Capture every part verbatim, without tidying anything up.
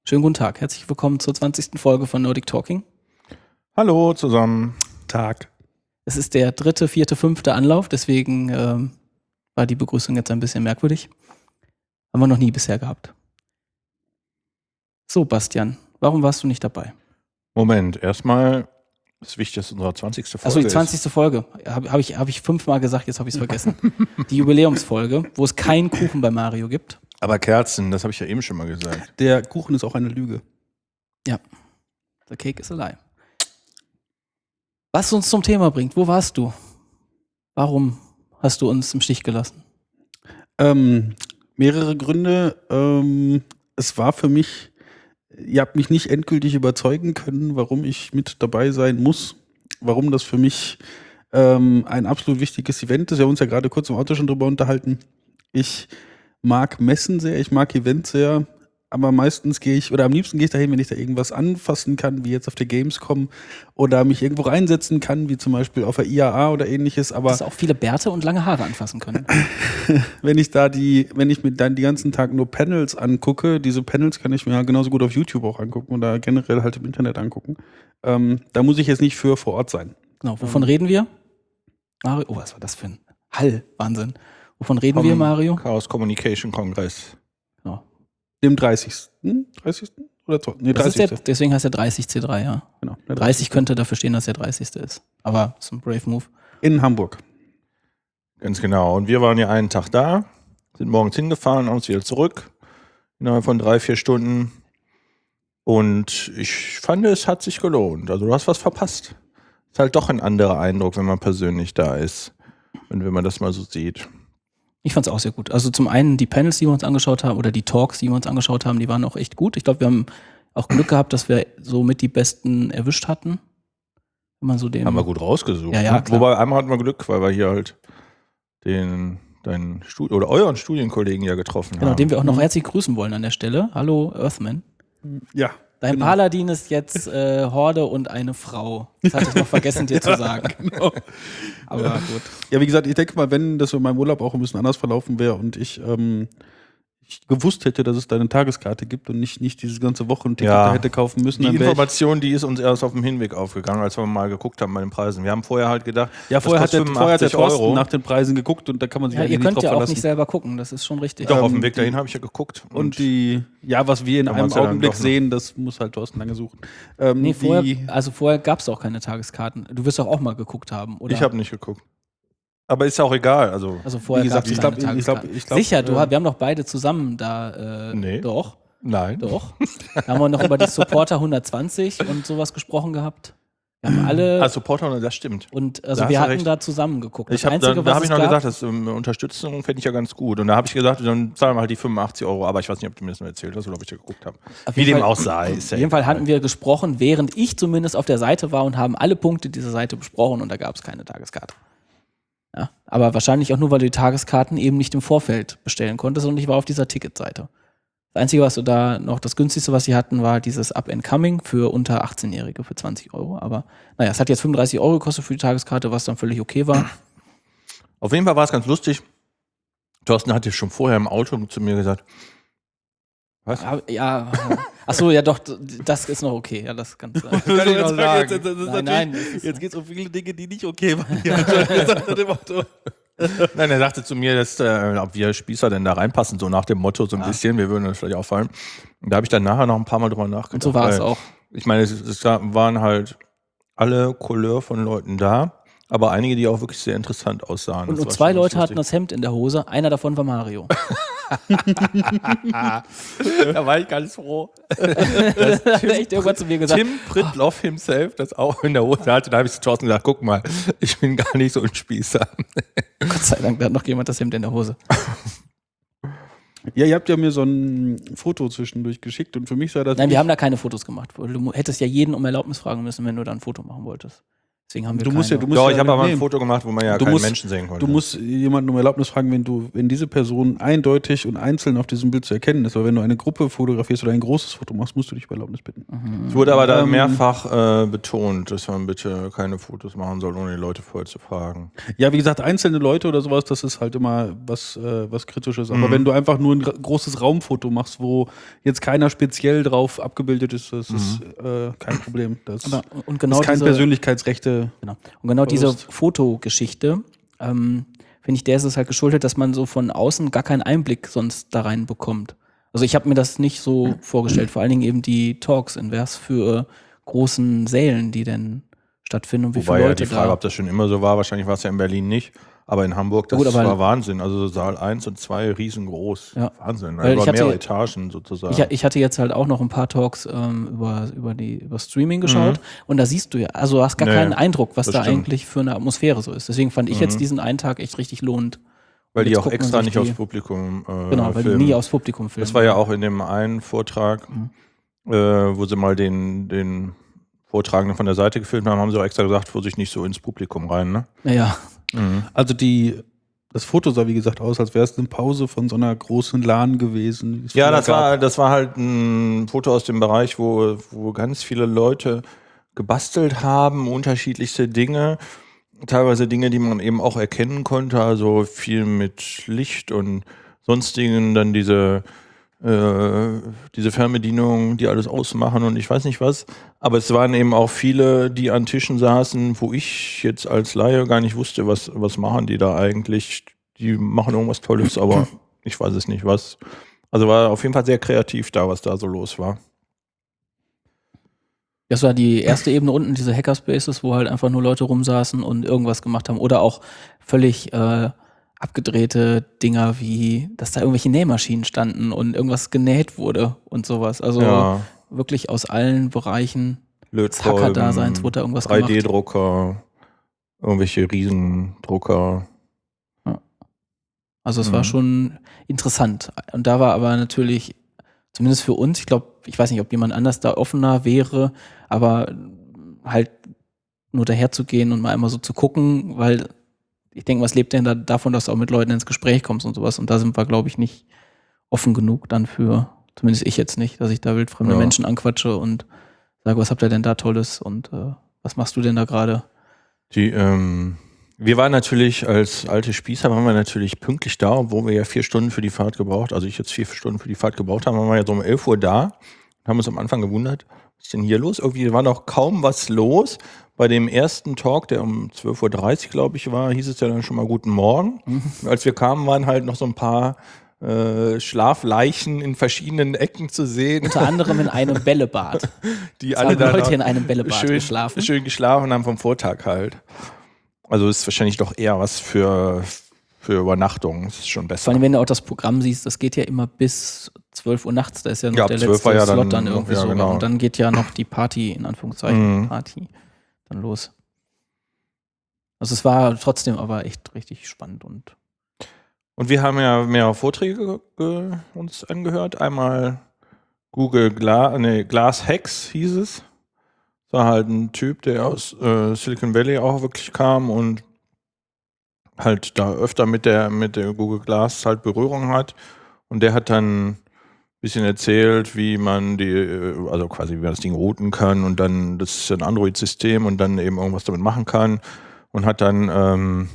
Schönen guten Tag, herzlich willkommen zur zwanzigsten Folge von Nordic Talking. Hallo zusammen. Tag. Es ist der dritte, vierte, fünfte Anlauf, deswegen ähm, war die Begrüßung jetzt ein bisschen merkwürdig. Haben wir noch nie bisher gehabt. So, Bastian, warum warst du nicht dabei? Moment, erstmal ist wichtig, dass unsere zwanzigste Folge Achso, die zwanzigste Folge. Habe hab ich, hab ich fünfmal gesagt, jetzt habe ich es vergessen. Die Jubiläumsfolge, wo es keinen Kuchen bei Mario gibt. Aber Kerzen, das habe ich ja eben schon mal gesagt. Der Kuchen ist auch eine Lüge. Ja, the cake is a lie. Was uns zum Thema bringt, wo warst du? Warum hast du uns im Stich gelassen? Ähm, mehrere Gründe. Ähm, es war für mich, ihr habt mich nicht endgültig überzeugen können, warum ich mit dabei sein muss. Warum das für mich ähm, ein absolut wichtiges Event ist. Wir haben uns ja gerade kurz im Auto schon drüber unterhalten. Ich mag Messen sehr, ich mag Events sehr, aber meistens gehe ich, oder am liebsten gehe ich dahin, wenn ich da irgendwas anfassen kann, wie jetzt auf der Gamescom, oder mich irgendwo reinsetzen kann, wie zum Beispiel auf der I A A oder ähnliches. Aber dass auch viele Bärte und lange Haare anfassen können. wenn ich da die, wenn ich mir dann die ganzen Tag nur Panels angucke, diese Panels kann ich mir halt genauso gut auf YouTube auch angucken oder generell halt im Internet angucken. Ähm, da muss ich jetzt nicht für vor Ort sein. Genau, wovon ähm. reden wir? Mario, oh, was war das für ein Hall? Wahnsinn. Wovon reden Vom wir, Mario? Chaos Communication Kongress. Genau. Dem dreißigsten dreißigsten Oder nee, das ist der, deswegen heißt er dreißig C drei, ja. Genau. dreißig könnte dafür stehen, dass er dreißigste ist. Aber das ist ein brave Move. In Hamburg. Ganz genau. Und wir waren ja einen Tag da, sind morgens hingefahren, uns wieder zurück. Innerhalb von drei, vier Stunden. Und ich fand, es hat sich gelohnt. Also du hast was verpasst. Ist halt doch ein anderer Eindruck, wenn man persönlich da ist. Und wenn man das mal so sieht. Ich fand es auch sehr gut. Also zum einen die Panels, die wir uns angeschaut haben, oder die Talks, die wir uns angeschaut haben, die waren auch echt gut. Ich glaube, wir haben auch Glück gehabt, dass wir so mit die besten erwischt hatten. Wenn man so den haben wir gut rausgesucht. Ja, ja, klar. Wobei einmal hatten wir Glück, weil wir hier halt den deinen Studi- oder euren Studienkollegen ja getroffen genau, haben. Den wir auch noch herzlich grüßen wollen an der Stelle. Hallo Earthman. Ja. Dein genau. Paladin ist jetzt äh, Horde und eine Frau. Das hatte ich noch vergessen, dir zu sagen. Genau. Aber ja. gut. Ja, wie gesagt, ich denke mal, wenn das in meinem Urlaub auch ein bisschen anders verlaufen wäre und ich, ähm, ich gewusst hätte, dass es da eine Tageskarte gibt und nicht, nicht dieses ganze Wochenendticket ja. da hätte kaufen müssen. Die dann Information, die ist uns erst auf dem Hinweg aufgegangen, als wir mal geguckt haben bei den Preisen. Wir haben vorher halt gedacht, ja, vorher hat, der, vorher hat der Thorsten Euro. nach den Preisen geguckt und da kann man sich ja, ja ihr nicht könnt drauf ja auch verlassen. nicht selber gucken, das ist schon richtig. Doch, ähm, auf dem Weg dahin die, habe ich ja geguckt. Und, und die, ja, was wir in einem ja Augenblick sehen, das muss halt Thorsten lange suchen. Ähm, nee, vorher, die, also vorher gab es auch keine Tageskarten. Du wirst doch auch mal geguckt haben, oder? Ich habe nicht geguckt. Aber ist ja auch egal. Also, also vorher wie gesagt, ich glaube, ich glaube, ich glaub, sicher, du, äh, wir haben doch beide zusammen da. Äh, nee. Doch. Nein. Doch. Da haben wir noch über die Supporter hundertzwanzig und sowas gesprochen gehabt. Wir haben alle. Ah, Supporter, das stimmt. Und also da wir hatten recht. da zusammen geguckt. Ich hab, da da habe ich noch gab, gesagt, das um, Unterstützung fände ich ja ganz gut. Und da habe ich gesagt, dann zahlen wir halt die fünfundachtzig Euro. Aber ich weiß nicht, ob du mir das noch erzählt hast oder ob ich da geguckt habe. Wie dem auch sei. Auf jeden Fall hatten wir gesprochen, während ich zumindest auf der Seite war und haben alle Punkte dieser Seite besprochen und da gab es keine Tageskarte. Ja, aber wahrscheinlich auch nur, weil du die Tageskarten eben nicht im Vorfeld bestellen konntest und ich war auf dieser Ticketseite. Das Einzige, was du da noch, das günstigste, was sie hatten, war dieses Up and Coming für unter achtzehnjährige für zwanzig Euro. Aber naja, es hat jetzt fünfunddreißig Euro gekostet für die Tageskarte, was dann völlig okay war. Auf jeden Fall war es ganz lustig. Thorsten hat ja schon vorher im Auto zu mir gesagt, was? Ja, ach so, ja doch, das ist noch okay. Ja, das kann sein. Kann ich noch sagen. Jetzt, jetzt, nein, nein, jetzt geht es um viele Dinge, die nicht okay waren. Nein, er sagte zu mir, dass, äh, ob wir Spießer denn da reinpassen, so nach dem Motto so ein ja. bisschen, wir würden uns vielleicht auffallen. Und da habe ich dann nachher noch ein paar Mal drüber nachgedacht. Und so war es auch. Ich meine, es, es waren halt alle Couleur von Leuten da, aber einige, die auch wirklich sehr interessant aussahen. Und nur zwei Leute hatten das Hemd in der Hose, einer davon war Mario. Da war ich ganz froh. Das Tim, echt irgendwann zu mir gesagt. Tim Prittloff himself, das auch in der Hose hatte. Da habe ich zu Thorsten gesagt, guck mal, ich bin gar nicht so ein Spießer. Gott sei Dank, da hat noch jemand das Hemd in der Hose. Ja, ihr habt ja mir so ein Foto zwischendurch geschickt und für mich sah das... Nein, wir haben da keine Fotos gemacht. Du hättest ja jeden um Erlaubnis fragen müssen, wenn du da ein Foto machen wolltest. Deswegen haben wir Du musst keine. ja, du musst Doch, ja, ich habe aber nee, ein Foto gemacht, wo man ja du keinen musst- Menschen sehen konnte. Du musst jemanden um Erlaubnis fragen, wenn du, wenn diese Person eindeutig und einzeln auf diesem Bild zu erkennen ist. Aber wenn du eine Gruppe fotografierst oder ein großes Foto machst, musst du dich um Erlaubnis bitten. Es wurde aber dann Ähm, mehrfach äh, betont, dass man bitte keine Fotos machen soll, ohne die Leute vorher zu fragen. Ja, wie gesagt, einzelne Leute oder sowas, das ist halt immer was, äh, was Kritisches. Aber Mhm. wenn du einfach nur ein ra- großes Raumfoto machst, wo jetzt keiner speziell drauf abgebildet ist, das ist äh, kein Problem. Das Aber, und genau ist kein diese, Persönlichkeitsrechte. genau. Und genau diese Verlust. Fotogeschichte, ähm, finde ich, der ist es halt geschuldet, dass man so von außen gar keinen Einblick sonst da rein bekommt. Also ich habe mir das nicht so vorgestellt, vor allen Dingen eben die Talks, in was für großen Sälen die denn stattfinden und wie Wobei viele ja Leute die Frage, da. ob das schon immer so war, wahrscheinlich war es ja in Berlin nicht. Aber in Hamburg, das Gut, aber- war Wahnsinn. Also Saal eins und zwei riesengroß. Ja. Wahnsinn. Weil Über ich hatte- mehrere Etagen sozusagen. Ich, ich hatte jetzt halt auch noch ein paar Talks ähm, über, über, die, über Streaming geschaut und da siehst du ja, also du hast gar Nee, keinen Eindruck, was das da stimmt. eigentlich für eine Atmosphäre so ist. Deswegen fand ich Mhm. jetzt diesen einen Tag echt richtig lohnend. Weil die Jetzt auch guckt man extra sich nicht die- aufs Publikum äh, Genau, weil filmen. die nie aufs Publikum filmen. Das war ja auch in dem einen Vortrag, Mhm. äh, wo sie mal den, den Vortragenden von der Seite gefilmt haben, haben sie auch extra gesagt, vor sich nicht so ins Publikum rein. Ne? Naja, Also die, das Foto sah wie gesagt aus, als wäre es eine Pause von so einer großen LAN gewesen. die es Ja, früher das gab. war, das war halt ein Foto aus dem Bereich, wo, wo ganz viele Leute gebastelt haben, unterschiedlichste Dinge. Teilweise Dinge, die man eben auch erkennen konnte, also viel mit Licht und sonstigen, dann diese, äh, diese Fernbedienungen, die alles ausmachen und ich weiß nicht was. Aber es waren eben auch viele, die an Tischen saßen, wo ich jetzt als Laie gar nicht wusste, was, was machen die da eigentlich. Die machen irgendwas Tolles, aber ich weiß es nicht, was. Also war auf jeden Fall sehr kreativ da, was da so los war. das war die erste Ebene unten, diese Hackerspaces, wo halt einfach nur Leute rumsaßen und irgendwas gemacht haben. Oder auch völlig äh, abgedrehte Dinger wie, dass da irgendwelche Nähmaschinen standen und irgendwas genäht wurde und sowas. Also Ja, wirklich aus allen Bereichen des Lötkolben, Hacker-Daseins wurde da irgendwas drei gemacht. D-Drucker, irgendwelche Riesendrucker. Also es Mhm. war schon interessant. Und da war aber natürlich, zumindest für uns, ich glaube, ich weiß nicht, ob jemand anders da offener wäre, aber halt nur daher zu gehen und mal einmal so zu gucken, weil ich denke, was lebt denn da davon, dass du auch mit Leuten ins Gespräch kommst und sowas. Und da sind wir, glaube ich, nicht offen genug dann für, zumindest ich jetzt nicht, dass ich da wildfremde Ja. Menschen anquatsche und sage, was habt ihr denn da Tolles und äh, was machst du denn da gerade? Die, ähm, wir waren natürlich als alte Spießer, waren wir natürlich pünktlich da, obwohl wir ja vier Stunden für die Fahrt gebraucht, also ich jetzt vier Stunden für die Fahrt gebraucht haben, waren wir ja so um elf Uhr da und haben uns am Anfang gewundert, was ist denn hier los? Irgendwie war noch kaum was los. Bei dem ersten Talk, der um zwölf Uhr dreißig, glaube ich, war, hieß es ja dann schon mal Guten Morgen. Und als wir kamen, waren halt noch so ein paar äh, Schlafleichen in verschiedenen Ecken zu sehen, Unter anderem in einem Bällebad. die Es alle haben da Leute noch in einem Bällebad schön, geschlafen. schön geschlafen haben vom Vortag halt. Also ist wahrscheinlich doch eher was für, für Übernachtung. Das ist schon besser. Vor allem, wenn du auch das Programm siehst, das geht ja immer bis zwölf Uhr nachts, da ist ja noch Ja, ab der zwölf letzte war ja Slot dann- dann irgendwie ja, so. genau. Und dann geht ja noch die Party, in Anführungszeichen, Mhm. Party dann los. Also es war trotzdem aber echt richtig spannend und Und wir haben ja mehrere Vorträge ge uns angehört. Einmal Google Gla nee, Glass Hacks hieß es. Das war halt ein Typ, der aus äh, Silicon Valley auch wirklich kam und halt da öfter mit der, mit der Google Glass halt Berührung hat. Und der hat dann ein bisschen erzählt, wie man die, äh, also quasi wie man das Ding routen kann und dann, das ist ein Android-System und dann eben irgendwas damit machen kann. Und hat dann ähm,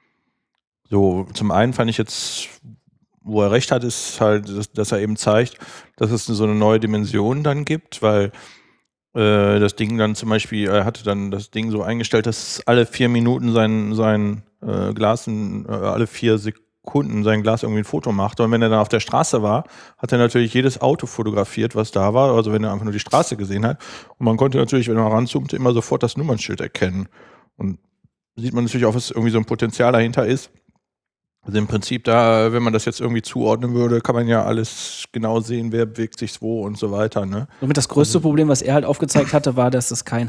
so, zum einen fand ich jetzt, wo er recht hat, ist halt, dass, dass er eben zeigt, dass es so eine neue Dimension dann gibt, weil äh, das Ding dann zum Beispiel, er hatte dann das Ding so eingestellt, dass alle vier Minuten sein, sein äh, Glas, äh, alle vier Sekunden sein Glas irgendwie ein Foto macht. Und wenn er dann auf der Straße war, hat er natürlich jedes Auto fotografiert, was da war, also wenn er einfach nur die Straße gesehen hat. Und man konnte natürlich, wenn man ranzoomte, immer sofort das Nummernschild erkennen. Und sieht man natürlich auch, was irgendwie so ein Potenzial dahinter ist. Also im Prinzip da, wenn man das jetzt irgendwie zuordnen würde, kann man ja alles genau sehen, wer bewegt sich wo und so weiter. Ne? somit das größte Problem, was er halt aufgezeigt hatte, war, dass es kein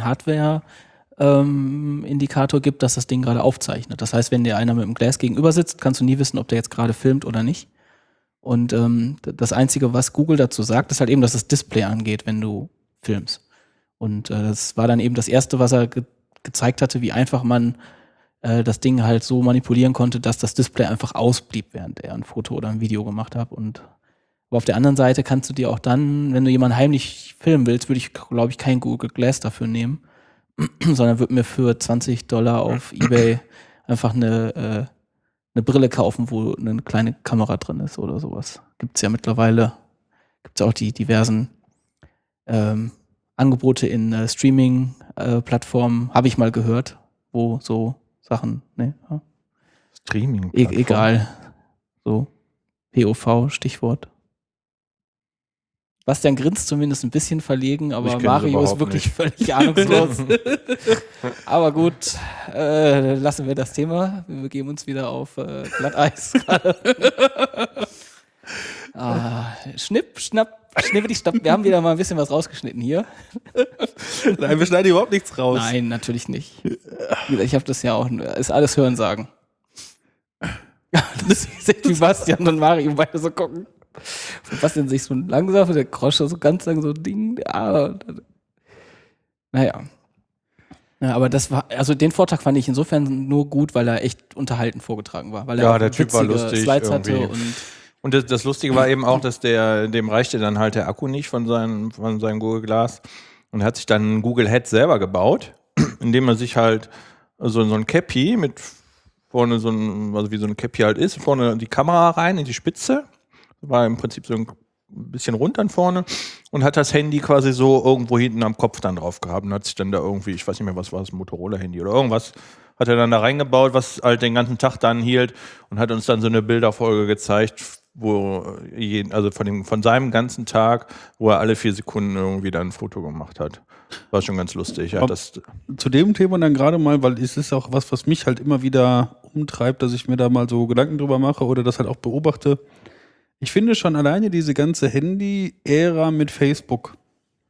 Hardware-Indikator gibt, dass das Ding gerade aufzeichnet. Das heißt, wenn dir einer mit dem Glas gegenüber sitzt, kannst du nie wissen, ob der jetzt gerade filmt oder nicht. Und ähm, das Einzige, was Google dazu sagt, ist halt eben, dass das Display angeht, wenn du filmst. Und äh, das war dann eben das Erste, was er ge gezeigt hatte, wie einfach man äh, das Ding halt so manipulieren konnte, dass das Display einfach ausblieb, während er ein Foto oder ein Video gemacht hat. Und aber auf der anderen Seite kannst du dir auch dann, wenn du jemanden heimlich filmen willst, würde ich, glaube ich, kein Google Glass dafür nehmen, sondern würde mir für zwanzig Dollar auf eBay einfach eine, äh, eine Brille kaufen, wo eine kleine Kamera drin ist oder sowas. Gibt's ja mittlerweile, gibt's auch die diversen ähm, Angebote in äh, Streaming-Plattformen, äh, habe ich mal gehört, wo so Sachen, ne? Ja. Streaming. E- egal. So, P O V, Stichwort. Bastian grinst zumindest ein bisschen verlegen, aber Ich kenn's Mario ist überhaupt wirklich nicht. völlig ahnungslos. Aber gut, äh, lassen wir das Thema. Wir begeben uns wieder auf äh, Glatteis. ah, schnipp, schnapp, schnippidi, schnapp. Wir haben wieder mal ein bisschen was rausgeschnitten hier. Nein, wir schneiden überhaupt nichts raus. Nein, natürlich nicht. Ich habe das ja auch, ist alles Hörensagen. Das ist wie Bastian und Mario beide so gucken. Bastian sich so langsam, der Krosche so ganz lang so Ding. Ja. Naja. Ja, aber das war, also den Vortrag fand ich insofern nur gut, weil er echt unterhaltend vorgetragen war. Weil er Ja, auch der Typ war witzige lustig Slides hatte irgendwie. und Und das, das Lustige war eben auch, dass der, dem reichte dann halt der Akku nicht von seinem, von seinem Google Glass und hat sich dann ein Google Head selber gebaut, indem er sich halt so, so ein Cappy mit vorne so ein, also wie so ein Cappy halt ist, vorne die Kamera rein in die Spitze, war im Prinzip so ein bisschen rund dann vorne und hat das Handy quasi so irgendwo hinten am Kopf dann drauf gehabt und hat sich dann da irgendwie, ich weiß nicht mehr, was war das, Motorola-Handy oder irgendwas, hat er dann da reingebaut, was halt den ganzen Tag dann hielt und hat uns dann so eine Bilderfolge gezeigt, wo jeden, also von dem, von seinem ganzen Tag, wo er alle vier Sekunden irgendwie dann ein Foto gemacht hat. War schon ganz lustig. Ja, das Zu dem Thema dann gerade mal, weil es ist auch was, was mich halt immer wieder umtreibt, dass ich mir da mal so Gedanken drüber mache oder das halt auch beobachte. Ich finde schon alleine diese ganze Handy-Ära mit Facebook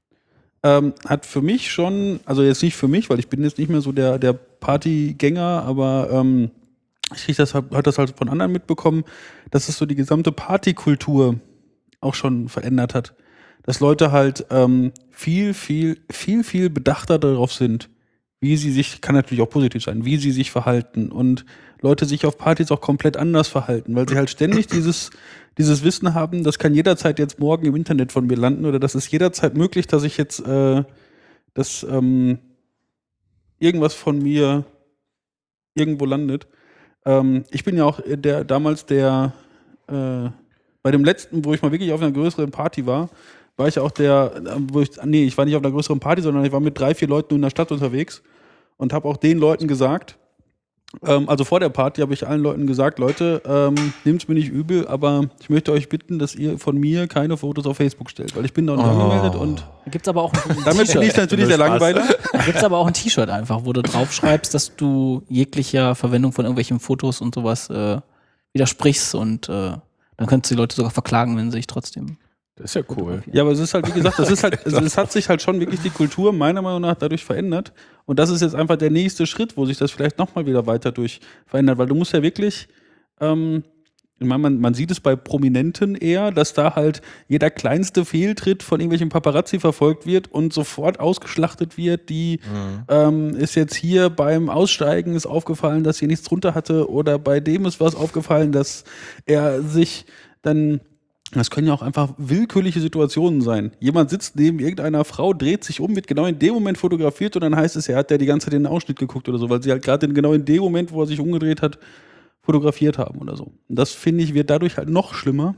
ähm, hat für mich schon, also jetzt nicht für mich, weil ich bin jetzt nicht mehr so der, der Partygänger, aber ähm, ich krieg das, hab, hab das halt von anderen mitbekommen, dass es so die gesamte Partykultur auch schon verändert hat. Dass Leute halt ähm, viel, viel, viel, viel bedachter darauf sind, wie sie sich, kann natürlich auch positiv sein, wie sie sich verhalten und Leute sich auf Partys auch komplett anders verhalten, weil sie halt ständig dieses, dieses Wissen haben, das kann jederzeit jetzt morgen im Internet von mir landen oder das ist jederzeit möglich, dass ich jetzt äh, dass ähm, irgendwas von mir irgendwo landet. Ähm, ich bin ja auch der damals der äh, bei dem letzten, wo ich mal wirklich auf einer größeren Party war, war ich auch der, wo ich, nee, ich war nicht auf einer größeren Party, sondern ich war mit drei, vier Leuten in der Stadt unterwegs und habe auch den Leuten gesagt, ähm, also vor der Party habe ich allen Leuten gesagt, Leute, ähm, nehmt es mir nicht übel, aber ich möchte euch bitten, dass ihr von mir keine Fotos auf Facebook stellt, weil ich bin da nicht Oh. angemeldet und da gibt's aber auch ein damit bin ich T-Shirt. natürlich der Langweiler. Da gibt's aber auch ein T-Shirt einfach, wo du draufschreibst, dass du jeglicher Verwendung von irgendwelchen Fotos und sowas äh, widersprichst und äh, dann könntest du die Leute sogar verklagen, wenn sie sich trotzdem. Das ist ja cool. Ja, aber es ist halt, wie gesagt, das ist halt, es, es hat sich halt schon wirklich die Kultur meiner Meinung nach dadurch verändert. Und das ist jetzt einfach der nächste Schritt, wo sich das vielleicht nochmal wieder weiter durch verändert. Weil du musst ja wirklich, ähm, ich meine, man, man sieht es bei Prominenten eher, dass da halt jeder kleinste Fehltritt von irgendwelchen Paparazzi verfolgt wird und sofort ausgeschlachtet wird. Die Mhm. ähm, ist jetzt hier beim Aussteigen ist aufgefallen, dass sie nichts drunter hatte oder bei dem ist was aufgefallen, dass er sich dann das können ja auch einfach willkürliche Situationen sein. Jemand sitzt neben irgendeiner Frau, dreht sich um, wird genau in dem Moment fotografiert und dann heißt es, er hat ja die ganze Zeit in den Ausschnitt geguckt oder so, weil sie halt gerade genau in dem Moment, wo er sich umgedreht hat, fotografiert haben oder so. Und das, finde ich, wird dadurch halt noch schlimmer.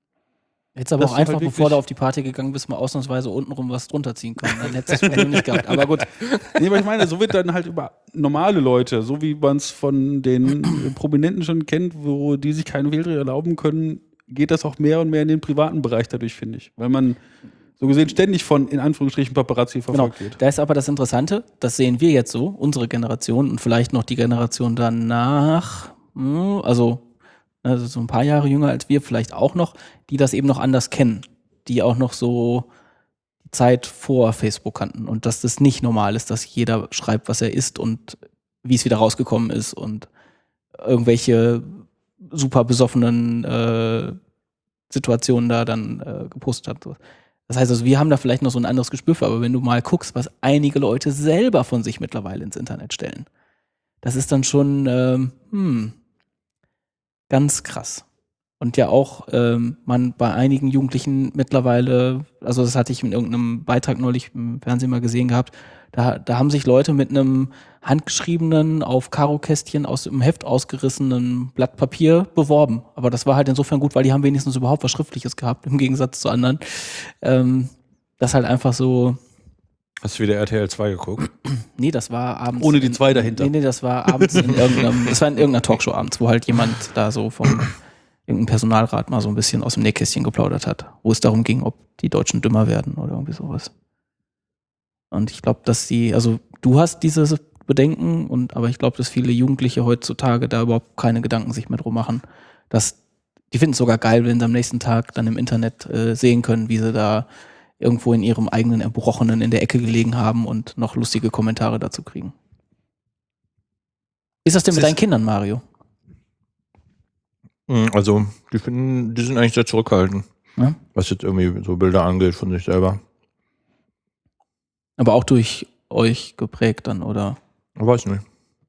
Jetzt aber Das auch ist einfach, halt bevor wirklich- du auf die Party gegangen bist, mal ausnahmsweise untenrum was drunter ziehen können. Dann hättest du es vielleicht nicht gehabt. Aber gut. Nee, aber ich meine, so wird dann halt über normale Leute, so wie man es von den Prominenten schon kennt, wo die sich keinen Fehltritt erlauben können, geht das auch mehr und mehr in den privaten Bereich dadurch, finde ich. Weil man so gesehen ständig von, in Anführungsstrichen, Paparazzi Genau. verfolgt wird. Da ist aber das Interessante, das sehen wir jetzt so, unsere Generation und vielleicht noch die Generation danach, hm, also, also so ein paar Jahre jünger als wir vielleicht auch noch, die das eben noch anders kennen, die auch noch so die Zeit vor Facebook kannten und dass das nicht normal ist, dass jeder schreibt, was er isst und wie es wieder rausgekommen ist und irgendwelche super besoffenen äh, Situationen da dann äh, gepostet hat. Das heißt also, wir haben da vielleicht noch so ein anderes Gespür für, aber wenn du mal guckst, was einige Leute selber von sich mittlerweile ins Internet stellen, das ist dann schon ähm, hm, ganz krass. Und ja auch ähm, man bei einigen Jugendlichen mittlerweile, also das hatte ich in irgendeinem Beitrag neulich im Fernsehen mal gesehen gehabt, da, da haben sich Leute mit einem handgeschriebenen, auf Karokästchen aus dem Heft ausgerissenen Blatt Papier beworben. Aber das war halt insofern gut, weil die haben wenigstens überhaupt was Schriftliches gehabt, im Gegensatz zu anderen. Ähm, das halt einfach so. Hast du wieder R T L zwei geguckt? Nee, das war abends. Ohne die in, zwei dahinter. Nee, nee, das war abends in irgendeinem, das war in irgendeiner Talkshow abends, wo halt jemand da so vom irgendein Personalrat mal so ein bisschen aus dem Nähkästchen geplaudert hat, wo es darum ging, ob die Deutschen dümmer werden oder irgendwie sowas. Und ich glaube, dass die, also du hast diese Bedenken, und aber ich glaube, dass viele Jugendliche heutzutage da überhaupt keine Gedanken sich mehr drum machen. Dass, die finden es sogar geil, wenn sie am nächsten Tag dann im Internet äh, sehen können, wie sie da irgendwo in ihrem eigenen Erbrochenen in der Ecke gelegen haben und noch lustige Kommentare dazu kriegen. Wie ist das denn mit deinen Kindern, Mario? Also, die finden, die sind eigentlich sehr zurückhaltend, Ja? was jetzt irgendwie so Bilder angeht von sich selber. Aber auch durch euch geprägt dann, oder? Ich weiß nicht.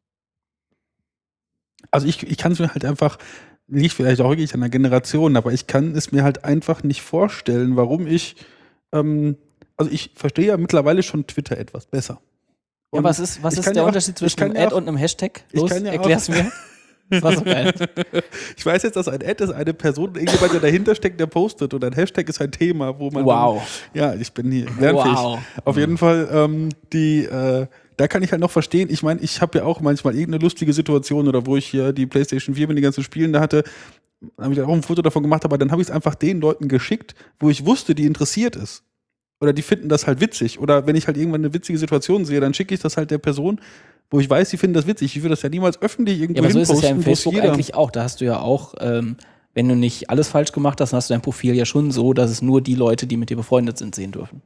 Also ich, ich kann es mir halt einfach, liegt vielleicht auch wirklich an der Generation, aber ich kann es mir halt einfach nicht vorstellen, warum ich, ähm, also ich verstehe ja mittlerweile schon Twitter etwas besser. Ja, was ist, was ich ist kann der ja auch- Unterschied ich zwischen kann einem ja Ad auch- und einem Hashtag? ich Los, kann ja erklär's auch- mir. Das war so geil. Ich weiß jetzt, dass ein Ad ist eine Person, irgendjemand, der dahinter steckt, der postet, und ein Hashtag ist ein Thema, wo man Wow. Dann, ja, ich bin hier lernfähig. Wow. Auf jeden Fall, ähm, die, äh, da kann ich halt noch verstehen, ich meine, ich habe ja auch manchmal irgendeine lustige Situation, oder wo ich hier die PlayStation vier mit den ganzen Spielen da hatte, habe ich dann auch ein Foto davon gemacht, aber dann habe ich es einfach den Leuten geschickt, wo ich wusste, die interessiert ist. Oder die finden das halt witzig. Oder wenn ich halt irgendwann eine witzige Situation sehe, dann schicke ich das halt der Person, wo ich weiß, die finden das witzig. Ich würde das ja niemals öffentlich irgendwo Ja, aber so ist es ja hinposten, im wo es Facebook jeder- eigentlich auch. Da hast du ja auch, ähm, wenn du nicht alles falsch gemacht hast, dann hast du dein Profil ja schon so, dass es nur die Leute, die mit dir befreundet sind, sehen dürfen.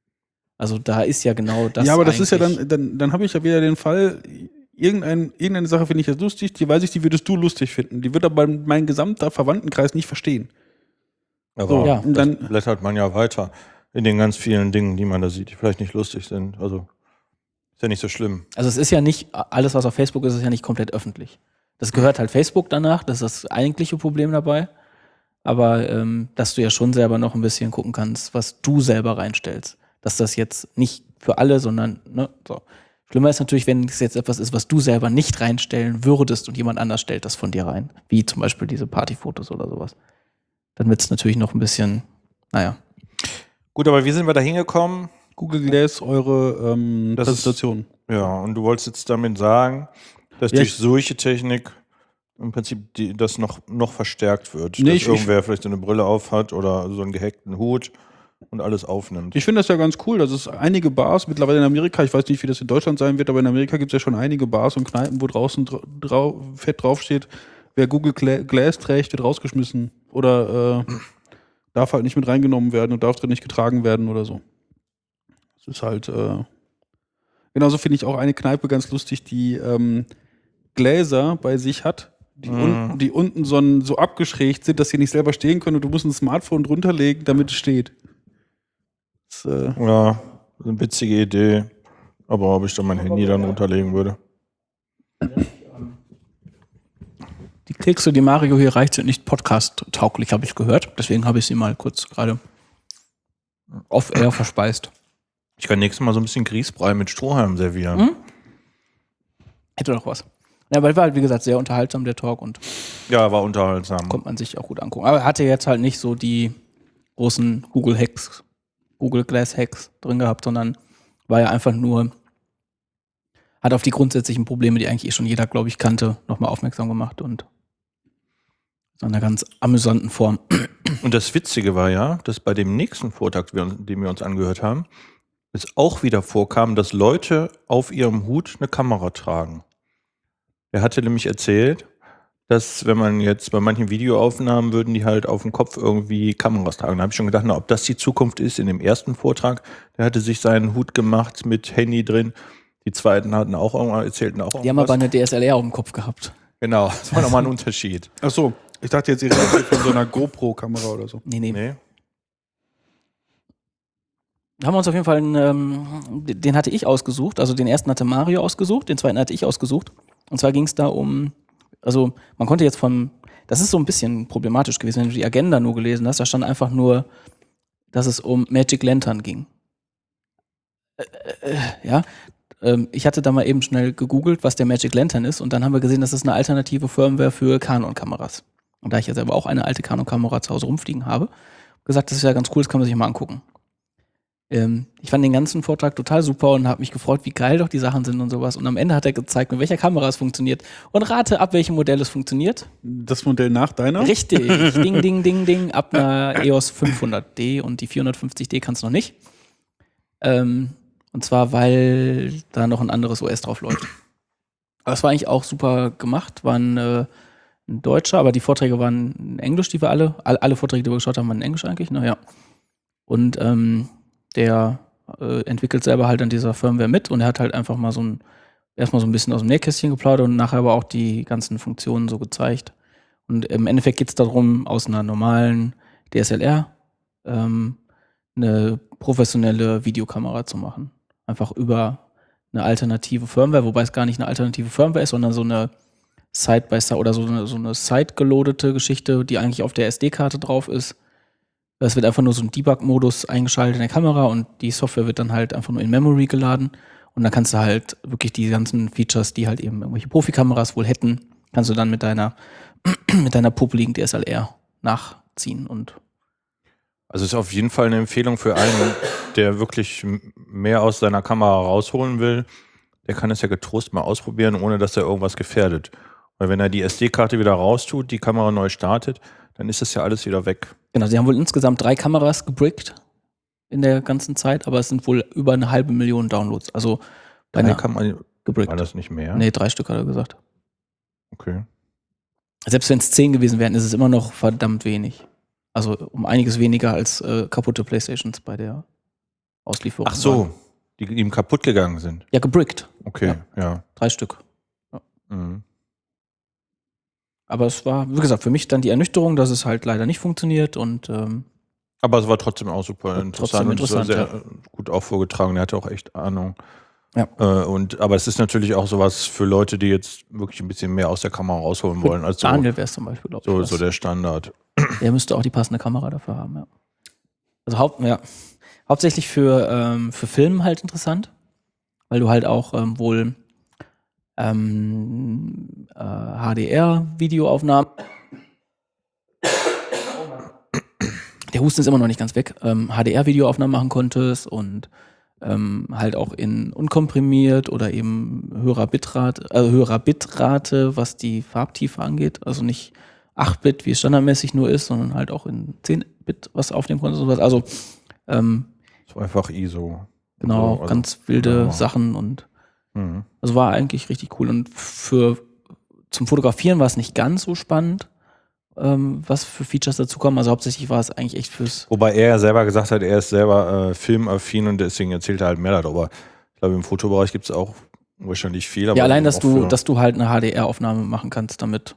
Also da ist ja genau das. Ja, aber das ist ja eigentlich- dann, dann, dann habe ich ja wieder den Fall, irgendein, irgendeine Sache finde ich jetzt lustig, die weiß ich, die würdest du lustig finden. Die wird aber mein gesamter Verwandtenkreis nicht verstehen. Aber So, ja, und dann dann, blättert man ja weiter in den ganz vielen Dingen, die man da sieht, die vielleicht nicht lustig sind. Also ist ja nicht so schlimm. Also es ist ja nicht, alles was auf Facebook ist, ist ja nicht komplett öffentlich. Das gehört halt Facebook danach, das ist das eigentliche Problem dabei. Aber ähm, dass du ja schon selber noch ein bisschen gucken kannst, was du selber reinstellst. Dass das jetzt nicht für alle, sondern, ne, so. Schlimmer ist natürlich, wenn es jetzt etwas ist, was du selber nicht reinstellen würdest und jemand anders stellt das von dir rein. Wie zum Beispiel diese Partyfotos oder sowas. Dann wird es natürlich noch ein bisschen, naja. Gut, aber wie sind wir da hingekommen? Google Glass eure ähm, Das ist- Präsentation. Ja, und du wolltest jetzt damit sagen, dass Ja, durch ich- solche Technik im Prinzip die, das noch, noch verstärkt wird. Nee, dass ich- irgendwer vielleicht so eine Brille auf hat oder so einen gehackten Hut und alles aufnimmt. Ich finde das ja ganz cool, dass es einige Bars mittlerweile in Amerika, ich weiß nicht, wie das in Deutschland sein wird, aber in Amerika gibt es ja schon einige Bars und Kneipen, wo draußen dra drau fett draufsteht, wer Google Gla Glass trägt, wird rausgeschmissen oder äh, darf halt nicht mit reingenommen werden und darf drin nicht getragen werden oder so. Das ist halt, äh, genauso finde ich auch eine Kneipe ganz lustig, die ähm, Gläser bei sich hat, die, Mhm. unten, die unten so, ein, so abgeschrägt sind, dass sie nicht selber stehen können und du musst ein Smartphone drunter legen, damit es steht. Das, äh, Ja, eine witzige Idee. Aber ob ich da mein Handy dann runterlegen würde. Die Kekse, die Mario hier reicht, sind nicht podcast-tauglich, habe ich gehört. Deswegen habe ich sie mal kurz gerade off-air verspeist. Ich kann nächstes Mal so ein bisschen Grießbrei mit Strohhalm servieren. Hm? Hätte doch was. Ja, weil war halt, wie gesagt, sehr unterhaltsam, der Talk, und Ja, war unterhaltsam. konnte man sich auch gut angucken. Aber er hatte jetzt halt nicht so die großen Google-Hacks, Google Glass-Hacks drin gehabt, sondern war ja einfach nur, hat auf die grundsätzlichen Probleme, die eigentlich eh schon jeder, glaube ich, kannte, nochmal aufmerksam gemacht und in einer ganz amüsanten Form. Und das Witzige war ja, dass bei dem nächsten Vortrag, den wir uns angehört haben, es auch wieder vorkam, dass Leute auf ihrem Hut eine Kamera tragen. Er hatte nämlich erzählt, dass wenn man jetzt bei manchen Videoaufnahmen würden die halt auf dem Kopf irgendwie Kameras tragen. Da habe ich schon gedacht, na, ob das die Zukunft ist. In dem ersten Vortrag, der hatte sich seinen Hut gemacht mit Handy drin. Die zweiten hatten auch irgendwas, erzählten auch Die haben aber eine D S L R auf dem Kopf gehabt. Genau, das war nochmal ein Unterschied. ach so, ich dachte jetzt, ihr redet von so einer GoPro-Kamera oder so. Nee, nee. Nee. haben wir uns auf jeden Fall, einen, ähm, den hatte ich ausgesucht, also den ersten hatte Mario ausgesucht, den zweiten hatte ich ausgesucht. Und zwar ging es da um, also man konnte jetzt vom, das ist so ein bisschen problematisch gewesen, wenn du die Agenda nur gelesen hast, da stand einfach nur, dass es um Magic Lantern ging. Äh, äh, ja, ähm, ich hatte da mal eben schnell gegoogelt, was der Magic Lantern ist, und dann haben wir gesehen, das ist eine alternative Firmware für Canon-Kameras. Und da ich ja selber auch eine alte Canon-Kamera zu Hause rumfliegen habe, gesagt, das ist ja ganz cool, das kann man sich mal angucken. Ähm, ich fand den ganzen Vortrag total super und habe mich gefreut, wie geil doch die Sachen sind und sowas. Und am Ende hat er gezeigt, mit welcher Kamera es funktioniert. Und rate, ab welchem Modell es funktioniert. Das Modell nach deiner? Richtig. Ding, ding, ding, ding. Ab einer E O S fünfhundert D und die vierhundertfünfzig D kannst du noch nicht. Ähm, und zwar, weil da noch ein anderes O S drauf läuft. Aber es war eigentlich auch super gemacht. War ein, äh, ein Deutscher, aber die Vorträge waren in Englisch, die wir alle, alle, alle Vorträge, die wir geschaut haben, waren in Englisch eigentlich. Naja. Und ähm, der äh, entwickelt selber halt an dieser Firmware mit und er hat halt einfach mal so ein, erstmal so ein bisschen aus dem Nähkästchen geplaudert und nachher aber auch die ganzen Funktionen so gezeigt. Und im Endeffekt geht es darum, aus einer normalen D S L R ähm, eine professionelle Videokamera zu machen. Einfach über eine alternative Firmware, wobei es gar nicht eine alternative Firmware ist, sondern so eine Side-by-Side oder so eine, so eine side-gelodete Geschichte, die eigentlich auf der S D-Karte drauf ist. Es wird einfach nur so ein Debug-Modus eingeschaltet in der Kamera und die Software wird dann halt einfach nur in Memory geladen. Und dann kannst du halt wirklich die ganzen Features, die halt eben irgendwelche Profikameras wohl hätten, kannst du dann mit deiner mit deiner popeligen D S L R nachziehen. Und Also ist auf jeden Fall eine Empfehlung für einen, der wirklich mehr aus seiner Kamera rausholen will. Der kann es ja getrost mal ausprobieren, ohne dass er irgendwas gefährdet. Weil wenn er die S D-Karte wieder raustut, die Kamera neu startet, dann ist das ja alles wieder weg. Genau, sie haben wohl insgesamt drei Kameras gebrickt in der ganzen Zeit, aber es sind wohl über eine halbe Million Downloads. Also bei Drei einer Kameras, gebrickt. war das nicht mehr? Nee, drei Stück hat er gesagt. Okay. Selbst wenn es zehn gewesen wären, ist es immer noch verdammt wenig. Also um einiges weniger als äh, kaputte Playstations bei der Auslieferung. Ach so, waren. die ihm kaputt gegangen sind. Ja, gebrickt. Okay, ja. ja. Drei Stück. Ja. Mhm. Aber es war, wie gesagt, für mich dann die Ernüchterung, dass es halt leider nicht funktioniert und ähm, aber es war trotzdem auch super interessant, trotzdem interessant und es war sehr ja. gut auch vorgetragen. Er hatte auch echt Ahnung. Ja. Äh, und, aber es ist natürlich auch sowas für Leute, die jetzt wirklich ein bisschen mehr aus der Kamera rausholen wollen. Als so, Daniel wäre es zum Beispiel, glaube ich. so, was. so der Standard. Der müsste auch die passende Kamera dafür haben, ja. Also haupt, ja. hauptsächlich für, ähm, für Film halt interessant, weil du halt auch ähm, wohl ähm, äh, H D R-Videoaufnahmen. Der Husten ist immer noch nicht ganz weg. Ähm, H D R-Videoaufnahmen machen konntest und ähm, halt auch in unkomprimiert oder eben höherer Bitrate, äh, höherer Bitrate, was die Farbtiefe angeht. Also nicht acht Bit, wie es standardmäßig nur ist, sondern halt auch in zehn Bit was aufnehmen konntest und sowas. Also ähm, Zweifach I S O. genau, so, also, ganz wilde ja. Sachen und Mhm. also war eigentlich richtig cool. Und für zum Fotografieren war es nicht ganz so spannend, ähm, was für Features dazukommen. Also hauptsächlich war es eigentlich echt fürs. Wobei er ja selber gesagt hat, er ist selber äh, filmaffin und deswegen erzählt er halt mehr darüber. Ich glaube, im Fotobereich gibt es auch wahrscheinlich viel. Aber Ja, allein, dass auch du, für- dass du halt eine H D R-Aufnahme machen kannst damit.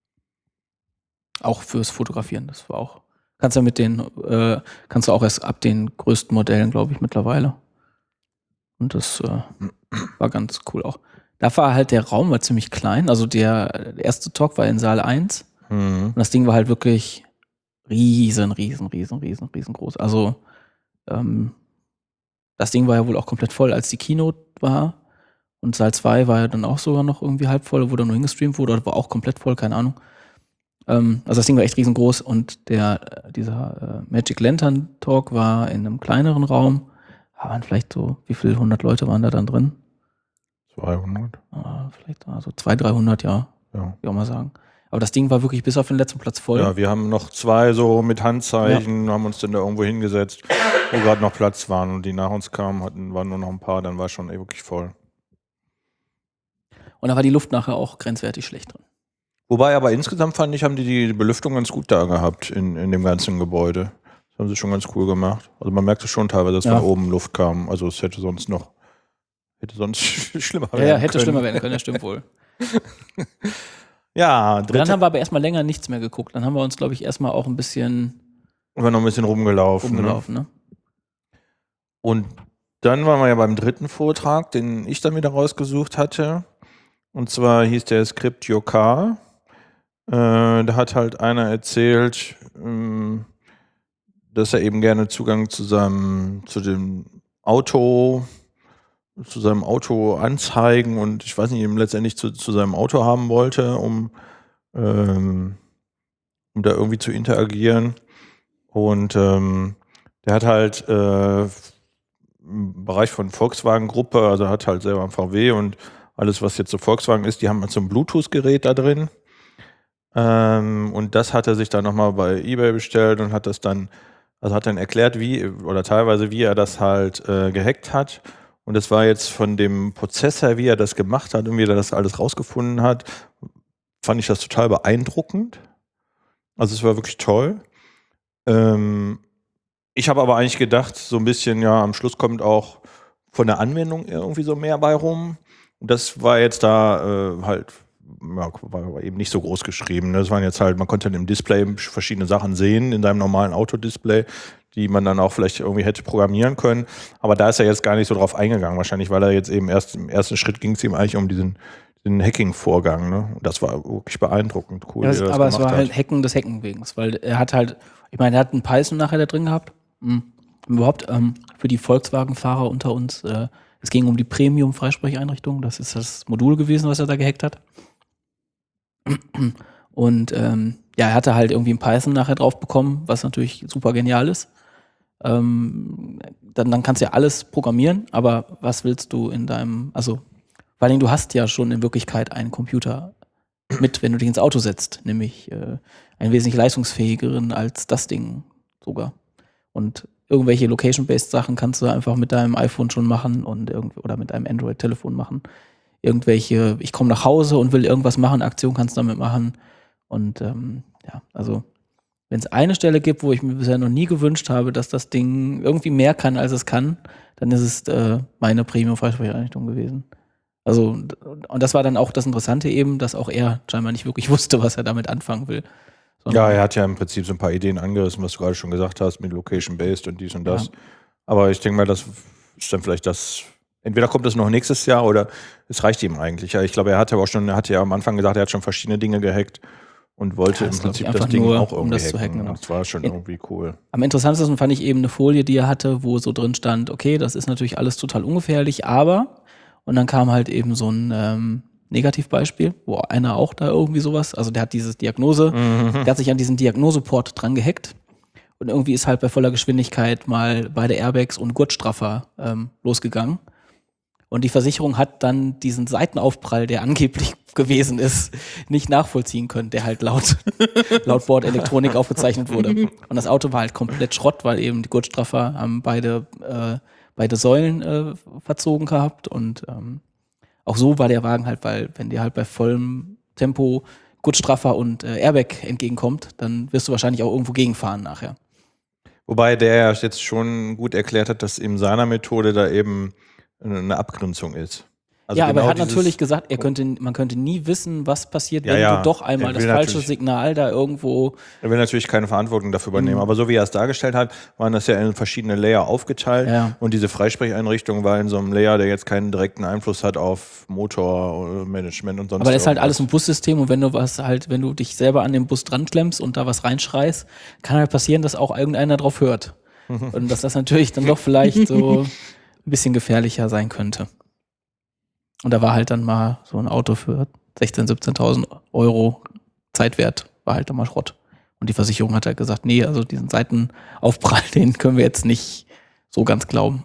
Auch fürs Fotografieren. Das war auch. Kannst ja mit den, äh, kannst du auch erst ab den größten Modellen, glaube ich, mittlerweile. Und das äh, war ganz cool auch. Da war halt der Raum war ziemlich klein. Also der, der erste Talk war in Saal eins. Mhm. Und das Ding war halt wirklich riesen, riesen, riesen, riesen, riesengroß. Also ähm, das Ding war ja wohl auch komplett voll, als die Keynote war. Und Saal zwei war ja dann auch sogar noch irgendwie halb voll, wo dann nur hingestreamt wurde, oder war auch komplett voll, keine Ahnung. Ähm, also das Ding war echt riesengroß und der, äh, dieser äh, Magic Lantern Talk war in einem kleineren Raum. Da waren vielleicht so, wie viele hundert Leute waren da dann drin? zweihundert. Ah, vielleicht so zweihundert, dreihundert, ja, Ja. wie auch mal sagen. Aber das Ding war wirklich bis auf den letzten Platz voll. Ja, wir haben noch zwei so mit Handzeichen, haben uns dann da irgendwo hingesetzt, wo gerade noch Platz waren und die nach uns kamen, hatten, waren nur noch ein paar, dann war schon eh wirklich voll. Und da war die Luft nachher auch grenzwertig schlecht drin. Wobei aber insgesamt fand ich, haben die die Belüftung ganz gut da gehabt in, in dem ganzen Gebäude. Das haben sie schon ganz cool gemacht. Also man merkte schon teilweise, dass Ja. von oben Luft kam. Also es hätte sonst noch, hätte sonst schlimmer Ja, werden ja, hätte können. schlimmer werden können, das stimmt wohl. Ja, Dann dritte, haben wir aber erstmal länger nichts mehr geguckt. Dann haben wir uns, glaube ich, erstmal auch ein bisschen wir noch ein bisschen rumgelaufen. rumgelaufen. Ne? Und dann waren wir ja beim dritten Vortrag, den ich dann wieder rausgesucht hatte. Und zwar hieß der Script Your Car. Äh, da hat halt einer erzählt, ähm, dass er eben gerne Zugang zu seinem, zu dem Auto, zu seinem Auto anzeigen und ich weiß nicht, eben letztendlich zu, zu seinem Auto haben wollte, um, ähm, um da irgendwie zu interagieren. Und ähm, der hat halt äh, im Bereich von Volkswagen-Gruppe, also hat halt selber ein V W und alles, was jetzt so Volkswagen ist, die haben halt so ein Bluetooth-Gerät da drin. Ähm, und das hat er sich dann nochmal bei eBay bestellt und hat das dann, also hat dann erklärt, wie, oder teilweise, wie er das halt äh, gehackt hat. Und das war jetzt von dem Prozess her, wie er das gemacht hat und wie er das alles rausgefunden hat, fand ich das total beeindruckend. Also es war wirklich toll. Ähm, ich habe aber eigentlich gedacht, so ein bisschen, ja, am Schluss kommt auch von der Anwendung irgendwie so mehr bei rum. Und das war jetzt da äh, halt, ja, war eben nicht so groß geschrieben. Das waren jetzt halt, man konnte im Display verschiedene Sachen sehen, in seinem normalen Autodisplay, die man dann auch vielleicht irgendwie hätte programmieren können. Aber da ist er jetzt gar nicht so drauf eingegangen, wahrscheinlich, weil er jetzt eben erst im ersten Schritt ging es ihm eigentlich um diesen, den Hacking-Vorgang. Ne? Und das war wirklich beeindruckend, cool. Ja, wie er das aber es gemacht war hat. halt Hacken des Hacken wegen, weil er hat halt, ich meine, er hat einen Python nachher da drin gehabt. Mhm. Überhaupt ähm, für die Volkswagen-Fahrer unter uns, äh, es ging um die Premium-Freisprecheinrichtung, das ist das Modul gewesen, was er da gehackt hat. Und ähm, ja, er hatte halt irgendwie ein Python nachher drauf bekommen, was natürlich super genial ist. Ähm, dann, dann kannst du ja alles programmieren, aber was willst du in deinem, also vor allem du hast ja schon in Wirklichkeit einen Computer mit, wenn du dich ins Auto setzt, nämlich äh, einen wesentlich leistungsfähigeren als das Ding sogar. Und irgendwelche Location-based Sachen kannst du einfach mit deinem iPhone schon machen und irgend oder mit deinem Android-Telefon machen. Irgendwelche, ich komme nach Hause und will irgendwas machen, Aktion kannst du damit machen. Und ähm, ja, also wenn es eine Stelle gibt, wo ich mir bisher noch nie gewünscht habe, dass das Ding irgendwie mehr kann, als es kann, dann ist es äh, meine Premium-Freisprecheinrichtung gewesen. Also, und das war dann auch das Interessante eben, dass auch er scheinbar nicht wirklich wusste, was er damit anfangen will. Ja, er hat ja im Prinzip so ein paar Ideen angerissen, was du gerade schon gesagt hast, mit Location-Based und dies und das. Ja. Aber ich denke mal, das ist dann vielleicht das, entweder kommt das noch nächstes Jahr oder es reicht ihm eigentlich. Ja, ich glaube, er hatte aber auch schon, er hatte ja am Anfang gesagt, er hat schon verschiedene Dinge gehackt und wollte Ja, das im glaub ich Prinzip das einfach Ding nur, auch um irgendwie das zu hacken. hacken, genau. Das war schon In- irgendwie cool. Am interessantesten fand ich eben eine Folie, die er hatte, wo so drin stand, okay, das ist natürlich alles total ungefährlich, aber, und dann kam halt eben so ein ähm, Negativbeispiel, wo einer auch da irgendwie sowas, also der hat dieses Diagnose, der hat sich an diesen Diagnoseport dran gehackt und irgendwie ist halt bei voller Geschwindigkeit mal beide Airbags und Gurtstraffer ähm, losgegangen. Und die Versicherung hat dann diesen Seitenaufprall, der angeblich gewesen ist, nicht nachvollziehen können, der halt laut, laut Bordelektronik aufgezeichnet wurde. Und das Auto war halt komplett Schrott, weil eben die Gurtstraffer haben beide, äh, beide Säulen äh, verzogen gehabt. Und ähm, auch so war der Wagen halt, weil wenn dir halt bei vollem Tempo Gurtstraffer und äh, Airbag entgegenkommt, dann wirst du wahrscheinlich auch irgendwo gegenfahren nachher. Wobei der ja jetzt schon gut erklärt hat, dass in seiner Methode da eben eine Abgrenzung ist. Also ja, aber genau er hat dieses- natürlich gesagt, er könnte, man könnte nie wissen, was passiert, Ja, wenn ja. du doch einmal Er das will falsche natürlich- Signal da irgendwo. Er will natürlich keine Verantwortung dafür übernehmen, Mhm. aber so wie er es dargestellt hat, waren das ja in verschiedene Layer aufgeteilt Ja. und diese Freisprecheinrichtung war in so einem Layer, der jetzt keinen direkten Einfluss hat auf Motormanagement und sonst Aber das ist halt irgendwas. alles ein Bussystem und wenn du was halt, wenn du dich selber an den Bus dran klemmst und da was reinschreist, kann halt passieren, dass auch irgendeiner drauf hört. Und dass das natürlich dann doch vielleicht so ein bisschen gefährlicher sein könnte. Und da war halt dann mal so ein Auto für sechzehntausend, siebzehntausend Euro Zeitwert, war halt dann mal Schrott. Und die Versicherung hat halt gesagt, nee, also diesen Seitenaufprall, den können wir jetzt nicht so ganz glauben.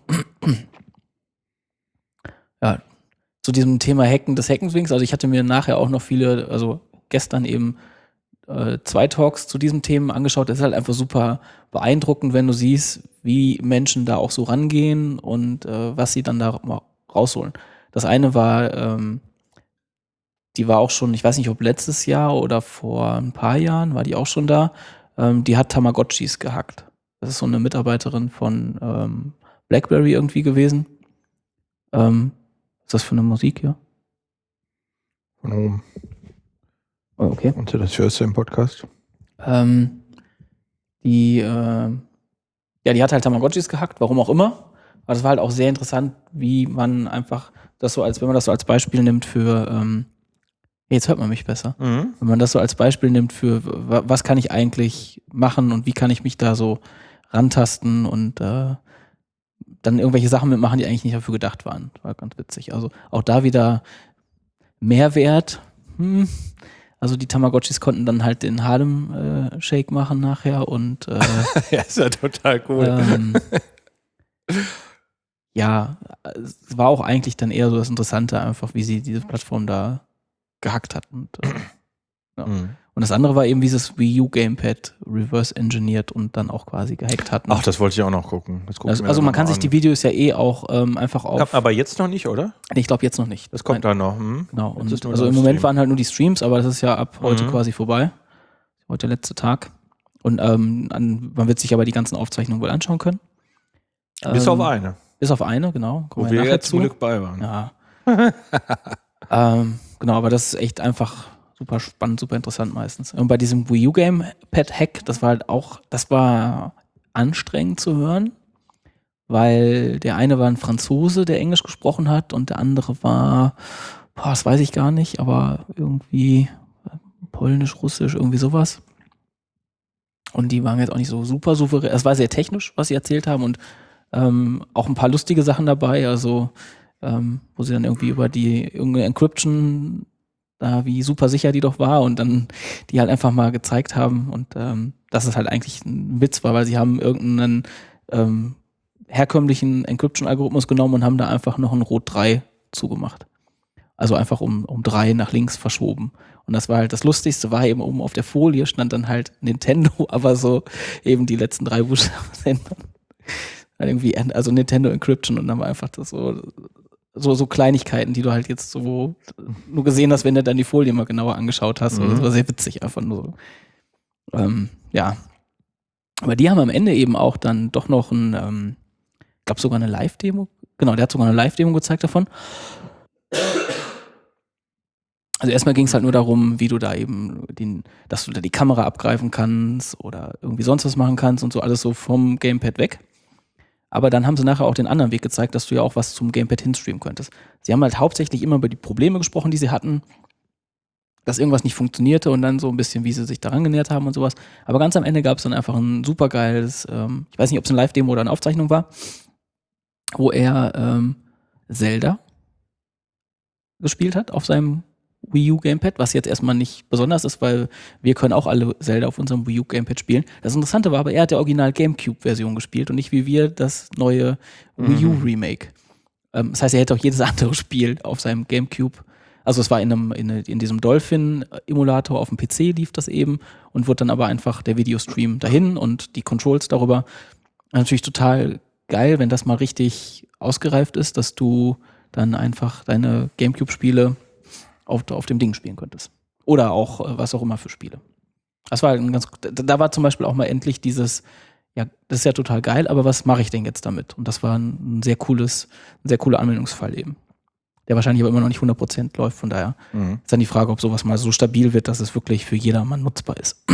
Ja, zu diesem Thema Hacken des Hackenswings, also ich hatte mir nachher auch noch viele, also gestern eben äh, zwei Talks zu diesem Thema angeschaut. Es ist halt einfach super beeindruckend, wenn du siehst, wie Menschen da auch so rangehen und äh, was sie dann da rausholen. Das eine war, ähm, die war auch schon, ich weiß nicht, ob letztes Jahr oder vor ein paar Jahren, war die auch schon da. Ähm, die hat Tamagotchis gehackt. Das ist so eine Mitarbeiterin von ähm, BlackBerry irgendwie gewesen. Ähm, ist das für eine Musik hier? Von oben. Oh, okay. Und das hörst du im Podcast? Ähm, die, äh, ja, die hat halt Tamagotchis gehackt, warum auch immer. Aber das war halt auch sehr interessant, wie man einfach das so als, wenn man das so als Beispiel nimmt für, ähm, jetzt hört man mich besser, Mhm. wenn man das so als Beispiel nimmt für, wa- was kann ich eigentlich machen und wie kann ich mich da so rantasten und äh, dann irgendwelche Sachen mitmachen, die eigentlich nicht dafür gedacht waren. War ganz witzig. Also auch da wieder Mehrwert. Hm. Also die Tamagotchis konnten dann halt den Harlem-Shake machen nachher und äh, Ja, ist ja total cool. ähm, ja, es war auch eigentlich dann eher so das Interessante, einfach wie sie diese Plattform da gehackt hat. Und, äh, ja. Mhm. und das andere war eben dieses Wii U Gamepad reverse engineert und dann auch quasi gehackt hatten. Ach, das wollte ich auch noch gucken. Das guck ich also mir also dann man noch kann mal sich die an. Videos ja eh auch ähm, einfach auf. Kommt aber jetzt noch nicht, oder? Nee, ich glaube jetzt noch nicht. Das kommt Nein. dann noch. Hm? Genau. Jetzt Und ist nur also im Livestream. Moment waren halt nur die Streams, aber das ist ja ab heute Mhm. quasi vorbei. Heute der letzte Tag. Und ähm, an, man wird sich aber die ganzen Aufzeichnungen wohl anschauen können. Bis ähm, auf eine, Bis auf eine, genau. Kommen wo wir nachher ja zum Glück bei waren. Ja. ähm, genau, aber das ist echt einfach super spannend, super interessant meistens. Und bei diesem Wii U Gamepad Hack, das war halt auch, das war anstrengend zu hören, weil der eine war ein Franzose, der Englisch gesprochen hat und der andere war, boah, das weiß ich gar nicht, aber irgendwie polnisch, russisch, irgendwie sowas. Und die waren jetzt auch nicht so super souverän. Es war sehr technisch, was sie erzählt haben und ähm, auch ein paar lustige Sachen dabei, also ähm, wo sie dann irgendwie über die irgendeine Encryption, da wie super sicher die doch war und dann die halt einfach mal gezeigt haben und ähm, dass es halt eigentlich ein Witz war, weil sie haben irgendeinen ähm, herkömmlichen Encryption-Algorithmus genommen und haben da einfach noch ein Rot drei zugemacht. Also einfach um, um drei nach links verschoben. Und das war halt das Lustigste, war eben oben auf der Folie stand dann halt Nintendo, aber so eben die letzten drei Buchstaben sind dann irgendwie, also Nintendo Encryption und dann war einfach das so, so, so Kleinigkeiten, die du halt jetzt so nur gesehen hast, wenn du dann die Folie mal genauer angeschaut hast. Mhm. Das war sehr witzig, einfach nur so. Ähm, ja. Aber die haben am Ende eben auch dann doch noch ein, ähm, ich glaube sogar eine Live-Demo. Genau, der hat sogar eine Live-Demo gezeigt davon. Also erstmal ging es halt nur darum, wie du da eben, den, dass du da die Kamera abgreifen kannst oder irgendwie sonst was machen kannst und so alles so vom Gamepad weg. Aber dann haben sie nachher auch den anderen Weg gezeigt, dass du ja auch was zum Gamepad hinstreamen könntest. Sie haben halt hauptsächlich immer über die Probleme gesprochen, die sie hatten, dass irgendwas nicht funktionierte und dann so ein bisschen, wie sie sich daran genähert haben und sowas. Aber ganz am Ende gab es dann einfach ein supergeiles, ähm, ich weiß nicht, ob es eine Live-Demo oder eine Aufzeichnung war, wo er ähm, Zelda gespielt hat auf seinem Wii U Gamepad, was jetzt erstmal nicht besonders ist, weil wir können auch alle Zelda auf unserem Wii U Gamepad spielen. Das Interessante war aber, er hat der Original Gamecube-Version gespielt und nicht wie wir das neue Wii U Remake. Ähm, das heißt, er hätte auch jedes andere Spiel auf seinem Gamecube. Also es war in, einem, in, in diesem Dolphin-Emulator auf dem P C lief das eben und wurde dann aber einfach der Videostream dahin und die Controls darüber. Natürlich total geil, wenn das mal richtig ausgereift ist, dass du dann einfach deine Gamecube-Spiele auf, auf dem Ding spielen könntest. Oder auch äh, was auch immer für Spiele. Das war halt ein ganz, da, da war zum Beispiel auch mal endlich dieses, ja, das ist ja total geil, aber was mache ich denn jetzt damit? Und das war ein, ein sehr cooles, ein sehr cooler Anwendungsfall eben. Der wahrscheinlich aber immer noch nicht hundert Prozent läuft, von daher Mhm. ist dann die Frage, ob sowas mal so stabil wird, dass es wirklich für jedermann nutzbar ist.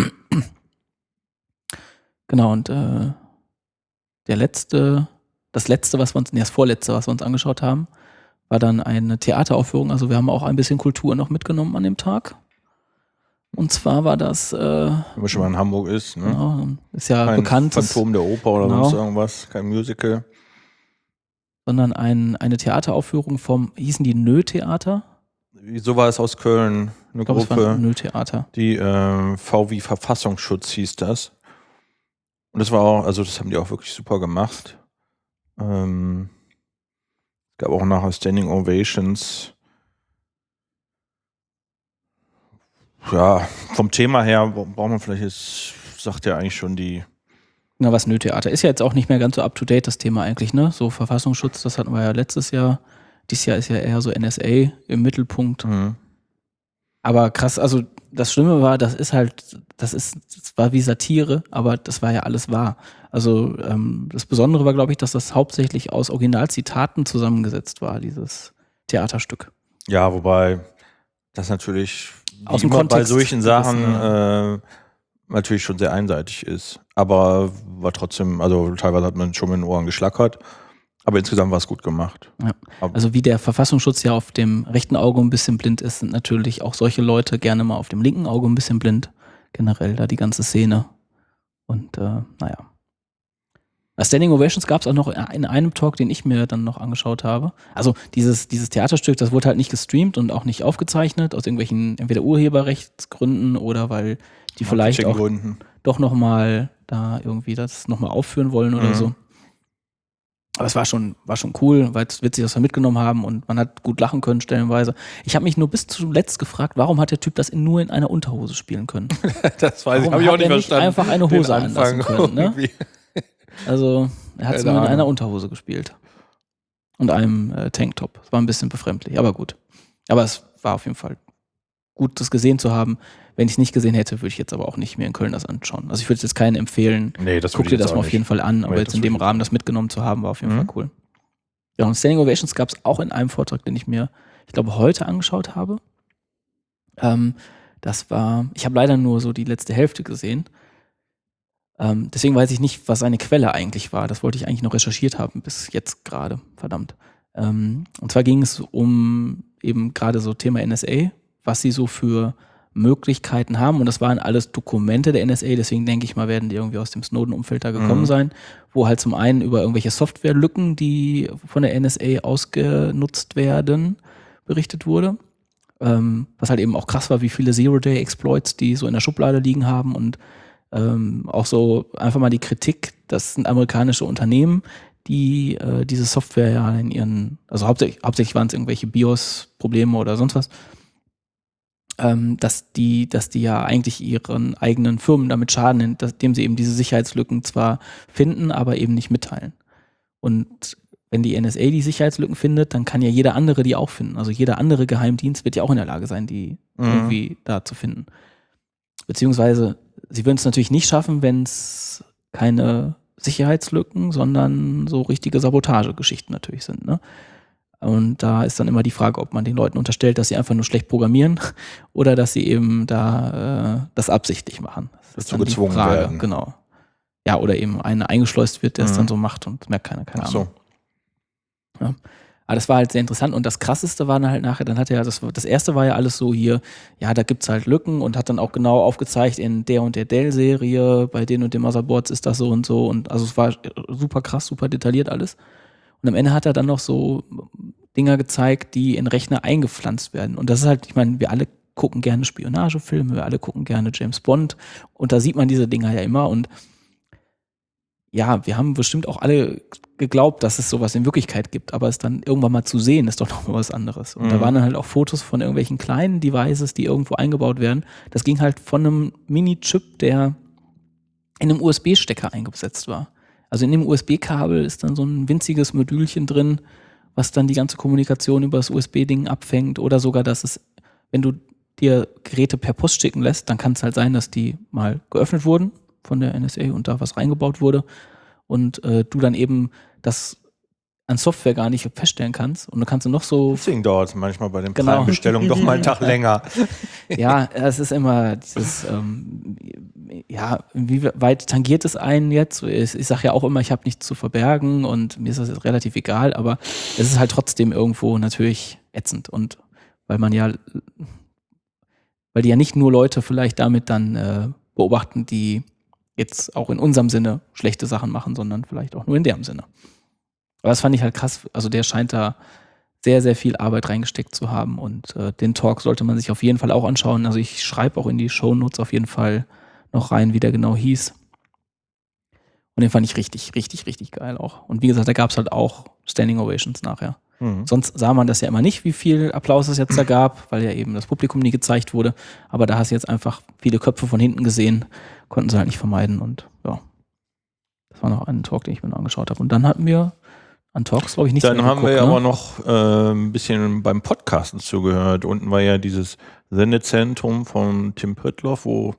Genau, und äh, der letzte, das letzte, was wir uns, nee, das vorletzte, was wir uns angeschaut haben, war dann eine Theateraufführung. Also wir haben auch ein bisschen Kultur noch mitgenommen an dem Tag. Und zwar war das, äh, Wenn man schon mal in Hamburg ist, ne? genau, ist ja Kein bekannt, dass- Phantom der Oper oder Genau. sonst irgendwas, kein Musical. sondern ein, eine Theateraufführung vom, hießen die Nö-Theater? So war es aus Köln, eine Ich glaube, es war Gruppe, ein Nö-Theater. die äh, V wie Verfassungsschutz hieß das. Und das war auch, also das haben die auch wirklich super gemacht. Ähm, es gab auch nachher Standing Ovations. Ja, vom Thema her braucht man vielleicht jetzt, sagt ja eigentlich schon die. Na, was Nö-Theater ist ja jetzt auch nicht mehr ganz so up-to-date, das Thema eigentlich, ne? So Verfassungsschutz, das hatten wir ja letztes Jahr. Dieses Jahr ist ja eher so N S A im Mittelpunkt. Mhm. Aber krass, also das Schlimme war, das ist halt, das ist, das war wie Satire, aber das war ja alles wahr. Also ähm, das Besondere war, glaube ich, dass das hauptsächlich aus Originalzitaten zusammengesetzt war, dieses Theaterstück. Ja, wobei das natürlich Aus wie dem immer bei Kontext solchen Sachen gerissen, äh, natürlich schon sehr einseitig ist. Aber war trotzdem, also teilweise hat man schon mit den Ohren geschlackert. Aber insgesamt war es gut gemacht. Ja. Aber Also wie der Verfassungsschutz ja auf dem rechten Auge ein bisschen blind ist, sind natürlich auch solche Leute gerne mal auf dem linken Auge ein bisschen blind. Generell da die ganze Szene. Und äh, naja. Standing Ovations gab es auch noch in einem Talk, den ich mir dann noch angeschaut habe. Also dieses, dieses Theaterstück, das wurde halt nicht gestreamt und auch nicht aufgezeichnet, aus irgendwelchen entweder Urheberrechtsgründen oder weil die vielleicht auch Marketinggründen. doch nochmal da irgendwie das nochmal aufführen wollen oder Mhm. so. Aber es war schon, war schon cool, weil es witzig, dass wir mitgenommen haben und man hat gut lachen können stellenweise. Ich habe mich nur bis zuletzt gefragt, warum hat der Typ das in, nur in einer Unterhose spielen können? Das weiß ich, Warum habe ich auch hat nicht er nicht verstanden. einfach eine Den Hose anlassen Anfang können, ne? irgendwie. Also er hat es Keine nur in einer Ahnung. Unterhose gespielt. Und einem äh, Tanktop. Das war ein bisschen befremdlich, aber gut. Aber es war auf jeden Fall gut, das gesehen zu haben. Wenn ich es nicht gesehen hätte, würde ich jetzt aber auch nicht mehr in Köln das anschauen. Also ich würde es jetzt keinen empfehlen, Nee, das guck würde dir ich jetzt das auch mal auf nicht. jeden Fall an, aber Nee, jetzt das in dem würde ich Rahmen auch das mitgenommen zu haben, war auf jeden Mhm. Fall cool. Ja, und Standing Ovations gab es auch in einem Vortrag, den ich mir, ich glaube, heute angeschaut habe. Ähm, das war, ich habe leider nur so die letzte Hälfte gesehen. Ähm, deswegen weiß ich nicht, was seine Quelle eigentlich war. Das wollte ich eigentlich noch recherchiert haben, bis jetzt gerade, verdammt. Ähm, und zwar ging es um eben gerade so Thema N S A, was sie so für Möglichkeiten haben. Und das waren alles Dokumente der N S A, deswegen denke ich mal, werden die irgendwie aus dem Snowden-Umfeld da gekommen Mhm. sein, wo halt zum einen über irgendwelche Softwarelücken, die von der N S A ausgenutzt werden, berichtet wurde. Ähm, was halt eben auch krass war, wie viele Zero-Day-Exploits die so in der Schublade liegen haben und ähm, auch so einfach mal die Kritik, das sind amerikanische Unternehmen, die äh, diese Software ja in ihren, also hauptsächlich, hauptsächlich waren es irgendwelche BIOS-Probleme oder sonst was, ähm, dass die, dass die ja eigentlich ihren eigenen Firmen damit schaden, indem sie eben diese Sicherheitslücken zwar finden, aber eben nicht mitteilen. Und wenn die N S A die Sicherheitslücken findet, dann kann ja jeder andere die auch finden. Also jeder andere Geheimdienst wird ja auch in der Lage sein, die Mhm. irgendwie da zu finden. Beziehungsweise, sie würden es natürlich nicht schaffen, wenn es keine Sicherheitslücken, sondern so richtige Sabotagegeschichten natürlich sind. Ne? Und da ist dann immer die Frage, ob man den Leuten unterstellt, dass sie einfach nur schlecht programmieren oder dass sie eben da äh, das absichtlich machen. Das ist Dazu dann die gezwungen Frage, werden. genau. Ja, oder eben einer eingeschleust wird, der es Mhm. dann so macht und merkt keiner, keine Ach Ahnung. so. Ja. Aber das war halt sehr interessant und das Krasseste war dann halt nachher, dann hat er, das, das erste war ja alles so hier, ja, da gibt's halt Lücken und hat dann auch genau aufgezeigt, in der und der Dell-Serie, bei den und den Motherboards ist das so und so und also es war super krass, super detailliert alles. Und am Ende hat er dann noch so Dinger gezeigt, die in Rechner eingepflanzt werden. Und das ist halt, ich meine, wir alle gucken gerne Spionagefilme, wir alle gucken gerne James Bond und da sieht man diese Dinger ja immer und ja, wir haben bestimmt auch alle geglaubt, dass es sowas in Wirklichkeit gibt, aber es dann irgendwann mal zu sehen, ist doch noch mal was anderes. Und Mhm. da waren dann halt auch Fotos von irgendwelchen kleinen Devices, die irgendwo eingebaut werden. Das ging halt von einem Mini-Chip, der in einem U S B-Stecker eingesetzt war. Also in dem U S B-Kabel ist dann so ein winziges Modülchen drin, was dann die ganze Kommunikation über das U S B-Ding abfängt oder sogar, dass es, wenn du dir Geräte per Post schicken lässt, dann kann es halt sein, dass die mal geöffnet wurden von der N S A und da was reingebaut wurde und äh, du dann eben das an Software gar nicht feststellen kannst und du kannst noch so, Deswegen dauert es manchmal bei den Genau. Prime-Bestellungen doch mal einen Tag länger. ja, es ist immer dieses, ähm, ja, wie weit tangiert es einen jetzt? Ich, ich sage ja auch immer, ich habe nichts zu verbergen und mir ist das jetzt relativ egal, aber es ist halt trotzdem irgendwo natürlich ätzend und weil man ja, weil die ja nicht nur Leute vielleicht damit dann äh, beobachten, die jetzt auch in unserem Sinne schlechte Sachen machen, sondern vielleicht auch nur in deren Sinne. Aber das fand ich halt krass. Also der scheint da sehr, sehr viel Arbeit reingesteckt zu haben und äh, den Talk sollte man sich auf jeden Fall auch anschauen. Also ich schreibe auch in die Shownotes auf jeden Fall noch rein, wie der genau hieß. Und den fand ich richtig, richtig, richtig geil auch. Und wie gesagt, da gab es halt auch Standing Ovations nachher. Mhm. Sonst sah man das ja immer nicht, wie viel Applaus es jetzt da gab, weil ja eben das Publikum nie gezeigt wurde. Aber da hast du jetzt einfach viele Köpfe von hinten gesehen, konnten sie halt nicht vermeiden. Und ja, das war noch ein Talk, den ich mir noch angeschaut habe. Und dann hatten wir an Talks, glaube ich, nichts Dann mehr haben geguckt, wir ne? aber noch äh, ein bisschen beim Podcasten zugehört. Unten war ja dieses Sendezentrum von Tim Pritloff, wo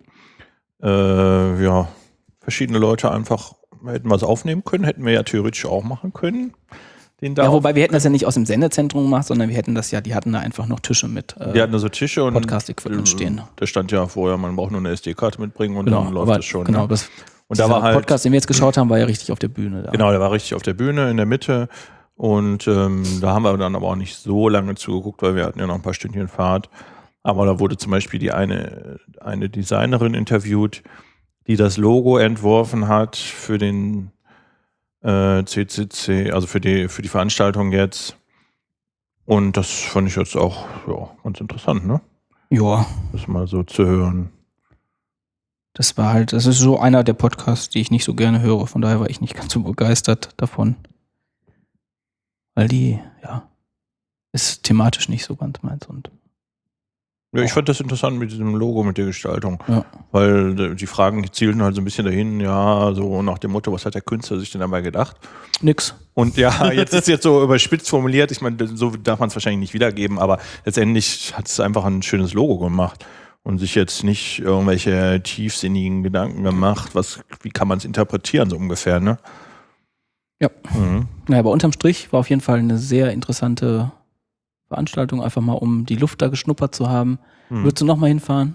äh, ja, verschiedene Leute einfach hätten was aufnehmen können, hätten wir ja theoretisch auch machen können. Den da Ja, auf- wobei wir hätten das ja nicht aus dem Sendezentrum gemacht, sondern wir hätten das ja, die hatten da einfach noch Tische mit äh, die hatten da so Tische und Podcast-Equipment stehen. Da stand ja vorher, man braucht nur eine S D-Karte mitbringen und Genau, dann läuft aber das schon. genau, ne? das, Und da war halt Podcast, den wir jetzt geschaut haben, war ja richtig auf der Bühne da. Genau, der war richtig auf der Bühne in der Mitte Und ähm, da haben wir dann aber auch nicht so lange zugeguckt, weil wir hatten ja noch ein paar Stündchen Fahrt. Aber da wurde zum Beispiel die eine, eine Designerin interviewt, die das Logo entworfen hat für den äh, C C C, also für die, für die Veranstaltung jetzt. Und das fand ich jetzt auch ja, ganz interessant, ne? Ja. Das mal so zu hören. Das war halt, das ist so einer der Podcasts, die ich nicht so gerne höre. Von daher war ich nicht ganz so begeistert davon. Weil die, ja, ist thematisch nicht so ganz meins. Und Ja, ich fand das interessant mit diesem Logo, mit der Gestaltung. Ja. Weil die Fragen zielten halt so ein bisschen dahin, ja, so nach dem Motto, was hat der Künstler sich denn dabei gedacht? Nix. Und ja, jetzt ist jetzt so überspitzt formuliert, ich meine, so darf man es wahrscheinlich nicht wiedergeben, aber letztendlich hat es einfach ein schönes Logo gemacht und sich jetzt nicht irgendwelche tiefsinnigen Gedanken gemacht, was, wie kann man es interpretieren, so ungefähr, ne? Ja. Mhm. Naja, aber unterm Strich war auf jeden Fall eine sehr interessante Veranstaltung, einfach mal um die Luft da geschnuppert zu haben. Mhm. Würdest du nochmal hinfahren?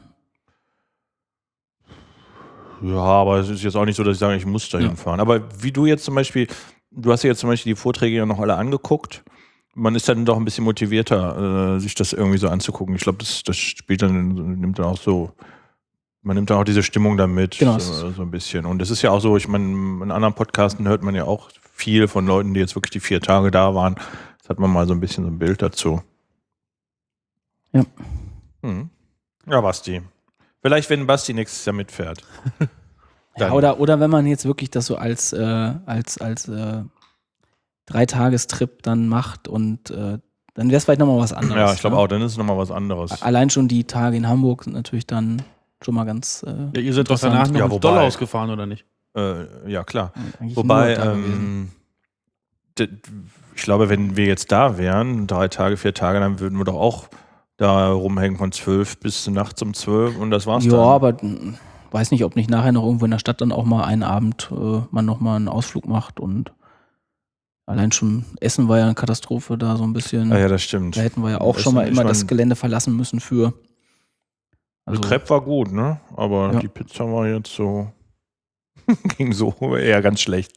Ja, aber es ist jetzt auch nicht so, dass ich sage, ich muss da Ja. hinfahren. Aber wie du jetzt zum Beispiel, du hast ja jetzt zum Beispiel die Vorträge ja noch alle angeguckt. Man ist dann doch ein bisschen motivierter, äh, sich das irgendwie so anzugucken. Ich glaube, das, das spielt dann, nimmt dann auch so, man nimmt dann auch diese Stimmung damit Genau. so, so ein bisschen. Und es ist ja auch so, ich meine, in anderen Podcasten hört man ja auch viel von Leuten, die jetzt wirklich die vier Tage da waren. Jetzt hat man mal so ein bisschen so ein Bild dazu. Ja. Hm. Ja, Basti. Vielleicht, wenn Basti nächstes Jahr mitfährt. Ja, oder, oder wenn man jetzt wirklich das so als, äh, als, als äh, Dreitagestrip dann macht und äh, dann wäre es vielleicht nochmal was anderes. Ja, ich glaube ne? auch, dann ist es nochmal was anderes. Allein schon die Tage in Hamburg sind natürlich dann schon mal ganz. Äh, Ja, ihr seid doch interessant. danach noch Ja, ins wobei- Dollhaus gefahren, oder nicht? Äh, ja, klar. Eigentlich Wobei, nur da gewesen. ähm, d- ich glaube, wenn wir jetzt da wären, drei Tage, vier Tage, dann würden wir doch auch da rumhängen von zwölf bis nachts um zwölf und das war's Ja, dann. aber mh, weiß nicht, ob nicht nachher noch irgendwo in der Stadt dann auch mal einen Abend äh, man nochmal einen Ausflug macht und allein schon Essen war ja eine Katastrophe da so ein bisschen. Ah, ja, das stimmt. Da hätten wir ja auch Essen, schon mal ich immer mein, das Gelände verlassen müssen für. Also Crepe war gut, ne? Aber Ja. die Pizza war jetzt so, ging so eher ganz schlecht.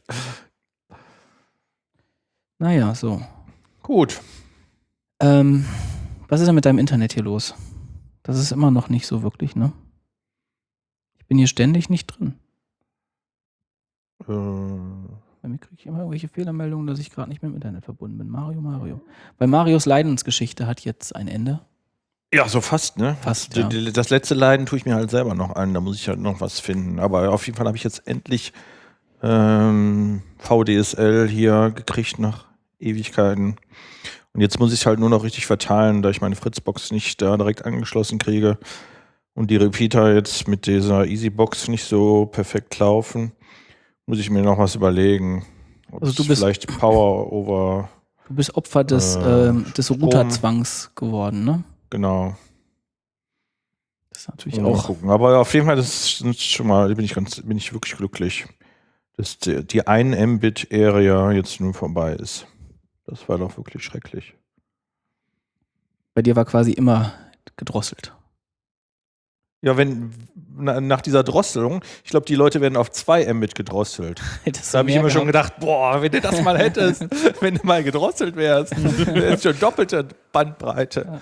Naja, so. Gut. Ähm, was ist denn mit deinem Internet hier los? Das ist immer noch nicht so wirklich, ne? Ich bin hier ständig nicht drin. Äh, Bei mir kriege ich immer irgendwelche Fehlermeldungen, dass ich gerade nicht mit dem Internet verbunden bin. Mario, Mario. Bei Marios Leidensgeschichte hat jetzt ein Ende. ja, so fast, ne? Fast, D- ja. d- Das letzte Leiden tue ich mir halt selber noch an, da muss ich halt noch was finden. Aber auf jeden Fall habe ich jetzt endlich ähm, V D S L hier gekriegt nach Ewigkeiten. Und jetzt muss ich es halt nur noch richtig verteilen, da ich meine Fritzbox nicht da direkt angeschlossen kriege und die Repeater jetzt mit dieser Easybox nicht so perfekt laufen, muss ich mir noch was überlegen. Ob Also du es bist- vielleicht Power over, Du bist Opfer des, Äh, ähm, des Strom. Routerzwangs geworden, ne? genau. Das ist natürlich Mal auch. gucken. Aber auf jeden Fall, das ist schon mal, bin ich ganz, bin ich wirklich glücklich, dass die, die ein Mbit-Area jetzt nun vorbei ist. Das war doch wirklich schrecklich. Bei dir war quasi immer gedrosselt. Ja, wenn na, nach dieser Drosselung, ich glaube, die Leute werden auf zwei Mbit gedrosselt. Hättest Da du habe ich mehr immer schon gehabt. gedacht, boah, wenn du das mal hättest, wenn du mal gedrosselt wärst, wärst schon doppelte Bandbreite.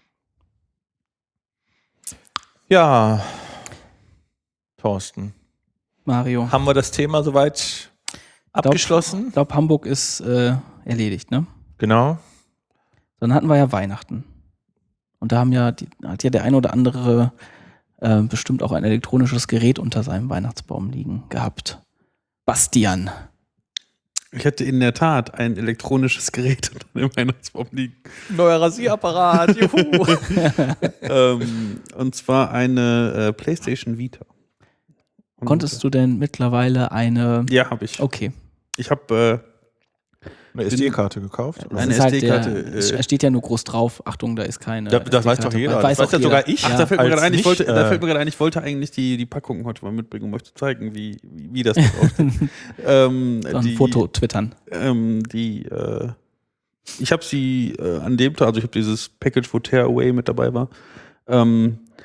Ja, Thorsten, Mario. haben wir das Thema soweit abgeschlossen? Ich glaube, Hamburg ist äh, erledigt, ne? Genau. Dann hatten wir ja Weihnachten. Und da haben ja die, hat ja der ein oder andere äh, bestimmt auch ein elektronisches Gerät unter seinem Weihnachtsbaum liegen gehabt. Bastian. Ich hatte in der Tat ein elektronisches Gerät unter dem Weihnachtsbaum liegen. Neuer Rasierapparat, juhu. ähm, und zwar eine äh, PlayStation Vita. Und, Konntest du denn mittlerweile eine. Ja, habe ich. Okay. Ich habe Eine S D-Karte gekauft? Eine Das ist halt S D-Karte, der- es äh, steht ja nur groß drauf. Achtung, da ist keine. Da- das weiß doch S D-Karte. jeder. Weiß Das weiß auch ja jeder. sogar ich. Ach, Ja. da fällt mir als gerade ein, ich nicht, wollte, da äh, fällt mir gerade ein, ich wollte eigentlich die, die Packung heute mal mitbringen, um euch zu zeigen, wie, wie, wie das da draufsteht. ähm, So ein die, Foto twittern. Ähm, die, äh, ich habe sie äh, an dem Tag, also ich habe dieses Package, wo Tear Away mit dabei war, ähm,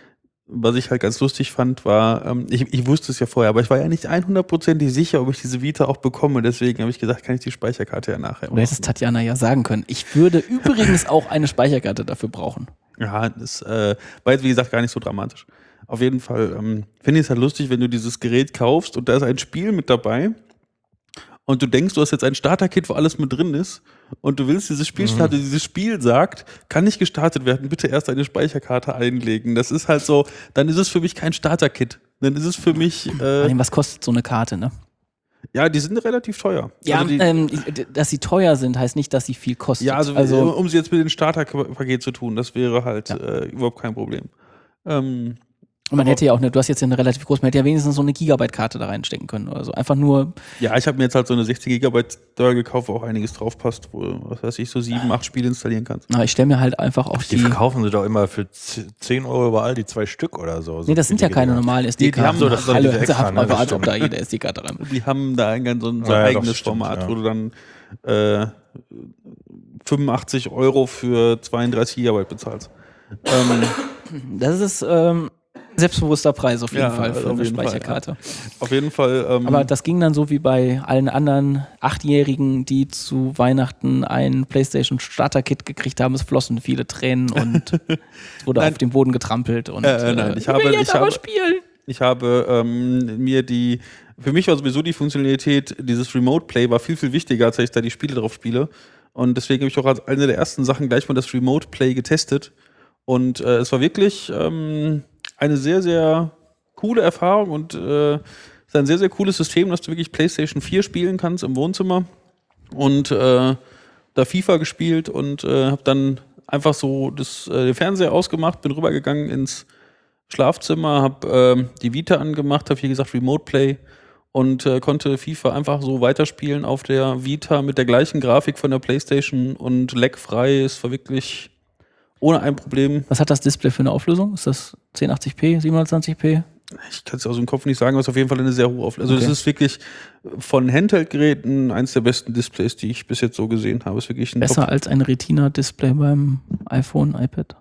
was ich halt ganz lustig fand, war, ähm, ich, ich wusste es ja vorher, aber ich war ja nicht hundertprozentig sicher, ob ich diese Vita auch bekomme. Deswegen habe ich gesagt, kann ich die Speicherkarte ja nachher Du hättest Tatjana ja sagen können. Ich würde übrigens auch eine Speicherkarte dafür brauchen. Ja, das äh, war jetzt, wie gesagt, gar nicht so dramatisch. Auf jeden Fall ähm, finde ich es halt lustig, wenn du dieses Gerät kaufst und da ist ein Spiel mit dabei und du denkst, du hast jetzt ein Starter-Kit, wo alles mit drin ist und du willst dieses Spiel starten, mhm. dieses Spiel sagt, kann nicht gestartet werden, bitte erst eine Speicherkarte einlegen. Das ist halt so, dann ist es für mich kein Starter-Kit. Dann ist es für mich... Äh, was kostet so eine Karte, ne? Ja, die sind relativ teuer. Ja, also die, ähm, dass sie teuer sind, heißt nicht, dass sie viel kosten. Ja, also, also um sie jetzt mit dem Starter-Paket zu tun, das wäre halt ja. äh, überhaupt kein Problem. Ähm, Und man hätte ja auch eine, du hast jetzt ja eine relativ große, man hätte ja wenigstens so eine Gigabyte-Karte da reinstecken können oder so. Einfach nur. Ja, ich habe mir jetzt halt so eine sechzig Gigabyte da gekauft, wo auch einiges drauf passt, wo, was weiß ich, so sieben, acht Spiele installieren kannst. Na, ich stelle mir halt einfach auch die. Die verkaufen sie doch immer für zehn Euro überall, die zwei Stück oder so. Nee, das sind ja keine normalen S D-Karten. Die, die haben so das alle extra, ne, als ob da jede S D-Karte dran. Die haben da ein, so ein so ja, eigenes stimmt, Format, ja. wo du dann äh, fünfundachtzig Euro für zweiunddreißig Gigabyte bezahlst. ähm, das ist ähm, selbstbewusster Preis auf jeden ja, Fall für auf eine jeden Speicherkarte. Fall, ja. Auf jeden Fall. Ähm, Aber das ging dann so wie bei allen anderen Achtjährigen, die zu Weihnachten ein PlayStation Starter-Kit gekriegt haben. Es flossen viele Tränen und es wurde auf den Boden getrampelt. Und, äh, nein, ich, ich habe, will jetzt ich aber habe, spielen. Ich habe ähm, mir die, für mich war sowieso die Funktionalität, dieses Remote Play war viel, viel wichtiger, als ich da die Spiele drauf spiele. Und deswegen habe ich auch als eine der ersten Sachen gleich mal das Remote Play getestet. Und äh, es war wirklich ähm, eine sehr, sehr coole Erfahrung und äh, es ist ein sehr, sehr cooles System, dass du wirklich PlayStation vier spielen kannst im Wohnzimmer. Und äh, da FIFA gespielt und äh, habe dann einfach so das, äh, den Fernseher ausgemacht, bin rübergegangen ins Schlafzimmer, habe äh, die Vita angemacht, habe wie gesagt Remote Play und äh, konnte FIFA einfach so weiterspielen auf der Vita mit der gleichen Grafik von der PlayStation und lagfrei. Es war wirklich ohne ein Problem. Was hat das Display für eine Auflösung? Ist das zehn achtzig p, siebenhundertzwanzig p? Ich kann es aus dem Kopf nicht sagen, aber es ist auf jeden Fall eine sehr hohe Auflösung. Also okay. Das ist wirklich von Handheld-Geräten eins der besten Displays, die ich bis jetzt so gesehen habe. Ist wirklich ein Besser Top- als ein Retina-Display beim iPhone, iPad?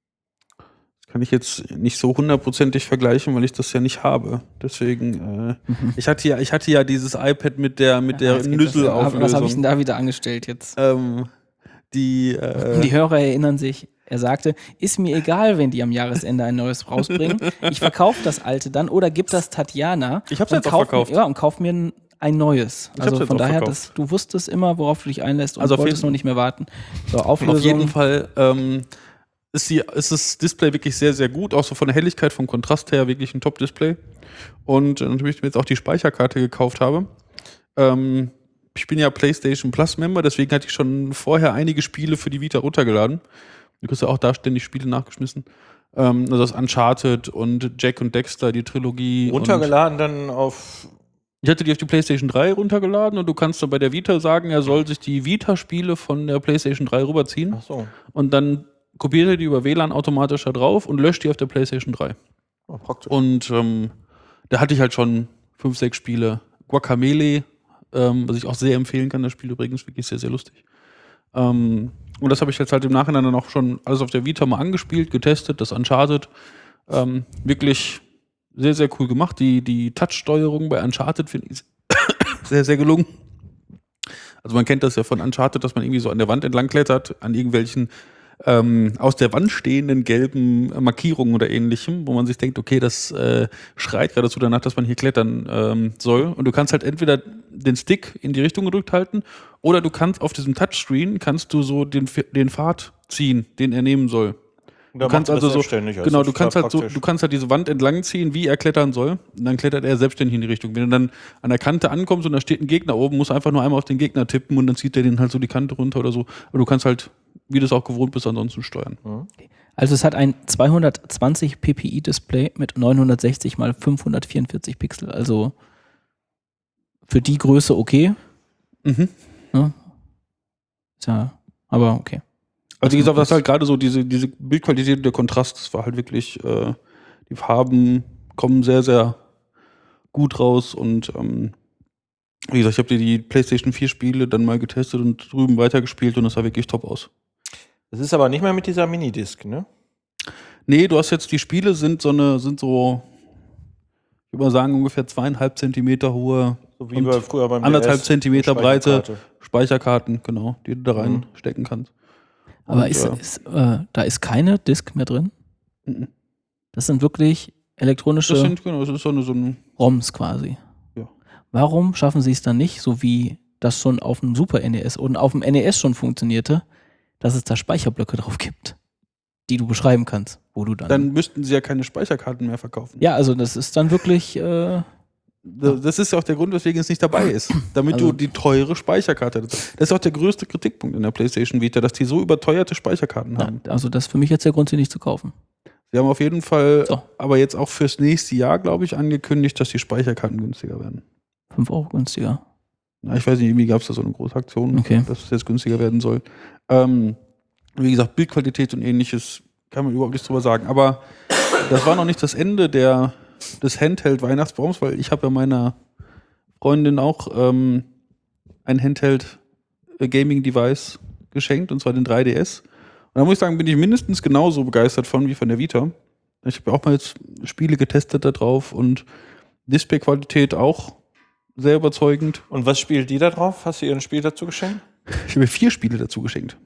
Kann ich jetzt nicht so hundertprozentig vergleichen, weil ich das ja nicht habe. Deswegen, äh, mhm. ich hatte ja, ich hatte ja dieses iPad mit der, mit ja, der Nüsselauflösung. Was habe ich denn da wieder angestellt jetzt? Ähm, die, äh die Hörer erinnern sich, er sagte, ist mir egal, wenn die am Jahresende ein neues rausbringen. Ich verkaufe das alte dann oder gib das Tatjana. Ich habe es jetzt auch verkauft. Mir, ja, und kauf mir ein, ein neues. Ich also von daher, das, du wusstest immer, worauf du dich einlässt und also wolltest nur nicht mehr warten. So, Auflösung. Auf jeden Fall ähm, ist, die, ist das Display wirklich sehr, sehr gut. Auch so von der Helligkeit, vom Kontrast her wirklich ein Top-Display. Und äh, natürlich mir jetzt auch die Speicherkarte gekauft habe. Ähm, ich bin ja PlayStation Plus-Member, deswegen hatte ich schon vorher einige Spiele für die Vita runtergeladen. Du kriegst ja auch da ständig Spiele nachgeschmissen. Ähm, also das Uncharted und Jack und Dexter, die Trilogie. Runtergeladen dann auf... Ich hatte die auf die PlayStation drei runtergeladen und du kannst dann bei der Vita sagen, er soll sich die Vita-Spiele von der PlayStation drei rüberziehen. Ach so. Und dann kopiert er die über W L A N automatisch da drauf und löscht die auf der PlayStation drei. Oh, praktisch. Und ähm, da hatte ich halt schon fünf, sechs Spiele. Guacamelee, ähm, was ich auch sehr empfehlen kann, das Spiel übrigens, wirklich sehr, sehr lustig. Ähm, und das habe ich jetzt halt im Nachhinein dann auch schon alles auf der Vita mal angespielt, getestet, das Uncharted. Ähm, wirklich sehr, sehr cool gemacht. Die, die Touch-Steuerung bei Uncharted finde ich sehr, sehr gelungen. Also man kennt das ja von Uncharted, dass man irgendwie so an der Wand entlang klettert, an irgendwelchen ähm, aus der Wand stehenden gelben Markierungen oder ähnlichem, wo man sich denkt, okay, das äh, schreit geradezu danach, dass man hier klettern ähm, soll. Und du kannst halt entweder den Stick in die Richtung gedrückt halten oder du kannst auf diesem Touchscreen kannst du so den, den Pfad ziehen, den er nehmen soll. Du kannst also so, genau, du kannst halt so, du kannst halt diese Wand entlang ziehen, wie er klettern soll, und dann klettert er selbstständig in die Richtung. Wenn du dann an der Kante ankommst und da steht ein Gegner oben, musst du einfach nur einmal auf den Gegner tippen und dann zieht der den halt so die Kante runter oder so. Aber du kannst halt, wie du es auch gewohnt bist, ansonsten steuern. Also es hat ein zweihundertzwanzig p p i-Display mit neunhundertsechzig mal fünfhundertvierundvierzig Pixel. Also für die Größe okay. Mhm. Ja. Tja, aber okay. Also wie gesagt, das ist halt gerade so diese, diese Bildqualität und der Kontrast, das war halt wirklich, äh, die Farben kommen sehr, sehr gut raus und ähm, wie gesagt, ich habe dir die PlayStation vier Spiele dann mal getestet und drüben weitergespielt und das sah wirklich top aus. Das ist aber nicht mehr mit dieser Minidisc, ne? Nee, du hast jetzt, die Spiele sind so eine, sind so, ich würde mal sagen, ungefähr zweieinhalb Zentimeter hohe, So wie und bei früher beim anderthalb D S, Zentimeter breite Speicherkarte. Speicherkarten, genau, die du da Mhm. reinstecken kannst. Aber Und, ist, äh, ist, äh, da ist keine Disk mehr drin? mhm. Das sind wirklich elektronische Das sind, genau, das ist so eine, so ein, ROMs quasi. Ja. Warum schaffen sie es dann nicht, so wie das schon auf dem Super N E S und auf dem N E S schon funktionierte, dass es da Speicherblöcke drauf gibt, die du beschreiben kannst, wo du dann. dann müssten sie ja keine Speicherkarten mehr verkaufen. ja, also das ist dann wirklich. Äh, Da- Das ist ja auch der Grund, weswegen es nicht dabei ist. Damit Also- du die teure Speicherkarte hast. Das ist auch der größte Kritikpunkt in der PlayStation Vita, dass die so überteuerte Speicherkarten na, haben. also das ist für mich jetzt der Grund, sie nicht zu kaufen. Sie haben auf jeden Fall So. aber jetzt auch fürs nächste Jahr, glaube ich, angekündigt, dass die Speicherkarten günstiger werden. fünf Euro günstiger. Na, ich weiß nicht, irgendwie gab es da so eine große Aktion, Okay. dass es jetzt günstiger werden soll. Ähm, wie gesagt, Bildqualität und ähnliches kann man überhaupt nichts drüber sagen. Aber das war noch nicht das Ende der, des Handheld-Weihnachtsbaums, weil ich habe ja meiner Freundin auch ähm, ein Handheld-Gaming-Device geschenkt, und zwar den drei D S. Und da muss ich sagen, bin ich mindestens genauso begeistert von wie von der Vita. Ich habe ja auch mal jetzt Spiele getestet da drauf und Displayqualität auch sehr überzeugend. Und was spielt die da drauf? Hast du ihr ein Spiel dazu geschenkt? Ich habe vier Spiele dazu geschenkt.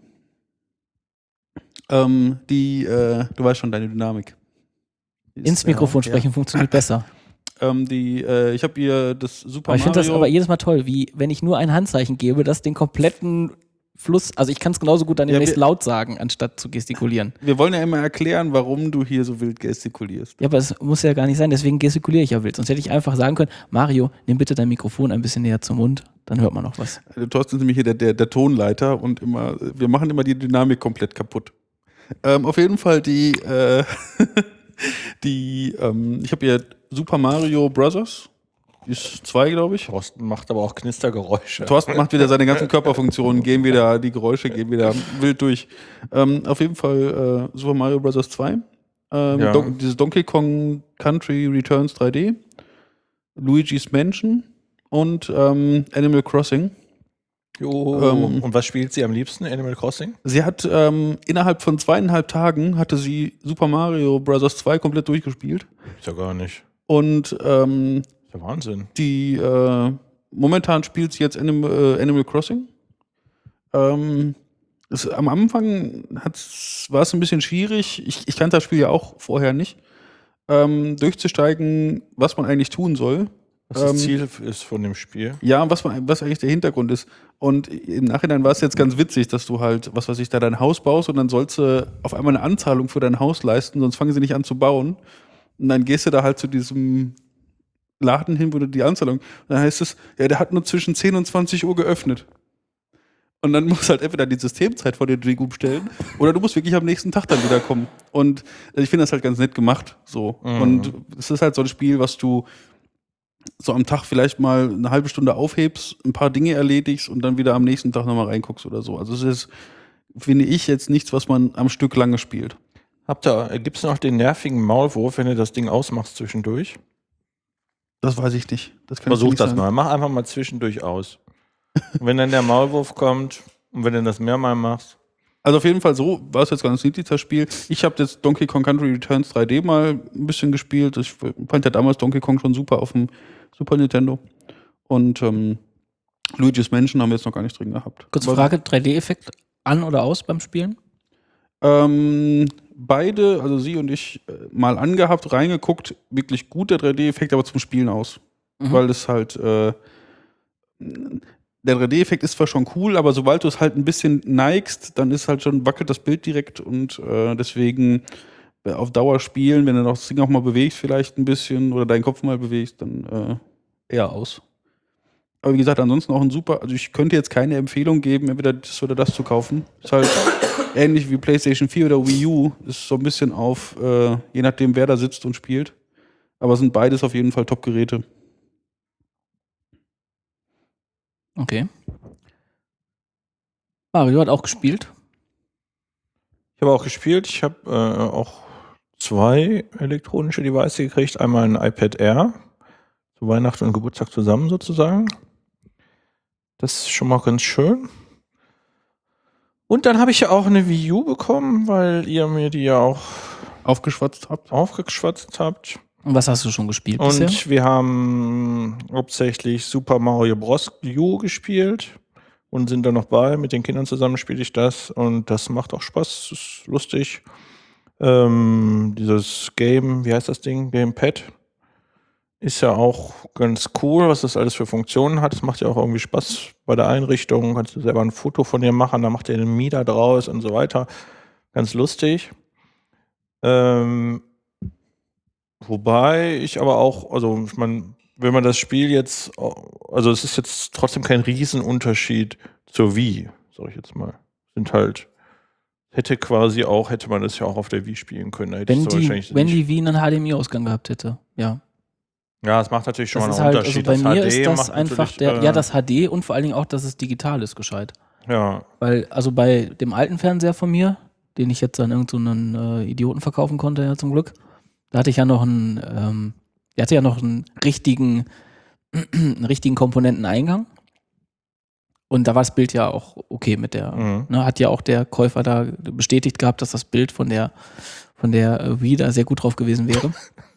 Ähm, die, äh, du weißt schon, deine Dynamik. Die ist, Ins Mikrofon äh, sprechen funktioniert besser. Ja. Ähm, die, äh, ich habe ihr das Super Aber ich finde das Mario. aber jedes Mal toll, wie wenn ich nur ein Handzeichen gebe, das den kompletten Fluss, also ich kann es genauso gut dann Ja, demnächst wir- laut sagen, anstatt zu gestikulieren. Wir wollen ja immer erklären, warum du hier so wild gestikulierst. Ja, aber es muss ja gar nicht sein, deswegen gestikuliere ich ja wild. Sonst hätte ich einfach sagen können, Mario, nimm bitte dein Mikrofon ein bisschen näher zum Mund, dann hört man noch was. Also, Thorsten ist nämlich hier der, der, der Tonleiter und immer, wir machen immer die Dynamik komplett kaputt. Ähm, auf jeden Fall die, äh, die, ähm, ich habe hier Super Mario Brothers, die ist zwei, glaube ich. Thorsten macht aber auch Knistergeräusche. Thorsten macht wieder seine ganzen Körperfunktionen, gehen wieder, die Geräusche gehen wieder wild durch. Ähm, auf jeden Fall äh, Super Mario Bros. zwei. Ähm, Ja. Don dieses Donkey Kong Country Returns drei D. Luigi's Mansion und ähm, Animal Crossing. Jo. Ähm, Und was spielt sie am liebsten? Animal Crossing? Sie hat ähm, innerhalb von zweieinhalb Tagen hatte sie Super Mario Bros. zwei komplett durchgespielt. Ist ja gar nicht. Und ähm, Ist ja Wahnsinn. Die äh, momentan spielt sie jetzt Anim äh, Animal Crossing. Ähm, es, am Anfang war es ein bisschen schwierig. Ich, ich kannte das Spiel ja auch vorher nicht. Ähm, durchzusteigen, was man eigentlich tun soll. Was das Ähm, Ziel ist von dem Spiel? Ja, was, man, was eigentlich der Hintergrund ist. Und im Nachhinein war es jetzt ganz witzig, dass du halt, was weiß ich, da dein Haus baust und dann sollst du auf einmal eine Anzahlung für dein Haus leisten, sonst fangen sie nicht an zu bauen. Und dann gehst du da halt zu diesem Laden hin, wo du die Anzahlung. Und dann heißt es, ja, der hat nur zwischen zehn und zwanzig Uhr geöffnet. Und dann musst du halt entweder die Systemzeit vor den Dreh umstellen oder du musst wirklich am nächsten Tag dann wieder kommen. Und ich finde das halt ganz nett gemacht. So. Mhm. Und es ist halt so ein Spiel, was du so am Tag vielleicht mal eine halbe Stunde aufhebst, ein paar Dinge erledigst und dann wieder am nächsten Tag nochmal reinguckst oder so. Also es ist, finde ich, jetzt nichts, was man am Stück lange spielt. Habt ihr, gibt's noch den nervigen Maulwurf, wenn du das Ding ausmachst zwischendurch? Das weiß ich nicht. Das kann ich Versuch nicht das sagen. mal. Mach einfach mal zwischendurch aus. Und wenn dann der Maulwurf kommt und wenn du das mehrmal machst. Also auf jeden Fall so war es jetzt ganz niedlich, das Spiel. Ich habe jetzt Donkey Kong Country Returns drei D mal ein bisschen gespielt. Ich fand ja damals Donkey Kong schon super auf dem Super Nintendo. Und ähm, Luigi's Mansion haben wir jetzt noch gar nicht drin gehabt. Kurze Aber, Frage, drei D-Effekt an oder aus beim Spielen? Ähm, beide, also sie und ich, äh, mal angehabt, reingeguckt. Wirklich gut der drei D-Effekt, aber zum Spielen aus. Mhm. Weil das halt äh, der drei D-Effekt ist zwar schon cool, aber sobald du es halt ein bisschen neigst, dann ist halt schon, wackelt das Bild direkt und äh, deswegen äh, auf Dauer spielen, wenn du das Ding auch mal bewegst vielleicht ein bisschen oder deinen Kopf mal bewegst, dann äh, eher aus. Aber wie gesagt, ansonsten auch ein super, also ich könnte jetzt keine Empfehlung geben, entweder das oder das zu kaufen. Ist halt ähnlich wie PlayStation vier oder Wii U, ist so ein bisschen auf, äh, je nachdem wer da sitzt und spielt. Aber sind beides auf jeden Fall Top-Geräte. Okay. Mario hat auch gespielt. Ich habe auch gespielt. Ich habe äh, auch zwei elektronische Devices gekriegt. Einmal ein iPad Air. Zu Weihnachten und Geburtstag zusammen sozusagen. Das ist schon mal ganz schön. Und dann habe ich ja auch eine Wii U bekommen, weil ihr mir die ja auch aufgeschwatzt habt. aufgeschwatzt habt. Und was hast du schon gespielt Und bisher? wir haben hauptsächlich Super Mario Bros. U gespielt und sind da noch bei. Mit den Kindern zusammen spiele ich das und das macht auch Spaß, ist lustig. Ähm, dieses Game, wie heißt das Ding? Gamepad ist ja auch ganz cool, was das alles für Funktionen hat. Es macht ja auch irgendwie Spaß bei der Einrichtung. Kannst du selber ein Foto von dir machen, dann macht ihr einen Mieder draus und so weiter. Ganz lustig. Ähm, wobei ich aber auch, also ich meine, wenn man das Spiel jetzt, also es ist jetzt trotzdem kein Riesenunterschied zur Wii, sag ich jetzt mal. Sind halt, hätte quasi auch, hätte man das ja auch auf der Wii spielen können. Da hätte Wenn ich so die, wahrscheinlich wenn nicht- die Wii einen H D M I-Ausgang gehabt hätte, ja. Ja, es macht natürlich schon Das mal ist einen halt, also Unterschied. bei Das mir H D ist das macht einfach natürlich, der, äh, ja, das H D und vor allen Dingen auch, dass es digital ist, gescheit. Ja, Weil, also bei dem alten Fernseher von mir, den ich jetzt an irgendeinen so äh, Idioten verkaufen konnte, ja zum Glück, da hatte ich ja noch einen, ähm, der hatte ja noch einen richtigen, einen richtigen Komponenteneingang. Und da war das Bild ja auch okay mit der, Mhm. ne, hat ja auch der Käufer da bestätigt gehabt, dass das Bild von der, von der äh, Wii da sehr gut drauf gewesen wäre.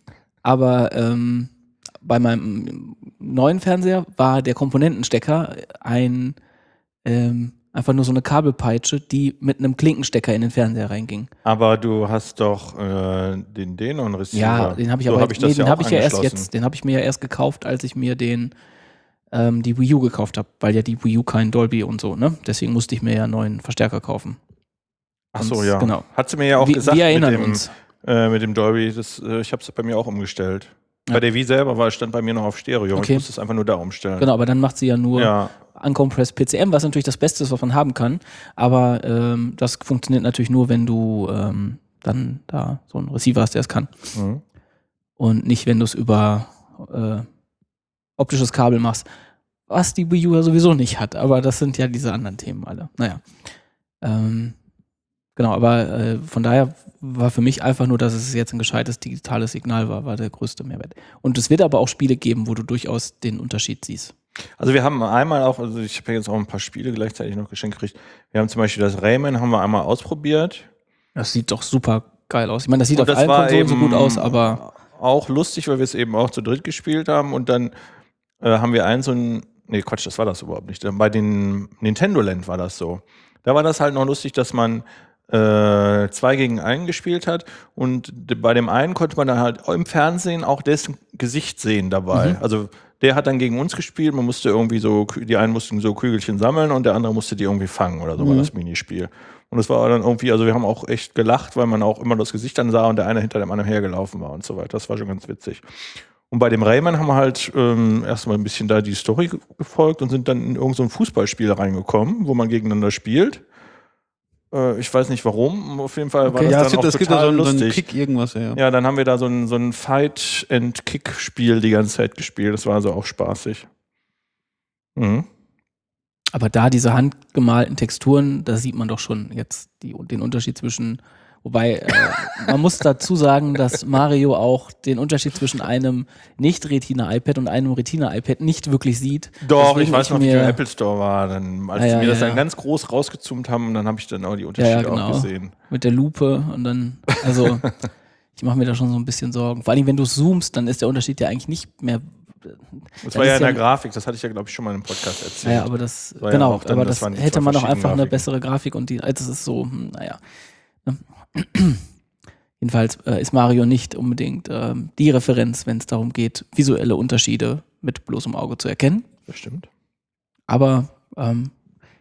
Aber ähm, bei meinem neuen Fernseher war der Komponentenstecker ein ähm, einfach nur so eine Kabelpeitsche, die mit einem Klinkenstecker in den Fernseher reinging. aber du hast doch äh, den Denon Receiver. Ja, den habe ich so aber hab ich das nee, den ja habe auch ich ja erst angeschlossen. jetzt, den habe ich mir ja erst gekauft, als ich mir den ähm, die Wii U gekauft habe, weil ja die Wii U kein Dolby und so, ne? Deswegen musste ich mir ja einen neuen Verstärker kaufen. Ach so, Und- ja. genau. Hat sie mir ja auch wir, gesagt wir erinnern mit dem, uns. Äh, mit dem Dolby. Das, äh, ich habe es bei mir auch umgestellt. Ja. Bei der Wii selber war, stand bei mir noch auf Stereo. Okay. Ich musste es einfach nur da umstellen. Genau, aber dann macht sie ja nur Ja, Uncompressed P C M, was natürlich das Beste ist, was man haben kann. Aber ähm, das funktioniert natürlich nur, wenn du ähm, dann da so einen Receiver hast, der es kann. mhm. Und nicht, wenn du es über äh, optisches Kabel machst. Was die Wii U ja sowieso nicht hat. Aber das sind ja diese anderen Themen alle. Naja. Ähm, genau, aber äh, von daher war für mich einfach nur, dass es jetzt ein gescheites digitales Signal war, war der größte Mehrwert. Und es wird aber auch Spiele geben, wo du durchaus den Unterschied siehst. Also wir haben einmal auch, also ich habe jetzt auch ein paar Spiele gleichzeitig noch geschenkt gekriegt. Wir haben zum Beispiel das Rayman, haben wir einmal ausprobiert. Das sieht doch super geil aus. Ich meine, das sieht Und auf das allen war Konsolen so eben gut aus, aber auch lustig, weil wir es eben auch zu dritt gespielt haben. Und dann äh, haben wir einen so ein, nee Quatsch, das war das überhaupt nicht. Bei den Nintendo Land war das so. Da war das halt noch lustig, dass man äh, zwei gegen einen gespielt hat und d- bei dem einen konnte man dann halt im Fernsehen auch dessen Gesicht sehen dabei. Mhm. Also der hat dann gegen uns gespielt, man musste irgendwie so, Kü- die einen mussten so Kügelchen sammeln und der andere musste die irgendwie fangen oder so, war Mhm. das Minispiel. Und es war dann irgendwie, also wir haben auch echt gelacht, weil man auch immer das Gesicht dann sah und der eine hinter dem anderen hergelaufen war und so weiter. Das war schon ganz witzig. Und bei dem Rayman haben wir halt ähm, erstmal ein bisschen da die Story ge- gefolgt und sind dann in irgend so ein Fußballspiel reingekommen, wo man gegeneinander spielt. Äh, ich weiß nicht warum, auf jeden Fall war Okay. das Ja, dann es gibt, auch es gibt da so total einen, so einen lustig. Kick irgendwas, ja. Ja, dann haben wir da so ein, so ein Fight-and-Kick-Spiel die ganze Zeit gespielt. Das war also auch spaßig. Mhm. aber da diese handgemalten Texturen, da sieht man doch schon jetzt die, den Unterschied zwischen, wobei äh, man muss dazu sagen, dass Mario auch den Unterschied zwischen einem Nicht-Retina-iPad und einem Retina-iPad nicht wirklich sieht. Doch, Deswegen ich weiß noch, wie mir- der Apple Store war, dann, als Ah, ja, sie mir das ja, dann ja. ganz groß rausgezoomt haben, und dann habe ich dann auch die Ja, Unterschiede ja, genau. auch gesehen. Mit der Lupe und dann, also ich mache mir da schon so ein bisschen Sorgen. Vor allem, wenn du zoomst, dann ist der Unterschied ja eigentlich nicht mehr. Das Das war ja ist in der ja- Grafik, das hatte ich ja, glaube ich, schon mal im Podcast erzählt. Naja, aber das, War ja genau, auch dann- aber das das, waren die hätte zwei man doch verschiedenen einfach eine Grafiken. bessere Grafik und die, das ist so, hm, naja. Ne? Jedenfalls äh, ist Mario nicht unbedingt ähm, die Referenz, wenn es darum geht, visuelle Unterschiede mit bloßem Auge zu erkennen. Das stimmt. Aber ähm,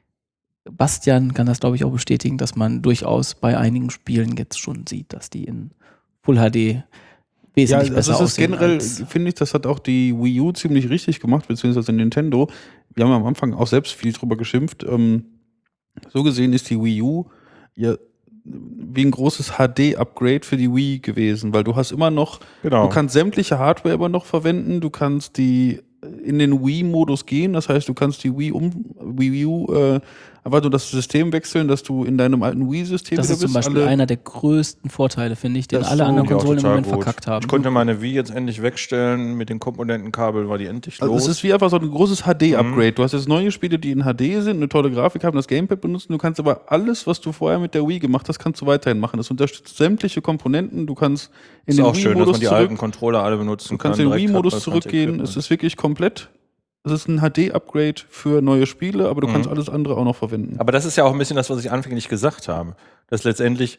Bastian kann das, glaube ich, auch bestätigen, dass man durchaus bei einigen Spielen jetzt schon sieht, dass die in Full H D Ja, wesentlich also besser es ist aussehen. generell, als- finde ich, das hat auch die Wii U ziemlich richtig gemacht, beziehungsweise Nintendo. Wir haben am Anfang auch selbst viel drüber geschimpft. Ähm, so gesehen ist die Wii U ja wie ein großes H D-Upgrade für die Wii gewesen, weil du hast immer noch, Genau. du kannst sämtliche Hardware immer noch verwenden, du kannst die in den Wii-Modus gehen, das heißt, du kannst die Wii, um, Wii U äh, einfach nur das System wechseln, dass du in deinem alten Wii-System Das wieder ist zum bist. Beispiel alle- einer der größten Vorteile, finde ich, den Das alle so- anderen Ja, Konsolen im total Moment gut. verkackt haben. Ich konnte meine Wii jetzt endlich wegstellen, mit den Komponentenkabel war die endlich Also los. es ist wie einfach so ein großes H D-Upgrade. Du hast jetzt neue Spiele, die in H D sind, eine tolle Grafik haben, das Gamepad benutzen. Du kannst aber alles, was du vorher mit der Wii gemacht hast, kannst du weiterhin machen. Das unterstützt sämtliche Komponenten. Du kannst in ist den auch schön, dass Wii-Modus man die zurück. alten Controller alle benutzen Du kannst kann. in den Direkt hat Wii-Modus man das ganze zurückgehen. Equipment. Es ist wirklich komplett. Es ist ein H D-Upgrade für neue Spiele, aber du Mhm. kannst alles andere auch noch verwenden. Aber das ist ja auch ein bisschen das, was ich anfänglich gesagt habe. Dass letztendlich,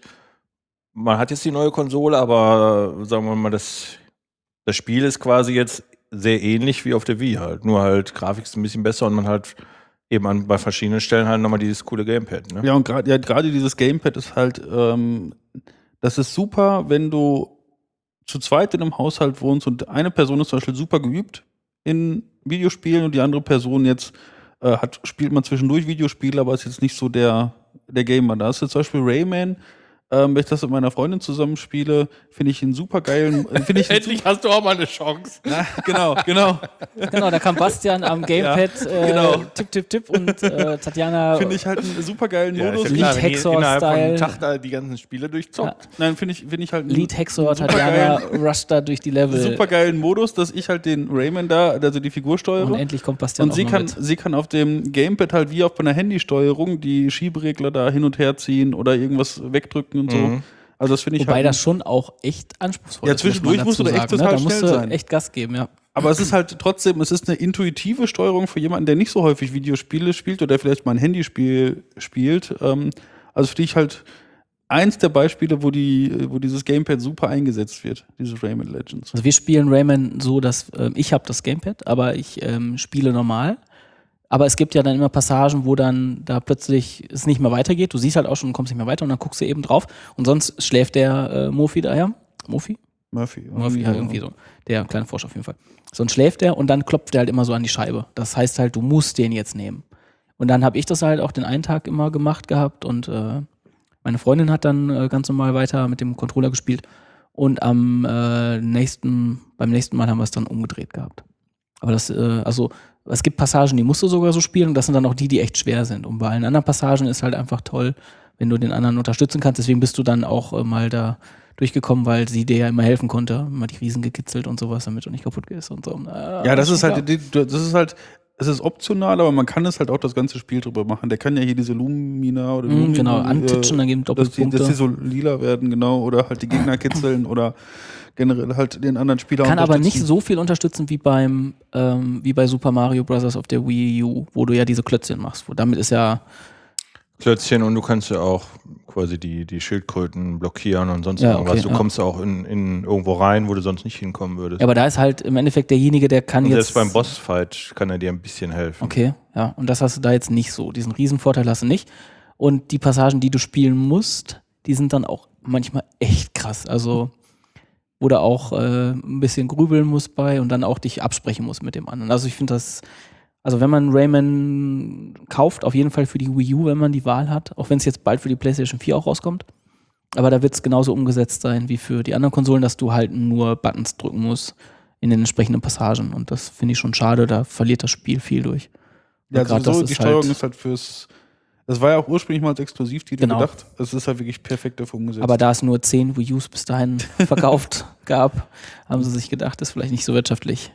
man hat jetzt die neue Konsole, aber sagen wir mal, das, das Spiel ist quasi jetzt sehr ähnlich wie auf der Wii halt. Nur halt Grafik ist ein bisschen besser und man halt eben an, bei verschiedenen Stellen halt nochmal dieses coole Gamepad. Ne? Ja, und gerade ja, gerade dieses Gamepad ist halt, ähm, das ist super, wenn du zu zweit in einem Haushalt wohnst und eine Person ist zum Beispiel super geübt in Videospielen und die andere Person jetzt äh, hat, spielt man zwischendurch Videospiele, aber ist jetzt nicht so der, der Gamer. Da ist jetzt zum Beispiel Rayman, ähm, wenn ich das mit meiner Freundin zusammenspiele, finde ich einen super geilen, äh, finde ich einen Endlich hast du auch mal eine Chance. Na, genau, genau. Genau, da kam Bastian am Gamepad, Ja, äh, genau. tipp, tipp, tipp und äh, Tatjana. Finde ich halt einen super geilen Ja, Modus. ist ja klar, Lead wenn die Hexor innerhalb von einem Style. Tag da die ganzen Spiele durchzockt. Nein, finde ich, finde ich halt einen Lead Hexor, super Tatjana rusht da durch die Level. super geilen Modus, dass ich halt den Rayman da, also die Figur steuere. Und endlich kommt Bastian Und auch sie mal kann, mit. sie kann auf dem Gamepad halt wie auf einer Handysteuerung die Schieberegler da hin und her ziehen oder irgendwas wegdrücken und so. Mhm. Also das finde ich Wobei halt. das schon auch echt anspruchsvoll Ja, ist. muss zwischendurch man musst du dazu da echt sagen, total ne? Da musst schnell du sein. echt Gas geben, ja. aber es ist halt trotzdem, es ist eine intuitive Steuerung für jemanden, der nicht so häufig Videospiele spielt oder der vielleicht mal ein Handyspiel spielt. Ähm, also finde ich halt eins der Beispiele, wo, die, wo dieses Gamepad super eingesetzt wird, dieses Rayman Legends. Also wir spielen Rayman so, dass ähm, ich habe das Gamepad, aber ich ähm, spiele normal. Aber es gibt ja dann immer Passagen, wo dann da plötzlich es nicht mehr weitergeht. Du siehst halt auch schon, du kommst nicht mehr weiter und dann guckst du eben drauf. Und sonst schläft der äh, Murphy da ja. Murphy? Murphy. Murphy, ja, irgendwie so. Der kleine Forscher auf jeden Fall. Sonst schläft er und dann klopft er halt immer so an die Scheibe. Das heißt halt, du musst den jetzt nehmen. Und dann habe ich das halt auch den einen Tag immer gemacht gehabt und äh, meine Freundin hat dann äh, ganz normal weiter mit dem Controller gespielt. Und am äh, nächsten, beim nächsten Mal haben wir es dann umgedreht gehabt. Aber das, äh, also es gibt Passagen, die musst du sogar so spielen und das sind dann auch die, die echt schwer sind. Und bei allen anderen Passagen ist halt einfach toll, wenn du den anderen unterstützen kannst. Deswegen bist du dann auch äh, mal da durchgekommen, weil sie dir ja immer helfen konnte. Immer die Riesen gekitzelt und sowas, damit du nicht kaputt gehst und so. Äh, Ja, das ist schon halt, die- das ist halt, es ist optional, aber man kann es halt auch das ganze Spiel drüber machen. Der kann ja hier diese Lumina oder Mhm, Lumina, genau, äh, antitschen, dann geben dass die, Doppelpunkte. dass die so lila werden, genau, oder halt die Gegner kitzeln oder generell halt den anderen Spieler Kann aber nicht unterstützen. so viel unterstützen wie beim ähm, wie bei Super Mario Bros. Auf der Wii U, wo du ja diese Klötzchen machst. Wo, damit ist ja Klötzchen und du kannst ja auch quasi die, die Schildkröten blockieren und sonst Ja, irgendwas. okay, du ja. kommst auch in, in irgendwo rein, wo du sonst nicht hinkommen würdest. ja, aber da ist halt im Endeffekt derjenige, der kann und jetzt selbst beim Bossfight kann er dir ein bisschen helfen. Okay, ja, und das hast du da jetzt nicht so. Diesen Riesenvorteil hast du nicht. Und die Passagen, die du spielen musst, die sind dann auch manchmal echt krass. Also, wo du auch äh, ein bisschen grübeln musst bei und dann auch dich absprechen musst mit dem anderen. Also, ich finde das, also, wenn man Rayman kauft, auf jeden Fall für die Wii U, wenn man die Wahl hat, auch wenn es jetzt bald für die PlayStation vier auch rauskommt. Aber da wird es genauso umgesetzt sein wie für die anderen Konsolen, dass du halt nur Buttons drücken musst in den entsprechenden Passagen. Und das finde ich schon schade, da verliert das Spiel viel durch. Ja, Und grad sowieso, das die ist Steuerung halt- ist halt fürs. Das war ja auch ursprünglich mal als Exklusivtitel Genau. gedacht. Es ist halt wirklich perfekt dafür umgesetzt. Aber da es nur zehn Wii Us bis dahin verkauft gab, haben sie sich gedacht, das ist vielleicht nicht so wirtschaftlich.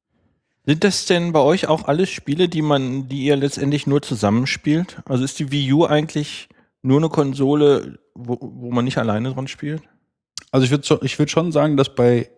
Sind das denn bei euch auch alles Spiele, die man, die ihr letztendlich nur zusammenspielt? Also ist die Wii U eigentlich nur eine Konsole, wo, wo man nicht alleine dran spielt? Also ich würde schon, ich würd schon sagen, dass bei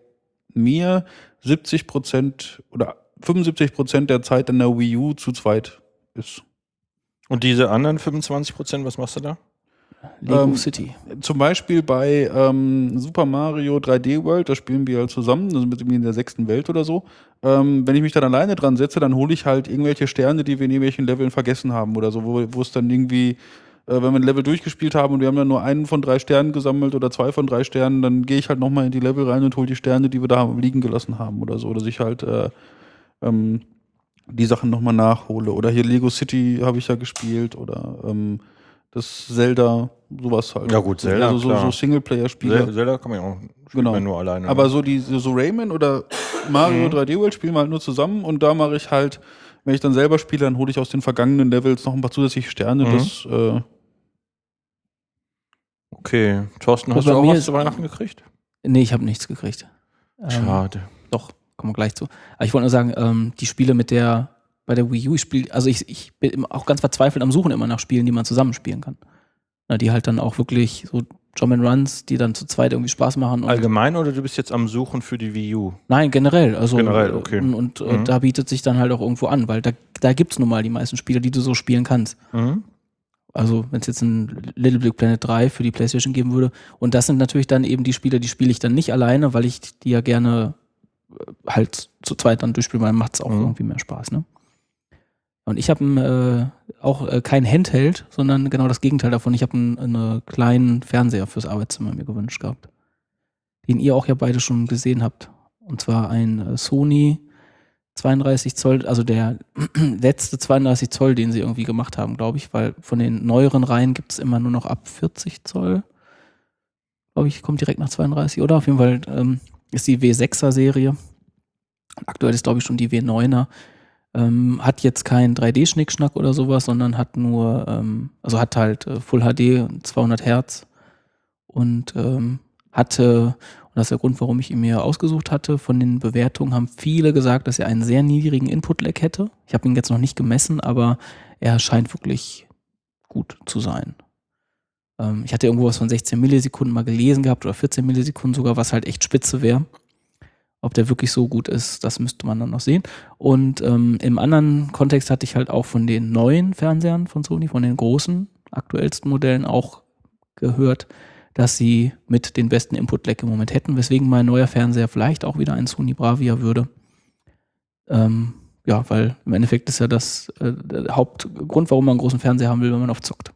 mir siebzig Prozent oder fünfundsiebzig Prozent der Zeit in der Wii U zu zweit ist. Und diese anderen fünfundzwanzig Prozent, was machst du da? Lego Ähm, City. Zum Beispiel bei ähm, Super Mario drei D World, da spielen wir halt zusammen, da sind wir irgendwie in der sechsten Welt oder so. Ähm, wenn ich mich dann alleine dran setze, dann hole ich halt irgendwelche Sterne, die wir in irgendwelchen Leveln vergessen haben oder so, wo, wo es dann irgendwie, äh, wenn wir ein Level durchgespielt haben und wir haben dann nur einen von drei Sternen gesammelt oder zwei von drei Sternen, dann gehe ich halt nochmal in die Level rein und hole die Sterne, die wir da liegen gelassen haben oder so, dass ich halt äh, ähm, die Sachen nochmal nachhole. Oder hier Lego City habe ich ja gespielt oder ähm, das Zelda, sowas halt. Ja gut, Zelda, Also so, klar. so Singleplayer-Spiele. Zel- Zelda kann man ja auch spielt Genau. man nur alleine. Aber ne? so die so Rayman oder Mario Mhm. drei D World spielen wir halt nur zusammen und da mache ich halt, wenn ich dann selber spiele, dann hole ich aus den vergangenen Levels noch ein paar zusätzliche Sterne. Mhm. Das äh, Okay. Thorsten, Also hast du bei auch mir was ist- zu Weihnachten gekriegt? Nee, ich habe nichts gekriegt. Ähm, Schade. Doch, kommen wir gleich zu. Aber ich wollte nur sagen, ähm, die Spiele mit der, bei der Wii U, ich spiele, also ich, ich bin immer auch ganz verzweifelt am Suchen immer nach Spielen, die man zusammenspielen kann. Na, die halt dann auch wirklich so Jump-and-Runs, die dann zu zweit irgendwie Spaß machen. Und Allgemein oder du bist jetzt am Suchen für die Wii U? Nein, generell. Also, Generell, okay. Und, und äh, Mhm. da bietet sich dann halt auch irgendwo an, weil da, da gibt es nun mal die meisten Spiele, die du so spielen kannst. Mhm. Also wenn es jetzt ein Little Big Planet drei für die PlayStation geben würde. Und das sind natürlich dann eben die Spiele, die spiele ich dann nicht alleine, weil ich die ja gerne äh, halt zu zweit dann durchspiele, weil macht es auch Mhm. irgendwie mehr Spaß, ne? Und ich habe äh, auch äh, kein Handheld, sondern genau das Gegenteil davon. Ich habe einen, einen kleinen Fernseher fürs Arbeitszimmer mir gewünscht gehabt, den ihr auch ja beide schon gesehen habt. Und zwar ein äh, Sony zweiunddreißig Zoll, also der letzte zweiunddreißig Zoll, den sie irgendwie gemacht haben, glaube ich, weil von den neueren Reihen gibt es immer nur noch ab vierzig Zoll. Glaube ich, kommt direkt nach zweiunddreißig, oder? Auf jeden Fall ähm, ist die W sechser Serie. Aktuell ist, glaube ich, schon die W neuner. Ähm, hat jetzt keinen drei D-Schnickschnack oder sowas, sondern hat nur, ähm, also hat halt äh, Full H D und zweihundert Hertz und ähm, hatte, und das ist der Grund, warum ich ihn mir ausgesucht hatte, von den Bewertungen haben viele gesagt, dass er einen sehr niedrigen Input-Lag hätte. Ich habe ihn jetzt noch nicht gemessen, aber er scheint wirklich gut zu sein. Ähm, ich hatte irgendwo was von sechzehn Millisekunden mal gelesen gehabt oder vierzehn Millisekunden sogar, was halt echt spitze wäre. Ob der wirklich so gut ist, das müsste man dann noch sehen. Und ähm, im anderen Kontext hatte ich halt auch von den neuen Fernsehern von Sony, von den großen, aktuellsten Modellen auch gehört, dass sie mit den besten Input-Lag im Moment hätten, weswegen mein neuer Fernseher vielleicht auch wieder ein Sony Bravia würde. Ähm, ja, weil im Endeffekt ist ja das äh, der Hauptgrund, warum man einen großen Fernseher haben will, wenn man oft zockt.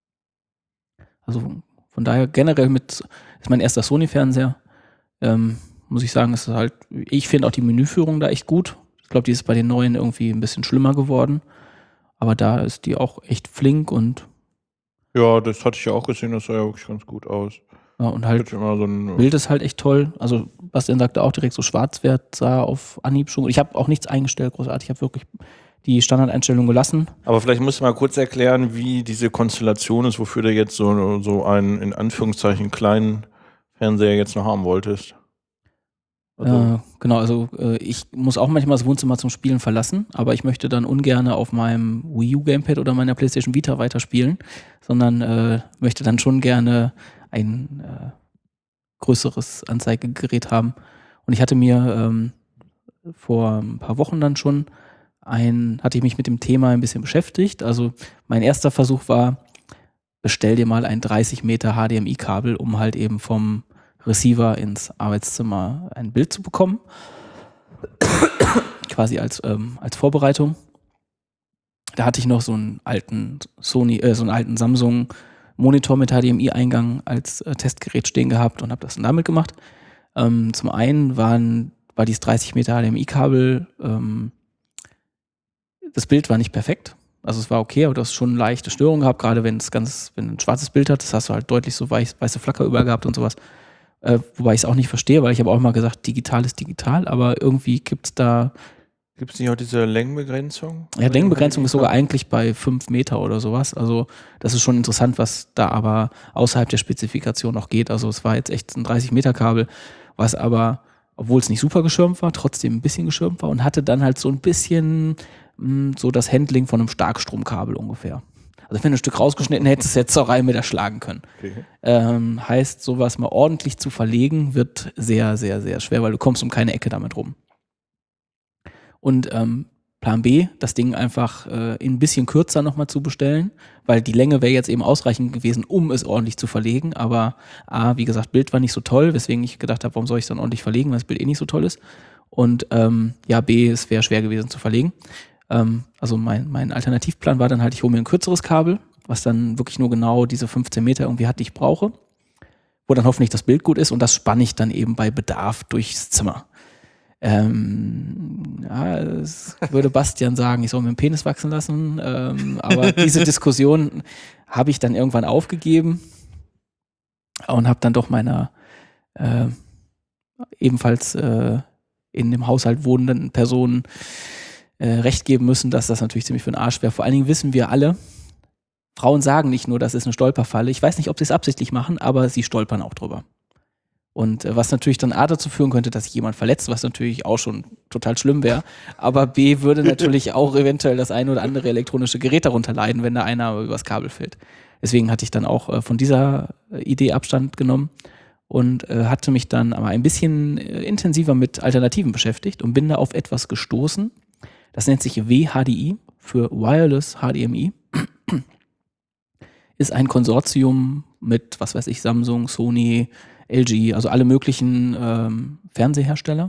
Also von daher generell mit, ist mein erster Sony-Fernseher. Ähm, muss ich sagen, ist halt, ich finde auch die Menüführung da echt gut. Ich glaube, die ist bei den neuen irgendwie ein bisschen schlimmer geworden. Aber da ist die auch echt flink und, Ja, das hatte ich ja auch gesehen, das sah ja wirklich ganz gut aus. ja, und halt Wird immer so ein, Bild ist halt echt toll. Also Bastian sagte auch direkt so Schwarzwert sah auf Anhieb schon. Ich habe auch nichts eingestellt, großartig. Ich habe wirklich die Standardeinstellung gelassen. Aber vielleicht musst du mal kurz erklären, wie diese Konstellation ist, wofür du jetzt so, so einen, in Anführungszeichen, kleinen Fernseher jetzt noch haben wolltest. Also, Äh, genau, also äh, ich muss auch manchmal das Wohnzimmer zum Spielen verlassen, aber ich möchte dann ungern auf meinem Wii U Gamepad oder meiner PlayStation Vita weiterspielen, sondern äh, möchte dann schon gerne ein äh, größeres Anzeigegerät haben. Und ich hatte mir ähm, vor ein paar Wochen dann schon ein, hatte ich mich mit dem Thema ein bisschen beschäftigt. Also mein erster Versuch war, bestell dir mal ein dreißig Meter H D M I-Kabel, um halt eben vom Receiver ins Arbeitszimmer ein Bild zu bekommen. Quasi als, ähm, als Vorbereitung. Da hatte ich noch so einen alten Sony, äh, so einen alten Samsung Monitor mit H D M I-Eingang als äh, Testgerät stehen gehabt und habe das dann damit gemacht. Ähm, zum einen waren, war dieses dreißig Meter H D M I-Kabel, ähm, das Bild war nicht perfekt. Also es war okay, aber du hast schon leichte Störungen gehabt, gerade wenn es ganz, wenn du ein schwarzes Bild hat, das hast du halt deutlich so weiß, weiße Flacker überall gehabt und sowas. Äh, wobei ich es auch nicht verstehe, weil ich habe auch mal gesagt, digital ist digital, aber irgendwie gibt es da, gibt es nicht auch diese Längenbegrenzung? ja, Längenbegrenzung ist sogar eigentlich bei fünf Meter oder sowas. Also das ist schon interessant, was da aber außerhalb der Spezifikation noch geht. Also es war jetzt echt ein dreißig Meter Kabel, was aber, obwohl es nicht super geschirmt war, trotzdem ein bisschen geschirmt war und hatte dann halt so ein bisschen mh, so das Handling von einem Starkstromkabel ungefähr. Also wenn du ein Stück rausgeschnitten hättest, hättest du auch Reihe mit erschlagen können. Okay. Ähm, heißt, sowas mal ordentlich zu verlegen, wird sehr, sehr, sehr schwer, weil du kommst um keine Ecke damit rum. Und ähm, Plan B, das Ding einfach äh, ein bisschen kürzer nochmal zu bestellen, weil die Länge wäre jetzt eben ausreichend gewesen, um es ordentlich zu verlegen. Aber A, wie gesagt, Bild war nicht so toll, weswegen ich gedacht habe, warum soll ich es dann ordentlich verlegen, weil das Bild eh nicht so toll ist. Und ähm, ja, B, es wäre schwer gewesen zu verlegen. Ähm, also mein, mein Alternativplan war dann halt, ich hole mir ein kürzeres Kabel, was dann wirklich nur genau diese fünfzehn Meter irgendwie hat, die ich brauche, wo dann hoffentlich das Bild gut ist und das spanne ich dann eben bei Bedarf durchs Zimmer. Ähm, ja, das würde Bastian sagen, ich soll mir den Penis wachsen lassen, ähm, aber diese Diskussion habe ich dann irgendwann aufgegeben und habe dann doch meiner äh, ebenfalls äh, in dem Haushalt wohnenden Personen äh, recht geben müssen, dass das natürlich ziemlich für den Arsch wäre. Vor allen Dingen wissen wir alle, Frauen sagen nicht nur, das ist eine Stolperfalle. Ich weiß nicht, ob sie es absichtlich machen, aber sie stolpern auch drüber. Und äh, was natürlich dann A dazu führen könnte, dass sich jemand verletzt, was natürlich auch schon total schlimm wäre. Aber B würde natürlich auch eventuell das eine oder andere elektronische Gerät darunter leiden, wenn da einer übers Kabel fällt. Deswegen hatte ich dann auch äh, von dieser äh, Idee Abstand genommen und äh, hatte mich dann aber ein bisschen äh, intensiver mit Alternativen beschäftigt und bin da auf etwas gestoßen. Das nennt sich W H D I für Wireless H D M I. Ist ein Konsortium mit, was weiß ich, Samsung, Sony, L G, also alle möglichen ähm, Fernsehersteller.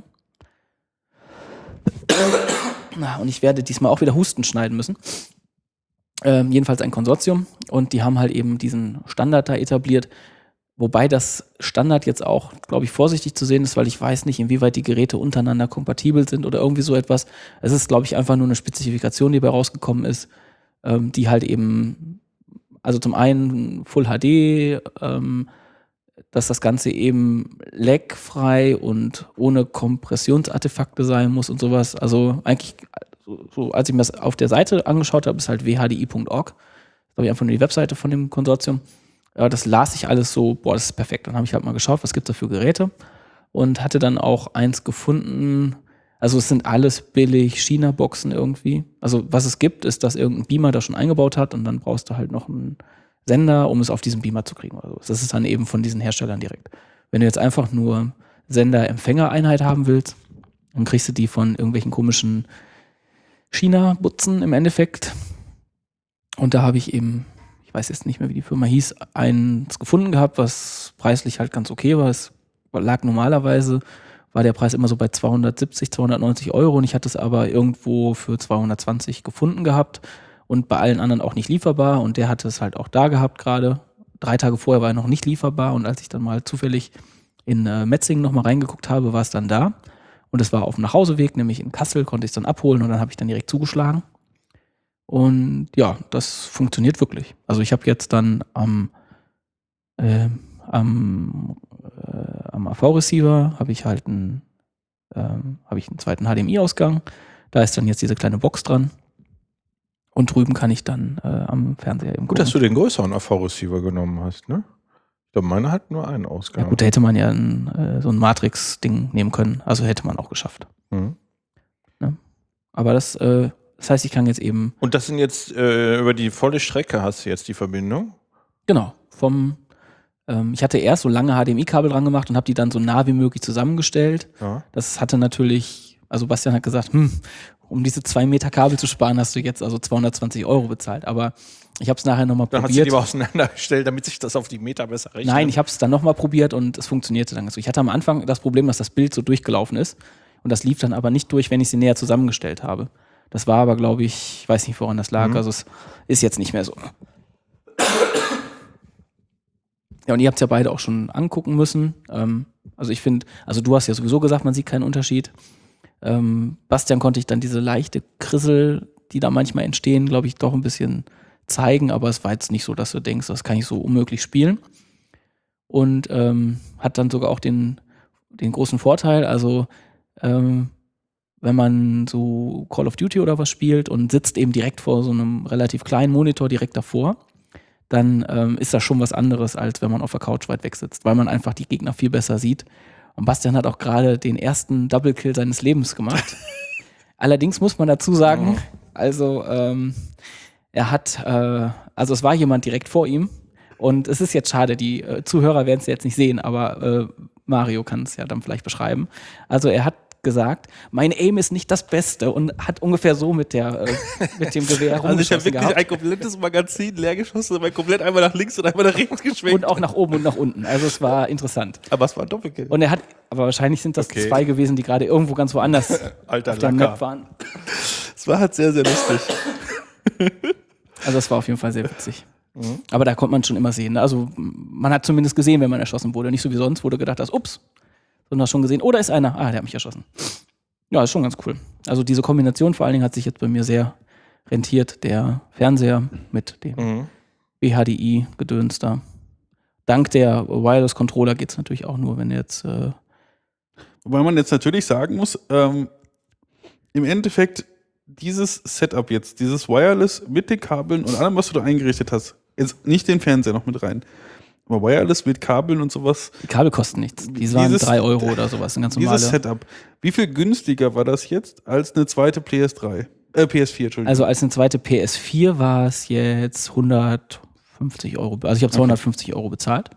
Und ich werde diesmal auch wieder Husten schneiden müssen. Ähm, jedenfalls ein Konsortium. Und die haben halt eben diesen Standard da etabliert. Wobei das Standard jetzt auch, glaube ich, vorsichtig zu sehen ist, weil ich weiß nicht, inwieweit die Geräte untereinander kompatibel sind oder irgendwie so etwas. Es ist, glaube ich, einfach nur eine Spezifikation, die dabei rausgekommen ist, ähm, die halt eben, also zum einen Full H D, ähm, dass das Ganze eben lagfrei und ohne Kompressionsartefakte sein muss und sowas. Also eigentlich, so, so, als ich mir das auf der Seite angeschaut habe, ist halt w h d i punkt org. Das ist, glaube ich, einfach nur die Webseite von dem Konsortium. Ja, das las ich alles so, boah, das ist perfekt. Dann habe ich halt mal geschaut, was gibt es da für Geräte und hatte dann auch eins gefunden. Also es sind alles billig China-Boxen irgendwie. Also was es gibt, ist, dass irgendein Beamer da schon eingebaut hat und dann brauchst du halt noch einen Sender, um es auf diesen Beamer zu kriegen oder so. Das ist dann eben von diesen Herstellern direkt. Wenn du jetzt einfach nur Sender-Empfänger-Einheit haben willst, dann kriegst du die von irgendwelchen komischen China-Butzen im Endeffekt. Und da habe ich eben, ich weiß jetzt nicht mehr, wie die Firma hieß, eins gefunden gehabt, was preislich halt ganz okay war. Es lag normalerweise, war der Preis immer so bei zweihundertsiebzig, zweihundertneunzig Euro und ich hatte es aber irgendwo für zweihundertzwanzig gefunden gehabt. Und bei allen anderen auch nicht lieferbar und der hatte es halt auch da gehabt gerade. Drei Tage vorher war er noch nicht lieferbar und als ich dann mal zufällig in äh, Metzingen nochmal reingeguckt habe, war es dann da. Und es war auf dem Nachhauseweg, nämlich in Kassel, konnte ich es dann abholen und dann habe ich dann direkt zugeschlagen. Und ja, das funktioniert wirklich. Also ich habe jetzt dann am, äh, am, äh, am A V-Receiver habe ich halt einen, äh, habe ich einen zweiten H D M I-Ausgang. Da ist dann jetzt diese kleine Box dran. Und drüben kann ich dann äh, am Fernseher eben gucken. Gut, dass du den größeren A V-Receiver genommen hast, ne? Ich glaube, meine hat nur einen Ausgang. Ja gut, da hätte man ja ein, äh, so ein Matrix-Ding nehmen können. Also hätte man auch geschafft. Mhm. Ne? Aber das, äh, das heißt, ich kann jetzt eben... Und das sind jetzt, äh, über die volle Strecke hast du jetzt die Verbindung? Genau, vom... Ähm, ich hatte erst so lange H D M I-Kabel dran gemacht und habe die dann so nah wie möglich zusammengestellt. Ja. Das hatte natürlich... Also Bastian hat gesagt, hm, um diese zwei Meter Kabel zu sparen, hast du jetzt also zweihundertzwanzig Euro bezahlt. Aber ich habe es nachher nochmal probiert. Dann hat sie die mal auseinandergestellt, damit sich das auf die Meter besser rechnet. Nein, ich habe es dann nochmal probiert und es funktionierte dann. Also ich hatte am Anfang das Problem, dass das Bild so durchgelaufen ist. Und das lief dann aber nicht durch, wenn ich sie näher zusammengestellt habe. Das war aber, glaube ich, ich weiß nicht, woran das lag. Mhm. Also es ist jetzt nicht mehr so. Ja, und ihr habt es ja beide auch schon angucken müssen. Ähm, also ich finde, also du hast ja sowieso gesagt, man sieht keinen Unterschied. Ähm, Bastian konnte ich dann diese leichte Krissel, die da manchmal entstehen, glaube ich, doch ein bisschen zeigen, aber es war jetzt nicht so, dass du denkst, das kann ich so unmöglich spielen. Und ähm, hat dann sogar auch den, den großen Vorteil, also ähm, wenn man so Call of Duty oder was spielt und sitzt eben direkt vor so einem relativ kleinen Monitor direkt davor, dann ähm, ist das schon was anderes, als wenn man auf der Couch weit weg sitzt, weil man einfach die Gegner viel besser sieht. Und Bastian hat auch gerade den ersten Double-Kill seines Lebens gemacht. Allerdings muss man dazu sagen, oh. also ähm, er hat, äh, also es war jemand direkt vor ihm und es ist jetzt schade, die äh, Zuhörer werden es jetzt nicht sehen, aber äh, Mario kann es ja dann vielleicht beschreiben. Also er hat gesagt, mein Aim ist nicht das Beste und hat ungefähr so mit der äh, mit dem Gewehr rumgeschossen. Also ich habe wirklich gehabt. ein komplettes Magazin leer geschossen, aber komplett einmal nach links und einmal nach rechts geschwenkt. Und auch nach oben und nach unten. Also es war interessant. Aber es war ein Doppelkill. Und er hat, aber wahrscheinlich sind das Okay. zwei gewesen, die gerade irgendwo ganz woanders Alter auf der Lacker. Map waren. Es war halt sehr, sehr lustig. Also es war auf jeden Fall sehr witzig. Mhm. Aber da konnte man schon immer sehen. Ne? Also man hat zumindest gesehen, wenn man erschossen wurde. Nicht so wie sonst, wo du gedacht hast, ups, sondern hast schon gesehen, oh, da ist einer. Ah, der hat mich erschossen. Ja, ist schon ganz cool. Also diese Kombination vor allen Dingen hat sich jetzt bei mir sehr rentiert. Der Fernseher mit dem Mhm. W W H D I-Gedöns da. Dank der Wireless-Controller geht es natürlich auch nur, wenn jetzt äh Wobei man jetzt natürlich sagen muss, ähm, im Endeffekt dieses Setup jetzt, dieses Wireless mit den Kabeln und allem, was du da eingerichtet hast, jetzt nicht den Fernseher noch mit rein, aber Wireless mit Kabeln und sowas. Die Kabel kosten nichts. Die waren Dieses- drei Euro oder sowas. Ein ganz normale. Dieses Setup, wie viel günstiger war das jetzt als eine zweite P S drei? Äh, P S vier, Entschuldigung. Also als eine zweite P S vier war es jetzt hundertfünfzig Euro. Also ich habe zweihundertfünfzig Euro bezahlt.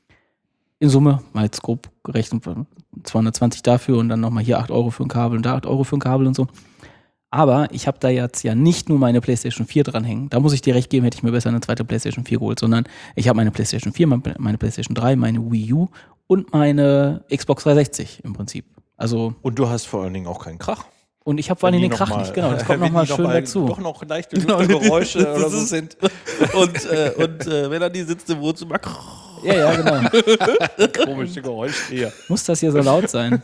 In Summe, mal jetzt grob gerechnet, zweihundertzwanzig dafür und dann nochmal hier acht Euro für ein Kabel und da acht Euro für ein Kabel und so. Aber ich habe da jetzt ja nicht nur meine PlayStation vier dranhängen. Da muss ich dir recht geben, hätte ich mir besser eine zweite PlayStation vier geholt, sondern ich habe meine PlayStation vier, meine PlayStation drei, meine Wii U und meine Xbox dreihundertsechzig im Prinzip. Also Und du hast vor allen Dingen auch keinen Krach. und ich habe vor allem Wenn den die Krach noch mal- nicht, genau. Das kommt wenn nochmal die noch schön mal dazu. Doch noch leichte Geräusche Das oder so ist- sind. und äh, und äh, wenn er die sitzt im Wohnzimmer, Ja, ja, genau. Komische Geräusche hier. Muss das hier so laut sein?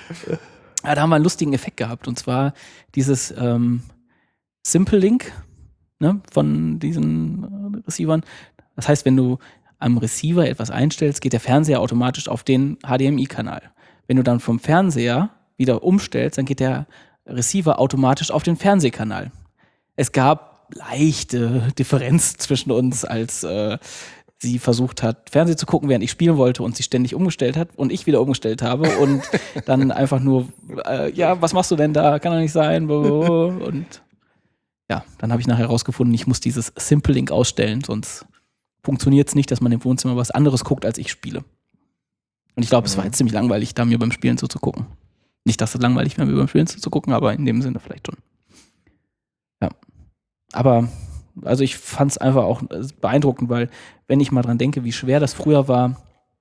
Ja, da haben wir einen lustigen Effekt gehabt. Und zwar dieses ähm, Simple Link, ne, von diesen äh, Receivern. Das heißt, wenn du am Receiver etwas einstellst, geht der Fernseher automatisch auf den H D M I-Kanal. Wenn du dann vom Fernseher wieder umstellst, dann geht der Receiver automatisch auf den Fernsehkanal. Es gab leichte Differenz zwischen uns, als äh, sie versucht hat, Fernsehen zu gucken, während ich spielen wollte und sie ständig umgestellt hat und ich wieder umgestellt habe und dann einfach nur, äh, ja, was machst du denn da? Kann doch nicht sein. Und ja, dann habe ich nachher herausgefunden, ich muss dieses Simple Link ausstellen, sonst funktioniert es nicht, dass man im Wohnzimmer was anderes guckt, als ich spiele. Und ich glaube, es war jetzt ziemlich langweilig, da mir beim Spielen zuzugucken. Nicht, dass es langweilig wäre, mir beim Spielen zuzugucken, aber in dem Sinne vielleicht schon. Ja. Aber also ich fand es einfach auch beeindruckend, weil wenn ich mal dran denke, wie schwer das früher war,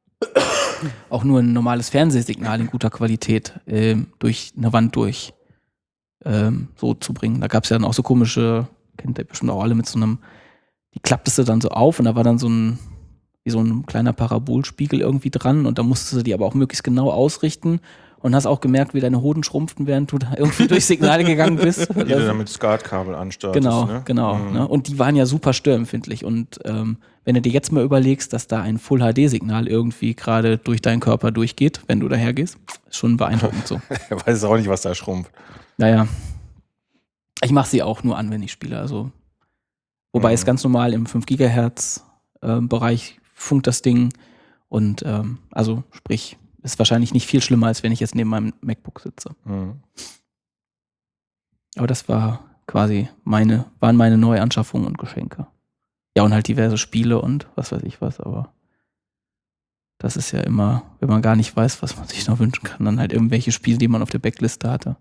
auch nur ein normales Fernsehsignal in guter Qualität ähm, durch eine Wand durch ähm, so zu bringen. Da gab es ja dann auch so komische, kennt ihr bestimmt auch alle, mit so einem, die klapptest du dann so auf und da war dann so ein, wie so ein kleiner Parabolspiegel irgendwie dran und da musstest du die aber auch möglichst genau ausrichten und hast auch gemerkt, wie deine Hoden schrumpften, während du da irgendwie durch Signale gegangen bist. Die du dann mit SCART-Kabel anstartest. Genau, ne? genau. Mhm. Ne? Und die waren ja super störempfindlich. Und ähm, wenn du dir jetzt mal überlegst, dass da ein Full-H D-Signal irgendwie gerade durch deinen Körper durchgeht, wenn du daher gehst, ist schon beeindruckend so. Er weiß auch nicht, was da schrumpft. Naja. Ich mache sie auch nur an, wenn ich spiele. Also, wobei Mhm. es ganz normal im fünf Gigahertz ähm, Bereich funkt das Ding. Und ähm, also sprich, ist wahrscheinlich nicht viel schlimmer, als wenn ich jetzt neben meinem MacBook sitze. Mhm. Aber das war quasi meine, waren meine Neuanschaffungen und Geschenke. Ja, und halt diverse Spiele und was weiß ich was, aber das ist ja immer, wenn man gar nicht weiß, was man sich noch wünschen kann, dann halt irgendwelche Spiele, die man auf der Backliste hatte.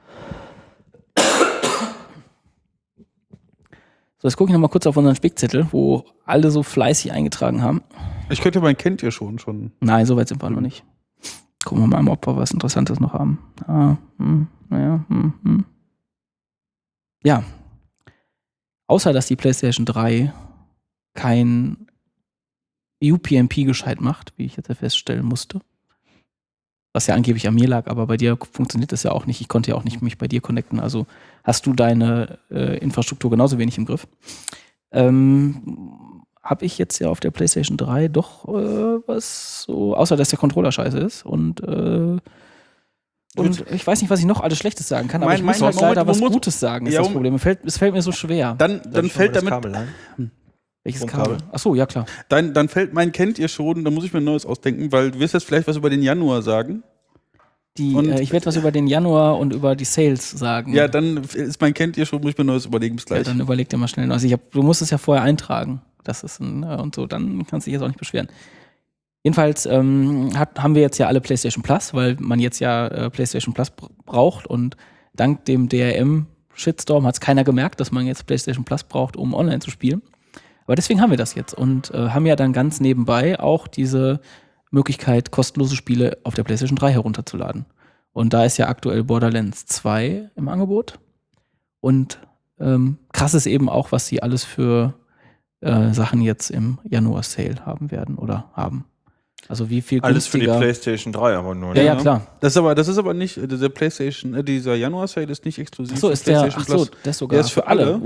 So, jetzt gucke ich nochmal kurz auf unseren Spickzettel, wo alle so fleißig eingetragen haben. ich könnte mein kennt ihr schon schon. Nein, so weit sind wir noch nicht. Gucken wir mal, ob wir was Interessantes noch haben. Ah, hm, naja, hm, hm. Ja. Außer, dass die PlayStation drei kein U P n P gescheit macht, wie ich jetzt ja feststellen musste. Was ja angeblich an mir lag, aber bei dir funktioniert das ja auch nicht. Ich konnte ja auch nicht mich bei dir connecten. Also hast du deine äh, Infrastruktur genauso wenig im Griff. Ähm, habe ich jetzt ja auf der PlayStation drei doch äh, was so, außer dass der Controller scheiße ist und äh, und ich weiß nicht, was ich noch alles Schlechtes sagen kann, aber Mein- ich muss mein- halt leider Moment, was Moment. Gutes sagen, ist Ja, das um- Problem. Es fällt, es fällt mir so schwer. Dann, dann fällt damit, Welches Stromkabel. Kabel? Achso, ja klar. dann, dann fällt mein kennt ihr schon, da muss ich mir ein neues ausdenken, weil du wirst jetzt vielleicht was über den Januar sagen. Die, Und- äh, ich werde was über den Januar und über die Sales sagen. Ja, dann ist mein kennt ihr schon, muss ich mir ein neues überlegen, bis Ja, gleich. dann überleg dir mal schnell. Also ich hab, du musst es ja vorher eintragen. Das ist ein, äh, und so, dann kannst du dich jetzt auch nicht beschweren. Jedenfalls ähm, hat, haben wir jetzt ja alle PlayStation Plus, weil man jetzt ja äh, PlayStation Plus br- braucht und dank dem D R M-Shitstorm hat es keiner gemerkt, dass man jetzt PlayStation Plus braucht, um online zu spielen. Aber deswegen haben wir das jetzt und äh, haben ja dann ganz nebenbei auch diese Möglichkeit, kostenlose Spiele auf der PlayStation drei herunterzuladen. Und da ist ja aktuell Borderlands zwei im Angebot. Und ähm, krass ist eben auch, was sie alles für äh, Sachen jetzt im Januar-Sale haben werden oder haben. Also wie viel Alles für die günstiger. PlayStation drei aber nur. Ja, ne? ja, klar. Das ist aber, das ist aber nicht, äh, der PlayStation, äh, dieser Januar-Sale ist nicht exklusiv Achso, für ist der, PlayStation ach so, Plus. der ist sogar Der ist für alle. Wow.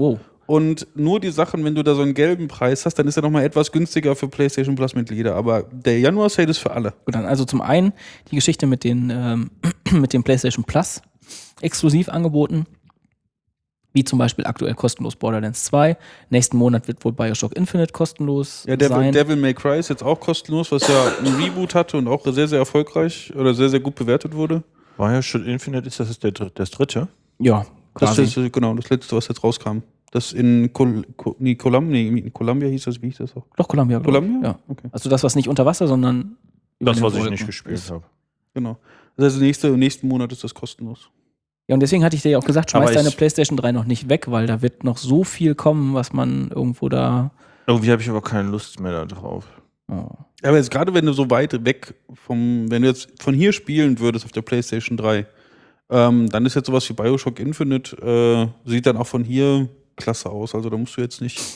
Und nur die Sachen, wenn du da so einen gelben Preis hast, dann ist er nochmal etwas günstiger für PlayStation Plus-Mitglieder. Aber der Januar-Sale ist für alle. Gut, dann also zum einen die Geschichte mit den, ähm, mit dem PlayStation Plus Exklusivangeboten, wie zum Beispiel aktuell kostenlos Borderlands zwei. Nächsten Monat wird wohl Bioshock Infinite kostenlos Ja, Devil, sein. Devil May Cry ist jetzt auch kostenlos, was ja ein Reboot hatte und auch sehr, sehr erfolgreich oder sehr, sehr gut bewertet wurde. Bioshock Infinite, ist das der, das dritte? Ja, Das quasi. ist genau das letzte, was jetzt rauskam. Das in Col Col nee, Colum nee, in Columbia hieß das, wie hieß das auch? Doch, Columbia. glaub ich. Columbia? Ja. Okay. Also das, was nicht unter Wasser, sondern über Das, den was ich Wolken. nicht gespielt habe. Genau. Das heißt, nächste, im nächsten Monat ist das kostenlos. Ja, und deswegen hatte ich dir ja auch gesagt, schmeiß Aber ich- deine PlayStation drei noch nicht weg, weil da wird noch so viel kommen, was man irgendwo da. Irgendwie habe ich aber keine Lust mehr da drauf. Oh. Aber jetzt gerade wenn du so weit weg vom, wenn du jetzt von hier spielen würdest auf der PlayStation drei, ähm, dann ist jetzt sowas wie Bioshock Infinite, äh, sieht dann auch von hier klasse aus. Also da musst du jetzt nicht.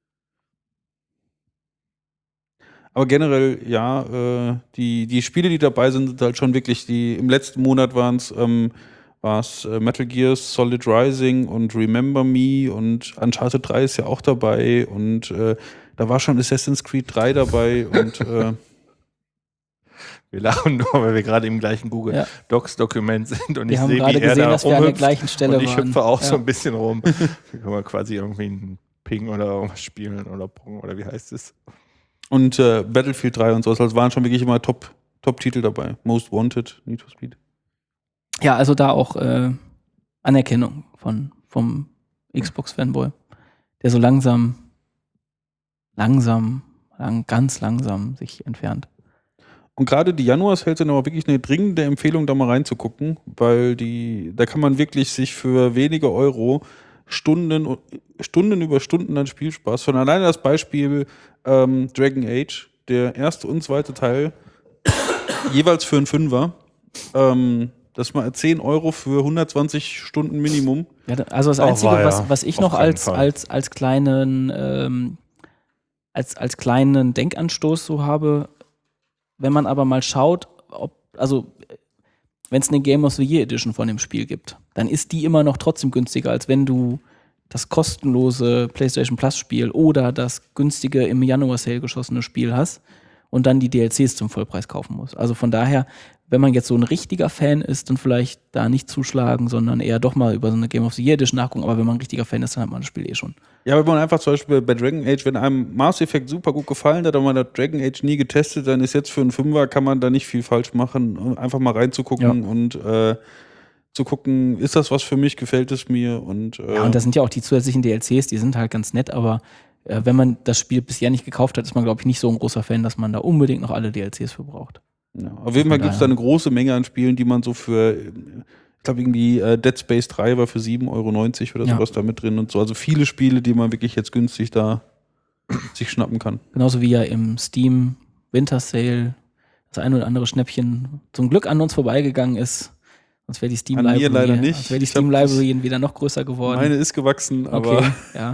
Aber generell, ja, äh, die, die Spiele, die dabei sind, sind halt schon wirklich, die im letzten Monat waren es ähm, war's, äh, Metal Gear Solid Rising und Remember Me und Uncharted drei ist ja auch dabei und äh, da war schon Assassin's Creed drei dabei und äh, Wir lachen nur, weil wir gerade im gleichen Google Ja. Docs Dokument sind und Wir ich haben sehe, wie gerade er gesehen, da dass wir an der rumhüpft gleichen Stelle und ich waren. hüpfe auch Ja. so ein bisschen rum. Wir können mal quasi irgendwie einen Ping oder irgendwas spielen oder Pong oder wie heißt es? und äh, Battlefield drei und so. Also waren schon wirklich immer Top, Top-Titel dabei. Most Wanted, Need for Speed. Ja, also da auch äh, Anerkennung von, vom Xbox-Fanboy, der so langsam, langsam, lang, ganz langsam sich entfernt. Und gerade die Januars-Sales sind aber wirklich eine dringende Empfehlung, da mal reinzugucken, weil die, da kann man wirklich sich für wenige Euro Stunden, Stunden über Stunden an Spielspaß. Von alleine das Beispiel ähm, Dragon Age, der erste und zweite Teil, jeweils für einen Fünfer. Ähm, das mal zehn Euro für hundertzwanzig Stunden Minimum. Ja, da- also das Oh, Einzige, war ja. was, was ich Auf noch keinen als, Fall. als, als kleinen ähm, als, als kleinen Denkanstoß so habe, wenn man aber mal schaut, ob, also wenn es eine Game of the Year Edition von dem Spiel gibt, dann ist die immer noch trotzdem günstiger, als wenn du das kostenlose PlayStation Plus Spiel oder das günstige im Januar Sale geschossene Spiel hast und dann die D L Cs zum Vollpreis kaufen musst. Also von daher, wenn man jetzt so ein richtiger Fan ist, dann vielleicht da nicht zuschlagen, sondern eher doch mal über so eine Game of the Year Edition nachgucken. Aber wenn man ein richtiger Fan ist, dann hat man das Spiel eh schon. Ja, wenn man einfach zum Beispiel bei Dragon Age, wenn einem Mass Effect super gut gefallen hat, aber man hat Dragon Age nie getestet, dann ist jetzt für einen Fünfer, kann man da nicht viel falsch machen. Einfach mal reinzugucken Ja. und äh, zu gucken, ist das was für mich, gefällt es mir? Und, äh, Ja, und das sind ja auch die zusätzlichen D L Cs, die sind halt ganz nett, aber äh, wenn man das Spiel bisher nicht gekauft hat, ist man, glaube ich, nicht so ein großer Fan, dass man da unbedingt noch alle D L Cs für braucht. ja, auf jeden Fall gibt es da eine große Menge an Spielen, die man so für, ich glaube irgendwie äh, Dead Space drei war für sieben Euro neunzig oder Ja. sowas da mit drin und so. Also viele Spiele, die man wirklich jetzt günstig da sich schnappen kann. Genauso wie ja im Steam Winter Sale das ein oder andere Schnäppchen zum Glück an uns vorbeigegangen ist. Sonst wäre die Steam An mir Library, leider nicht. sonst wäre die Ich glaub, Steam das- Library wieder noch größer geworden. Meine ist gewachsen, aber okay, ja.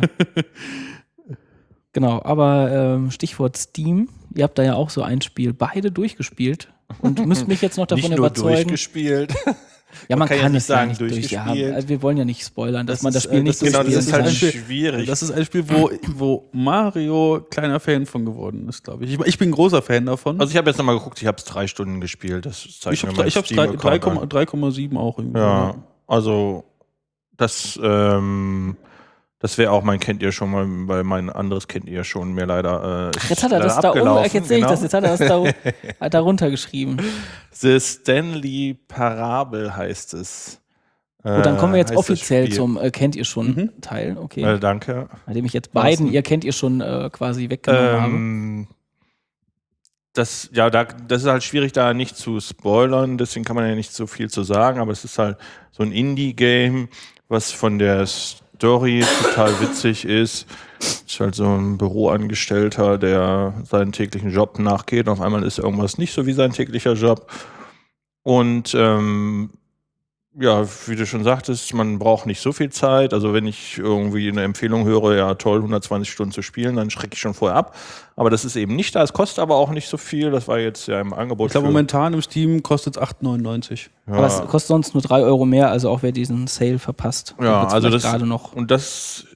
Genau, aber ähm, Stichwort Steam, ihr habt da ja auch so ein Spiel beide durchgespielt und müsst mich jetzt noch davon Nicht nur überzeugen. durchgespielt. Ja, man, Man kann kann, ja es nicht sagen, ja nicht durch. Ja, durchgespielt. also wir wollen ja nicht spoilern, dass Das man das ist, Spiel äh, nicht das ist- Genau, das durchspielen ist halt kann. Spiel- schwierig. das ist ein Spiel, wo, wo Mario kleiner Fan von geworden ist, glaube ich. ich. Ich bin ein großer Fan davon. Also ich habe jetzt nochmal geguckt, ich habe es drei Stunden gespielt. Das zeigt ich mir habe mein ich hab's Steam-Account an. drei Komma sieben auch irgendwie. Ja, also das, ähm, das wäre auch mein kennt ihr schon mal, weil mein anderes kennt ihr schon mir leider. Äh, ist Jetzt hat er das leider da oben, abgelaufen, jetzt sehe ich genau. das, jetzt hat er das da, hat er runtergeschrieben. The Stanley Parable heißt es. Gut, dann kommen wir jetzt Heißt das offiziell Spiel. zum äh, Kennt ihr schon Mhm. Teil, okay. Äh, danke. Nachdem ich jetzt beiden, Draußen. ihr kennt ihr schon äh, quasi weggenommen habe. Ähm, das, ja, da, das ist halt schwierig, da nicht zu spoilern, deswegen kann man ja nicht so viel zu sagen, aber es ist halt so ein Indie-Game, was von der Story total witzig ist. Es ist halt so ein Büroangestellter, der seinen täglichen Job nachgeht. Auf einmal ist irgendwas nicht so wie sein täglicher Job. Und ähm, ja, wie du schon sagtest, man braucht nicht so viel Zeit. Also wenn ich irgendwie eine Empfehlung höre, ja toll, hundertzwanzig Stunden zu spielen, dann schrecke ich schon vorher ab. Aber das ist eben nicht da. Es kostet aber auch nicht so viel. Das war jetzt ja im Angebot. Ich glaube, für- momentan im Steam kostet es acht neunundneunzig. ja. Aber es kostet sonst nur drei Euro mehr, also auch wer diesen Sale verpasst. der Ja, wird's also vielleicht das- gerade noch. Und das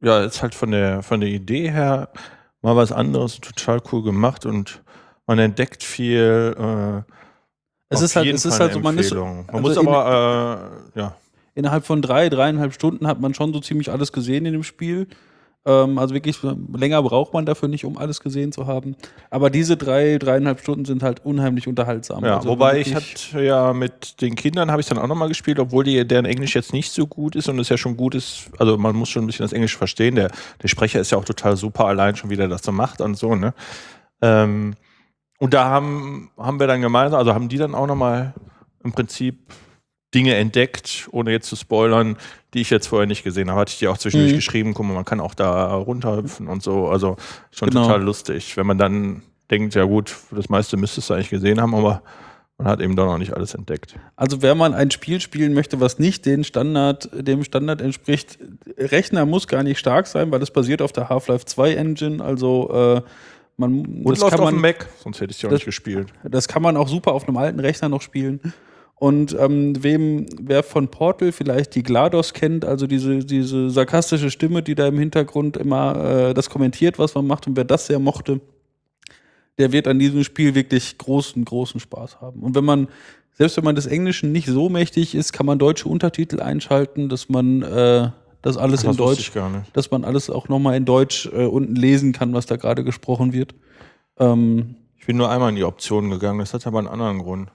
ja, ist halt von der, von der Idee her mal was anderes, total cool gemacht und man entdeckt viel. Äh, Es auf ist halt, jeden es ist Fall halt eine so, man ist, Empfehlung. Man also muss in- aber, äh, ja, innerhalb von drei, dreieinhalb Stunden hat man schon so ziemlich alles gesehen in dem Spiel. Ähm, also wirklich länger braucht man dafür nicht, um alles gesehen zu haben. Aber diese drei, dreieinhalb Stunden sind halt unheimlich unterhaltsam. ja, Also wobei ich wirklich- hatte ja mit den Kindern habe ich dann auch nochmal gespielt, obwohl die, deren Englisch jetzt nicht so gut ist und es ja schon gut ist, also man muss schon ein bisschen das Englisch verstehen. Der, der Sprecher ist ja auch total super, allein schon, wie der das so macht und so, ne? Ähm, und da haben, haben wir dann gemeinsam, also haben die dann auch nochmal im Prinzip Dinge entdeckt, ohne jetzt zu spoilern, die ich jetzt vorher nicht gesehen habe. Hatte ich dir auch zwischendurch Mhm. geschrieben, guck mal, man kann auch da runterhüpfen und so. Also schon Genau. total lustig, wenn man dann denkt, ja gut, das meiste müsstest du eigentlich gesehen haben, aber man hat eben doch noch nicht alles entdeckt. Also wenn man ein Spiel spielen möchte, was nicht den Standard, dem Standard entspricht, Rechner muss gar nicht stark sein, weil es basiert auf der Half-Life zwei Engine. Also äh, man Und das läuft kann auf man, dem Mac, sonst hätte ich es ja auch das- nicht gespielt. Das kann man auch super auf einem alten Rechner noch spielen. Und ähm, wem, wer von Portal vielleicht die GLaDOS kennt, also diese, diese sarkastische Stimme, die da im Hintergrund immer äh, das kommentiert, was man macht, und wer das sehr mochte, der wird an diesem Spiel wirklich großen, großen Spaß haben. Und wenn man, selbst wenn man des Englischen nicht so mächtig ist, kann man deutsche Untertitel einschalten, dass man äh, das alles Das in wusste Deutsch, ich gar nicht. dass man alles auch nochmal in Deutsch äh, unten lesen kann, was da gerade gesprochen wird. Ähm, Ich bin nur einmal in die Optionen gegangen, das hat aber einen anderen Grund.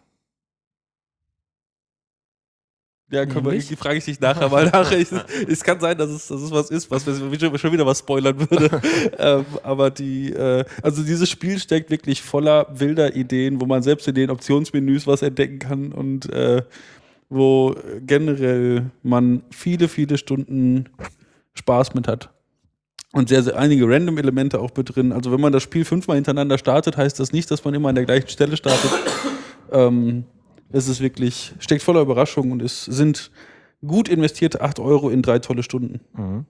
Ja, können wir, Nämlich? die frage ich dich nachher mal nach. Ich, es kann sein, dass es, dass es was ist, was mir schon wieder was spoilern würde. ähm, aber die, äh, also dieses Spiel steckt wirklich voller wilder Ideen, wo man selbst in den Optionsmenüs was entdecken kann und äh, wo generell man viele, viele Stunden Spaß mit hat. Und sehr, sehr einige Random-Elemente auch mit drin. Also wenn man das Spiel fünfmal hintereinander startet, heißt das nicht, dass man immer an der gleichen Stelle startet. ähm, Es ist wirklich, steckt voller Überraschung und es sind gut investierte acht Euro in drei tolle Stunden. Mhm.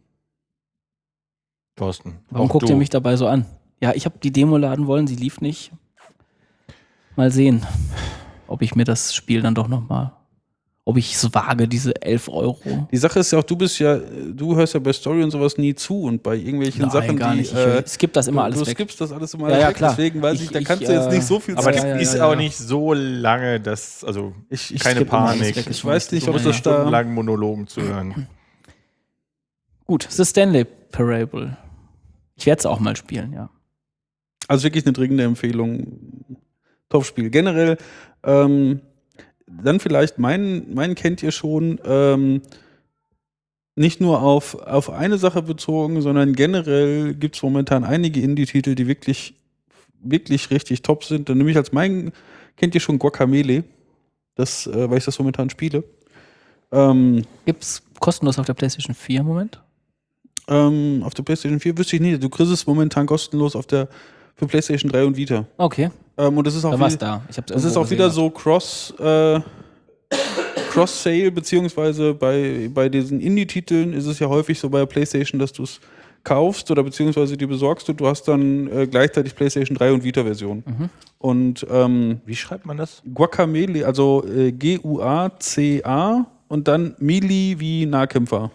Thorsten. Warum auch guckt du. ihr mich dabei so an? Ja, ich habe die Demo laden wollen, sie lief nicht. Mal sehen, ob ich mir das Spiel dann doch noch mal, ob ich es wage, diese elf Euro. Die Sache ist ja auch, du bist ja, du hörst ja bei Story und sowas nie zu und bei irgendwelchen Nein, Sachen, gar die, nicht. Ich äh, skipp das immer du, alles du weg. skippst das alles immer Ja, ja, weg, klar. deswegen weiß ich, Ich- da ich, kannst du jetzt äh, nicht so viel Aber Ja, das ja, ist ja, auch ja. nicht so lange, dass, also Ich, ich keine skippe immer alles Panik. weg. Ich weiß nicht, ob Ja, das ja. da. stundenlangen Monologen zu hören. Gut, The Stanley Parable. Ich werde es auch mal spielen, ja. Also wirklich eine dringende Empfehlung. Top-Spiel. Generell, ähm, dann vielleicht, meinen, meinen kennt ihr schon, ähm, nicht nur auf, auf eine Sache bezogen, sondern generell gibt es momentan einige Indie-Titel, die wirklich, wirklich richtig top sind. Dann nämlich als meinen kennt ihr schon Guacamelee, das, äh, weil ich das momentan spiele. Ähm, Gibt's kostenlos auf der PlayStation vier im Moment? ähm, auf der PlayStation vier wüsste ich nicht. Du kriegst es momentan kostenlos auf der für PlayStation drei und Vita. Okay, Ähm, und das ist auch dann war's wie- da. Ich hab's Es irgendwo ist auch gesehen wieder gehabt. so Cross, äh, Cross-Sale, beziehungsweise bei, bei diesen Indie-Titeln ist es ja häufig so bei der PlayStation, dass du es kaufst oder beziehungsweise die besorgst und du hast dann äh, gleichzeitig PlayStation drei und Vita-Version. Mhm. Und ähm, Wie schreibt man das? Guacamelee, also äh, G U A C A und dann Melee wie Nahkämpfer.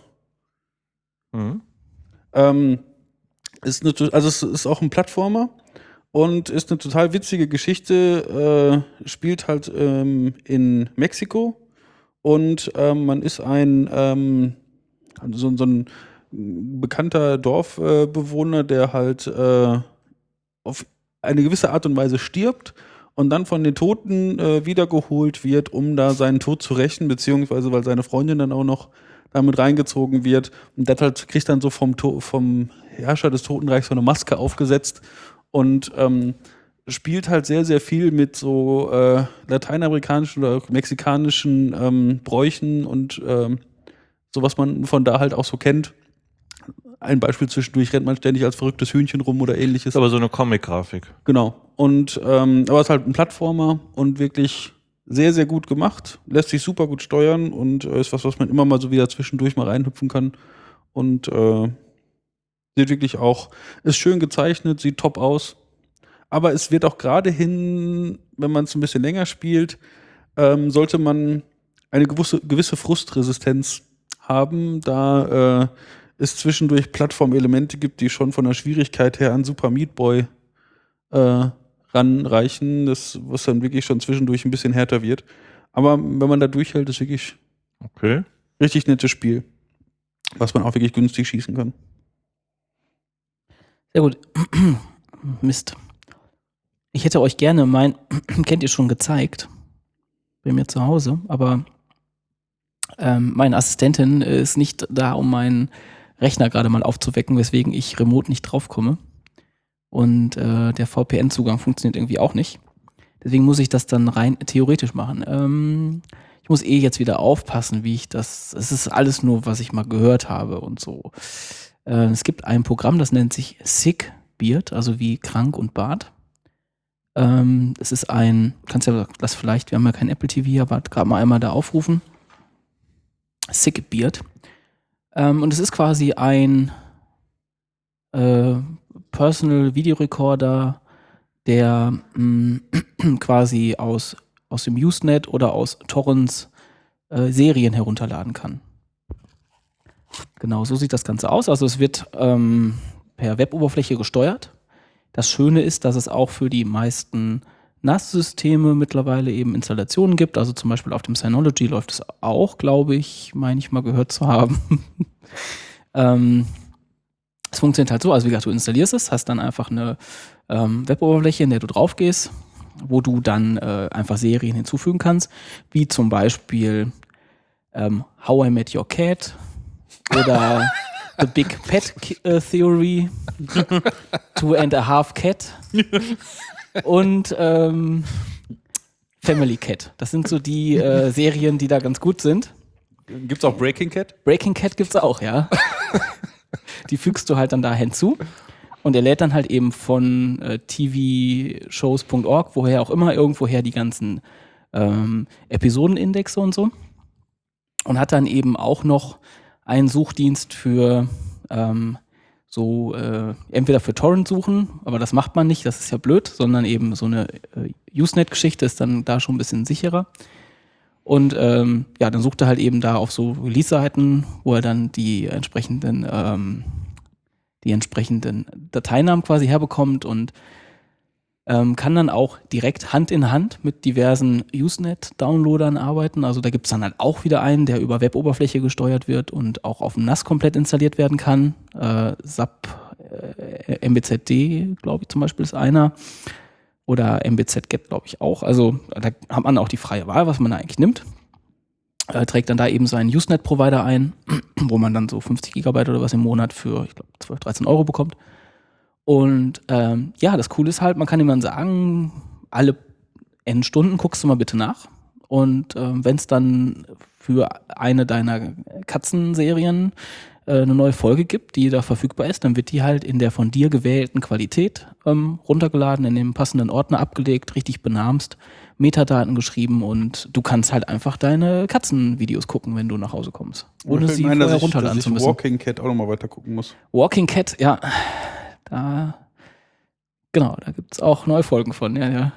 Mhm. Ähm, ist eine, also es ist auch ein Plattformer und ist eine total witzige Geschichte. Äh, spielt halt ähm, in Mexiko und ähm, man ist ein ähm, so, so ein bekannter Dorfbewohner, äh, der halt äh, auf eine gewisse Art und Weise stirbt und dann von den Toten äh, wiedergeholt wird, um da seinen Tod zu rächen, beziehungsweise weil seine Freundin dann auch noch damit reingezogen wird. Und das halt kriegt dann so vom, to- vom Herrscher des Totenreichs so eine Maske aufgesetzt und ähm, spielt halt sehr, sehr viel mit so äh, lateinamerikanischen oder mexikanischen ähm, Bräuchen und ähm, so, was man von da halt auch so kennt. Ein Beispiel zwischendurch rennt man ständig als verrücktes Hühnchen rum oder ähnliches. Ist aber so eine Comic-Grafik. Genau. Und ähm, aber es ist halt ein Plattformer und wirklich sehr, sehr gut gemacht. Lässt sich super gut steuern und äh, ist was, was man immer mal so wieder zwischendurch mal reinhüpfen kann. Und äh, sieht wirklich auch, ist schön gezeichnet, sieht top aus. Aber es wird auch gerade hin, wenn man es ein bisschen länger spielt, ähm, sollte man eine gewisse, gewisse Frustresistenz haben, da äh, es zwischendurch Plattformelemente gibt, die schon von der Schwierigkeit her an Super Meat Boy äh, ranreichen, das, was dann wirklich schon zwischendurch ein bisschen härter wird. Aber wenn man da durchhält, ist wirklich Okay. richtig nettes Spiel, was man auch wirklich günstig schießen kann. Sehr gut. Mist. Ich hätte euch gerne mein, kennt ihr schon, gezeigt. Bei mir zu Hause, aber ähm, meine Assistentin ist nicht da, um meinen Rechner gerade mal aufzuwecken, weswegen ich remote nicht draufkomme. Und äh, der V P N-Zugang funktioniert irgendwie auch nicht. Deswegen muss ich das dann rein theoretisch machen. Ähm, ich muss eh jetzt wieder aufpassen, wie ich das. Es ist alles nur, was ich mal gehört habe und so. Äh, es gibt ein Programm, das nennt sich Sick Beard, also wie krank und Bart. Ähm, es ist ein, kannst ja das vielleicht, wir haben ja kein Apple T V, aber gerade mal einmal da aufrufen. Sick Beard. Ähm, und es ist quasi ein äh, Personal Videorecorder, der mh, quasi aus, aus dem Usenet oder aus Torrents äh, Serien herunterladen kann. Genau, so sieht das Ganze aus. Also es wird ähm, per Web-Oberfläche gesteuert. Das Schöne ist, dass es auch für die meisten N A S-Systeme mittlerweile eben Installationen gibt. Also zum Beispiel auf dem Synology läuft es auch, glaube ich, meine ich mal gehört zu haben. ähm, es funktioniert halt so, also wie gesagt, du installierst es, hast dann einfach eine ähm, Web-Oberfläche, in der du drauf gehst, wo du dann äh, einfach Serien hinzufügen kannst, wie zum Beispiel ähm, How I Met Your Cat oder The Big Pet uh, Theory, Two and a Half Cat und ähm, Family Cat. Das sind so die äh, Serien, die da ganz gut sind. Gibt's auch Breaking Cat? Breaking Cat gibt's auch, ja. Die fügst du halt dann da hinzu. Und er lädt dann halt eben von äh, T V shows Punkt org, woher auch immer, irgendwoher die ganzen ähm, Episodenindexe und so. Und hat dann eben auch noch einen Suchdienst für ähm, so äh, entweder für Torrent suchen, aber das macht man nicht, das ist ja blöd, sondern eben so eine äh, Usenet-Geschichte ist dann da schon ein bisschen sicherer. Und ähm, ja, dann sucht er halt eben da auf so Release-Seiten, wo er dann die entsprechenden ähm, die entsprechenden Dateinamen quasi herbekommt und ähm, kann dann auch direkt Hand in Hand mit diversen Usenet-Downloadern arbeiten. Also da gibt es dann halt auch wieder einen, der über Web-Oberfläche gesteuert wird und auch auf dem N A S komplett installiert werden kann. Äh, S A P, äh, M B Z D, glaube ich zum Beispiel, ist einer. Oder M B Z Get, glaube ich, auch. Also da hat man auch die freie Wahl, was man da eigentlich nimmt. Äh, trägt dann da eben seinen Usenet-Provider ein, wo man dann so fünfzig Gigabyte oder was im Monat für, ich glaube, zwölf, dreizehn Euro bekommt. Und ähm, ja, das Coole ist halt, man kann ihm dann sagen, alle N Stunden guckst du mal bitte nach. Und ähm, wenn es dann für eine deiner Katzenserien äh, eine neue Folge gibt, die da verfügbar ist, dann wird die halt in der von dir gewählten Qualität ähm, runtergeladen, in dem passenden Ordner abgelegt, richtig benamst, Metadaten geschrieben und du kannst halt einfach deine Katzenvideos gucken, wenn du nach Hause kommst. Ohne sie meinen, vorher dass ich, runterladen dass zu ich müssen. Walking Cat auch nochmal weiter gucken muss. Walking Cat, ja. Da, genau, da gibt es auch neue Folgen von, ja, ja.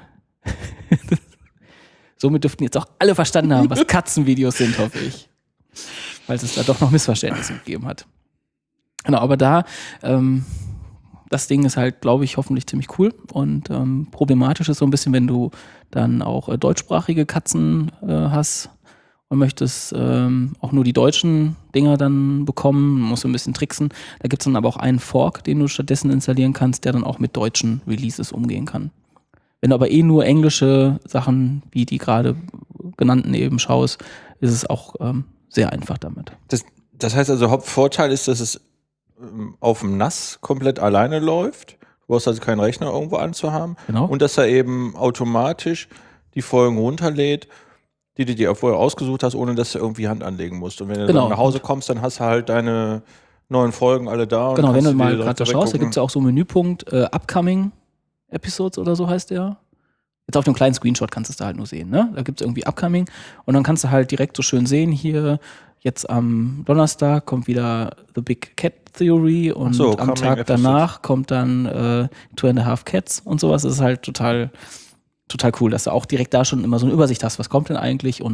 Somit dürften jetzt auch alle verstanden haben, was Katzenvideos sind, hoffe ich. Weil es da doch noch Missverständnisse gegeben hat. Genau, aber da, ähm, das Ding ist halt, glaube ich, hoffentlich ziemlich cool. Und ähm, problematisch ist so ein bisschen, wenn du dann auch äh, deutschsprachige Katzen äh, hast und möchtest ähm, auch nur die deutschen Dinger dann bekommen, musst du ein bisschen tricksen. Da gibt es dann aber auch einen Fork, den du stattdessen installieren kannst, der dann auch mit deutschen Releases umgehen kann. Wenn du aber eh nur englische Sachen, wie die gerade genannten eben schaust, ist es auch ähm, sehr einfach damit. Das, das heißt also, Hauptvorteil ist, dass es ähm, auf dem N A S komplett alleine läuft. Du brauchst also keinen Rechner irgendwo anzuhaben. Genau. Und dass er eben automatisch die Folgen runterlädt, die du dir vorher ausgesucht hast, ohne dass du irgendwie Hand anlegen musst. Und wenn du Genau. dann nach Hause kommst, dann hast du halt deine neuen Folgen alle da. Und Genau, wenn kannst du die mal dir gerade da direkt schaust, da weggucken. gibt es ja auch so einen Menüpunkt, äh, Upcoming Episodes oder so heißt der. Jetzt auf dem kleinen Screenshot kannst du es da halt nur sehen, ne? Da gibt es irgendwie Upcoming und dann kannst du halt direkt so schön sehen, hier jetzt am Donnerstag kommt wieder The Big Cat Theory und Ach so, am Coming Tag Episodes. danach kommt dann äh, Two and a Half Cats und sowas. Das ist halt total, total cool, dass du auch direkt da schon immer so eine Übersicht hast, was kommt denn eigentlich und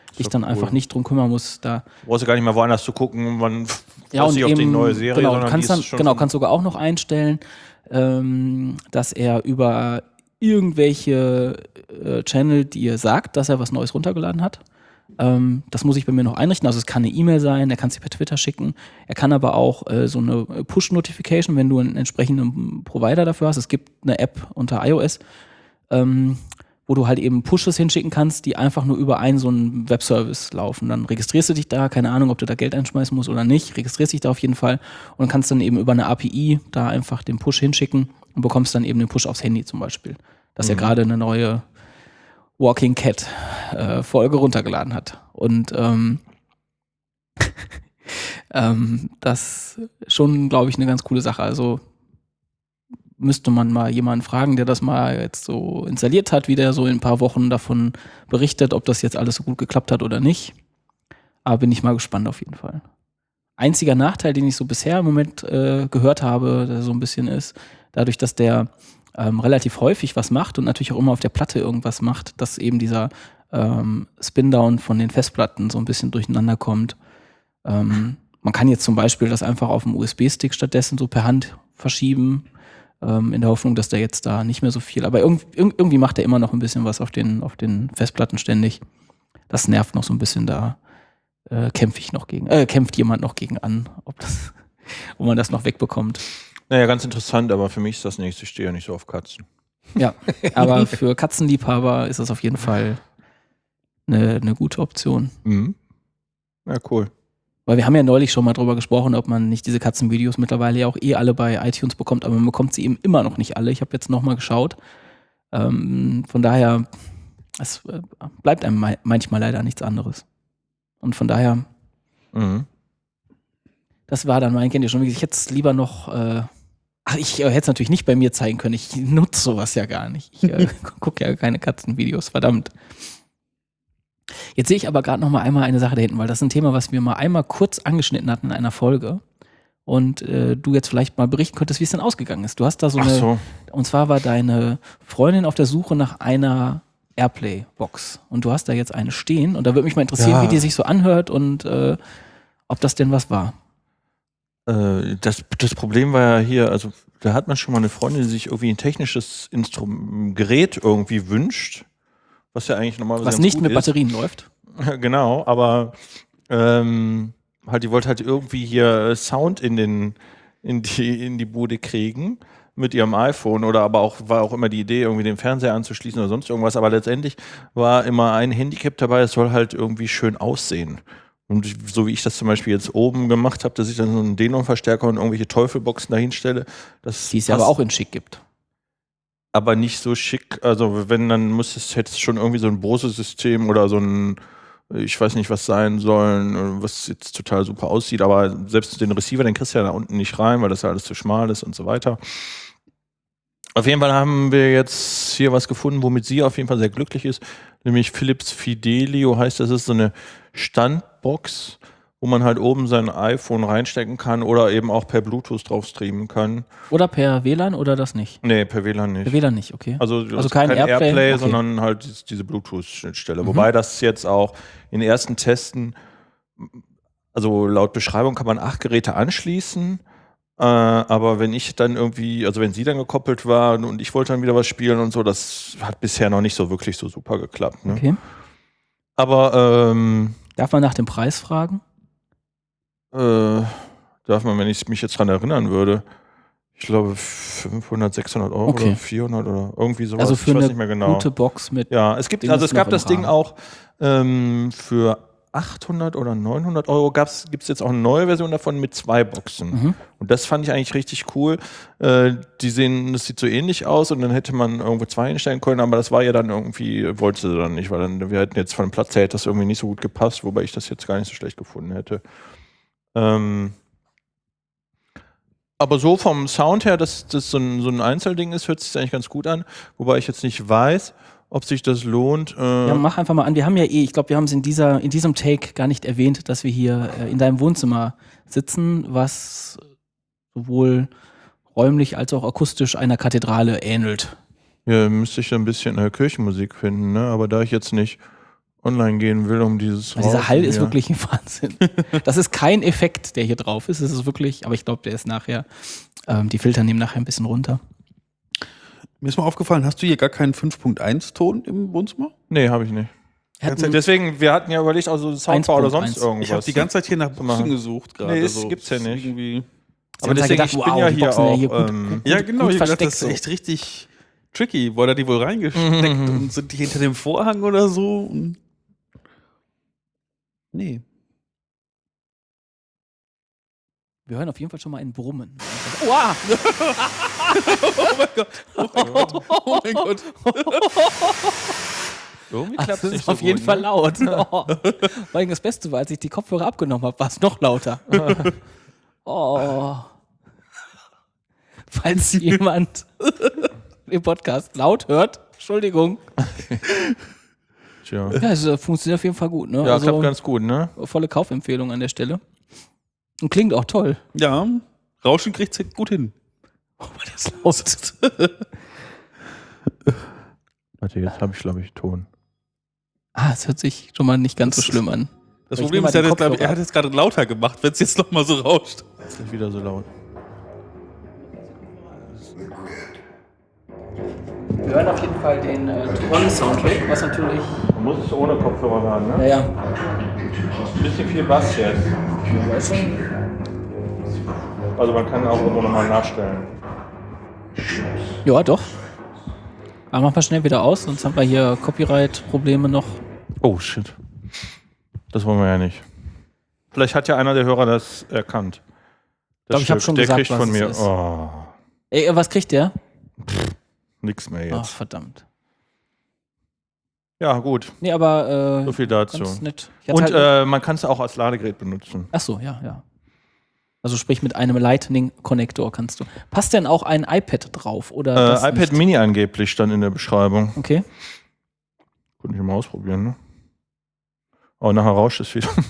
dich doch dann cool. einfach nicht drum kümmern musst, da Du brauchst ja gar nicht mehr woanders zu gucken, wann ja, freust und dich auf die eben, neue Serie, genau, sondern kannst die dann, ist schon genau, von- kannst sogar auch noch einstellen, ähm, dass er über irgendwelche äh, Channel dir sagt, dass er was Neues runtergeladen hat. Ähm, das muss ich bei mir noch einrichten. Also es kann eine E-Mail sein, er kann sie per Twitter schicken. Er kann aber auch äh, so eine Push-Notification, wenn du einen entsprechenden Provider dafür hast. Es gibt eine App unter iOS, ähm, wo du halt eben Pushes hinschicken kannst, die einfach nur über einen so einen Webservice laufen. Dann registrierst du dich da, keine Ahnung, ob du da Geld einschmeißen musst oder nicht, registrierst dich da auf jeden Fall und kannst dann eben über eine A P I da einfach den Push hinschicken und bekommst dann eben den Push aufs Handy zum Beispiel, dass er gerade eine neue Walking Cat äh, Folge runtergeladen hat. Und ähm, ähm, das ist schon, glaube ich, eine ganz coole Sache. Also müsste man mal jemanden fragen, der das mal jetzt so installiert hat, wie der so in ein paar Wochen davon berichtet, ob das jetzt alles so gut geklappt hat oder nicht. Aber bin ich mal gespannt auf jeden Fall. Einziger Nachteil, den ich so bisher im Moment äh, gehört habe, der so ein bisschen ist, dadurch, dass der ähm, relativ häufig was macht und natürlich auch immer auf der Platte irgendwas macht, dass eben dieser ähm, Spin-Down von den Festplatten so ein bisschen durcheinander kommt. Ähm, man kann jetzt zum Beispiel das einfach auf dem U S B-Stick stattdessen so per Hand verschieben, ähm, in der Hoffnung, dass der jetzt da nicht mehr so viel, aber irg- irg- irgendwie macht er immer noch ein bisschen was auf den, auf den Festplatten ständig. Das nervt noch so ein bisschen, da äh, kämpfe ich noch gegen, äh, kämpft jemand noch gegen an, ob das, ob man das noch wegbekommt. Naja, ganz interessant, aber für mich ist das nichts. Ich stehe ja nicht so auf Katzen. Ja, aber für Katzenliebhaber ist das auf jeden Fall eine, eine gute Option. Mhm. Ja, cool. Weil wir haben ja neulich schon mal drüber gesprochen, ob man nicht diese Katzenvideos mittlerweile ja auch eh alle bei iTunes bekommt, aber man bekommt sie eben immer noch nicht alle. Ich habe jetzt nochmal geschaut. Ähm, von daher, es äh, bleibt einem mei- manchmal leider nichts anderes. Und von daher, Mhm. das war dann mein Kind ja schon. Ich hätte es lieber noch, äh, ach, ich äh, hätte es natürlich nicht bei mir zeigen können. Ich nutze sowas ja gar nicht. Ich äh, gucke ja keine Katzenvideos, verdammt. Jetzt sehe ich aber gerade noch mal einmal eine Sache da hinten, weil das ist ein Thema, was wir mal einmal kurz angeschnitten hatten in einer Folge. Und äh, du jetzt vielleicht mal berichten könntest, wie es denn ausgegangen ist. Du hast da so Ach eine, so. und zwar war deine Freundin auf der Suche nach einer Airplay-Box. Und du hast da jetzt eine stehen. Und da würde mich mal interessieren, Ja. wie die sich so anhört und äh, ob das denn was war. Äh, das, das Problem war ja hier, also da hat man schon mal eine Freundin, die sich irgendwie ein technisches Instrum Gerät irgendwie wünscht, was ja eigentlich normalerweise Was ganz nicht gut mit ist. Batterien läuft. Genau, aber ähm, halt, die wollte halt irgendwie hier Sound in den in die in die Bude kriegen mit ihrem iPhone oder aber auch war auch immer die Idee, irgendwie den Fernseher anzuschließen oder sonst irgendwas. Aber letztendlich war immer ein Handicap dabei, es soll halt irgendwie schön aussehen. Und so wie ich das zum Beispiel jetzt oben gemacht habe, dass ich dann so einen Denon-Verstärker und irgendwelche Teufelboxen dahin stelle, das Die es ja aber passt auch in schick gibt. aber nicht so schick. Also wenn, dann muss es jetzt schon irgendwie so ein Bose-System oder so ein, ich weiß nicht, was sein sollen, was jetzt total super aussieht, aber selbst den Receiver, den kriegst du ja da unten nicht rein, weil das ja alles zu schmal ist und so weiter. Auf jeden Fall haben wir jetzt hier was gefunden, womit sie auf jeden Fall sehr glücklich ist, nämlich Philips Fidelio heißt, das ist so eine Standbox, wo man halt oben sein iPhone reinstecken kann oder eben auch per Bluetooth drauf streamen kann. Oder per W L A N oder das nicht? Nee, per W L A N nicht. Per W L A N nicht, okay. Also, Also also kein kein, Airplay? Airplay, Okay. sondern halt dies- diese Bluetooth-Schnittstelle. Mhm. Wobei das jetzt auch in den ersten Testen, also laut Beschreibung kann man acht Geräte anschließen, äh, aber wenn ich dann irgendwie, also wenn sie dann gekoppelt war und ich wollte dann wieder was spielen und so, das hat bisher noch nicht so wirklich so super geklappt. Ne? Okay. Aber ähm, Darf man nach dem Preis fragen? äh, darf man, wenn ich mich jetzt dran erinnern würde, ich glaube fünfhundert, sechshundert Euro Okay. oder vierhundert oder irgendwie sowas. Also ich für weiß eine nicht mehr genau. gute Box mit. Ja, es gibt, Ding also ist es gab noch im das Ding Rahmen. auch ähm, für achthundert oder neunhundert Euro gibt es jetzt auch eine neue Version davon mit zwei Boxen. Mhm. Und das fand ich eigentlich richtig cool. Äh, die sehen, das sieht so ähnlich aus und dann hätte man irgendwo zwei hinstellen können, aber das war ja dann irgendwie, wollte sie dann nicht, weil dann, wir hätten jetzt von dem Platz her hätte das irgendwie nicht so gut gepasst, wobei ich das jetzt gar nicht so schlecht gefunden hätte. Ähm, aber so vom Sound her, dass das so ein, so ein Einzelding ist, hört sich eigentlich ganz gut an, wobei ich jetzt nicht weiß, ob sich das lohnt. Äh, Ja, mach einfach mal an. Wir haben ja eh, ich glaube, wir haben es in dieser, in diesem Take gar nicht erwähnt, dass wir hier äh, in deinem Wohnzimmer sitzen, was sowohl räumlich als auch akustisch einer Kathedrale ähnelt. ja, müsste ich ein bisschen äh, Kirchenmusik finden, ne? Aber da ich jetzt nicht online gehen will, um dieses Also dieser Rauschen Hall ist hier. wirklich ein Wahnsinn. Das ist kein Effekt, der hier drauf ist. Es ist wirklich, aber ich glaube, der ist nachher, ähm, die Filter nehmen nachher ein bisschen runter. Mir ist mal aufgefallen, hast du hier gar keinen fünf Punkt eins Ton im Wohnzimmer? Nee, habe ich nicht. Hatten- Deswegen, wir hatten ja überlegt, also Soundbar oder sonst eins Punkt eins. irgendwas. Ich habe die ganze Zeit hier nach Buchsen machen. gesucht gerade. Nee, das so. gibt's ja nicht. Irgendwie Aber haben deswegen, gedacht, ich bin wow, ja die hier Boxen sind ja auch. hier gut- ähm, ja, genau, gut ich hab gedacht, versteckt das ist so. echt richtig tricky. Wo hat er die wohl reingesteckt und sind die hinter dem Vorhang oder so? Und nee. Wir hören auf jeden Fall schon mal ein Brummen. Wow! Oh mein Gott. Oh mein Gott. Oh mein Gott. irgendwie Das klappt's ist nicht so auf jeden gut, Fall ne? laut. Oh. Vor allem das Beste war, als ich die Kopfhörer abgenommen habe, war es noch lauter. Oh. Falls jemand den Podcast laut hört, Entschuldigung. Tja. Ja, es äh, funktioniert auf jeden Fall gut. Ne? Ja, also, klappt ganz gut, ne? volle Kaufempfehlung an der Stelle. Und klingt auch toll. Ja, Rauschen kriegt's gut hin. Oh, das ist laut. Warte, jetzt habe ich, glaube ich, Ton. Ah, es hört sich schon mal nicht ganz so schlimm an. Das Ich Problem nehm ist mal ja, den dass, glaub ich, Kopfhörer er hat es gerade lauter gemacht, wenn es jetzt noch mal so rauscht. Ist nicht wieder so laut. Wir hören auf jeden Fall den äh, Tron-Soundtrack, was natürlich. Man muss es ohne Kopfhörer hören, ne? Ja, ja. Ein bisschen viel Bass jetzt. Also man kann auch immer nochmal nachstellen. Ja, doch. Aber mach mal schnell wieder aus, sonst haben wir hier Copyright-Probleme noch. Oh, shit. Das wollen wir ja nicht. Vielleicht hat ja einer der Hörer das erkannt. Ich glaube, ich habe schon der gesagt, kriegt was von es mir. ist. Oh, Ey, was kriegt der? nix mehr Ach, jetzt. verdammt. Ja, gut. Nee, aber äh, So viel dazu. ganz nett. Ich hatte Und halt, äh, man kann es auch als Ladegerät benutzen. ach so, ja, ja. Also sprich mit einem Lightning-Connector kannst du. Passt denn auch ein iPad drauf? Oder Äh, das iPad nicht? Mini angeblich stand in der Beschreibung. Okay. Könnte ich mal ausprobieren, ne? Oh, nachher rauscht es wieder.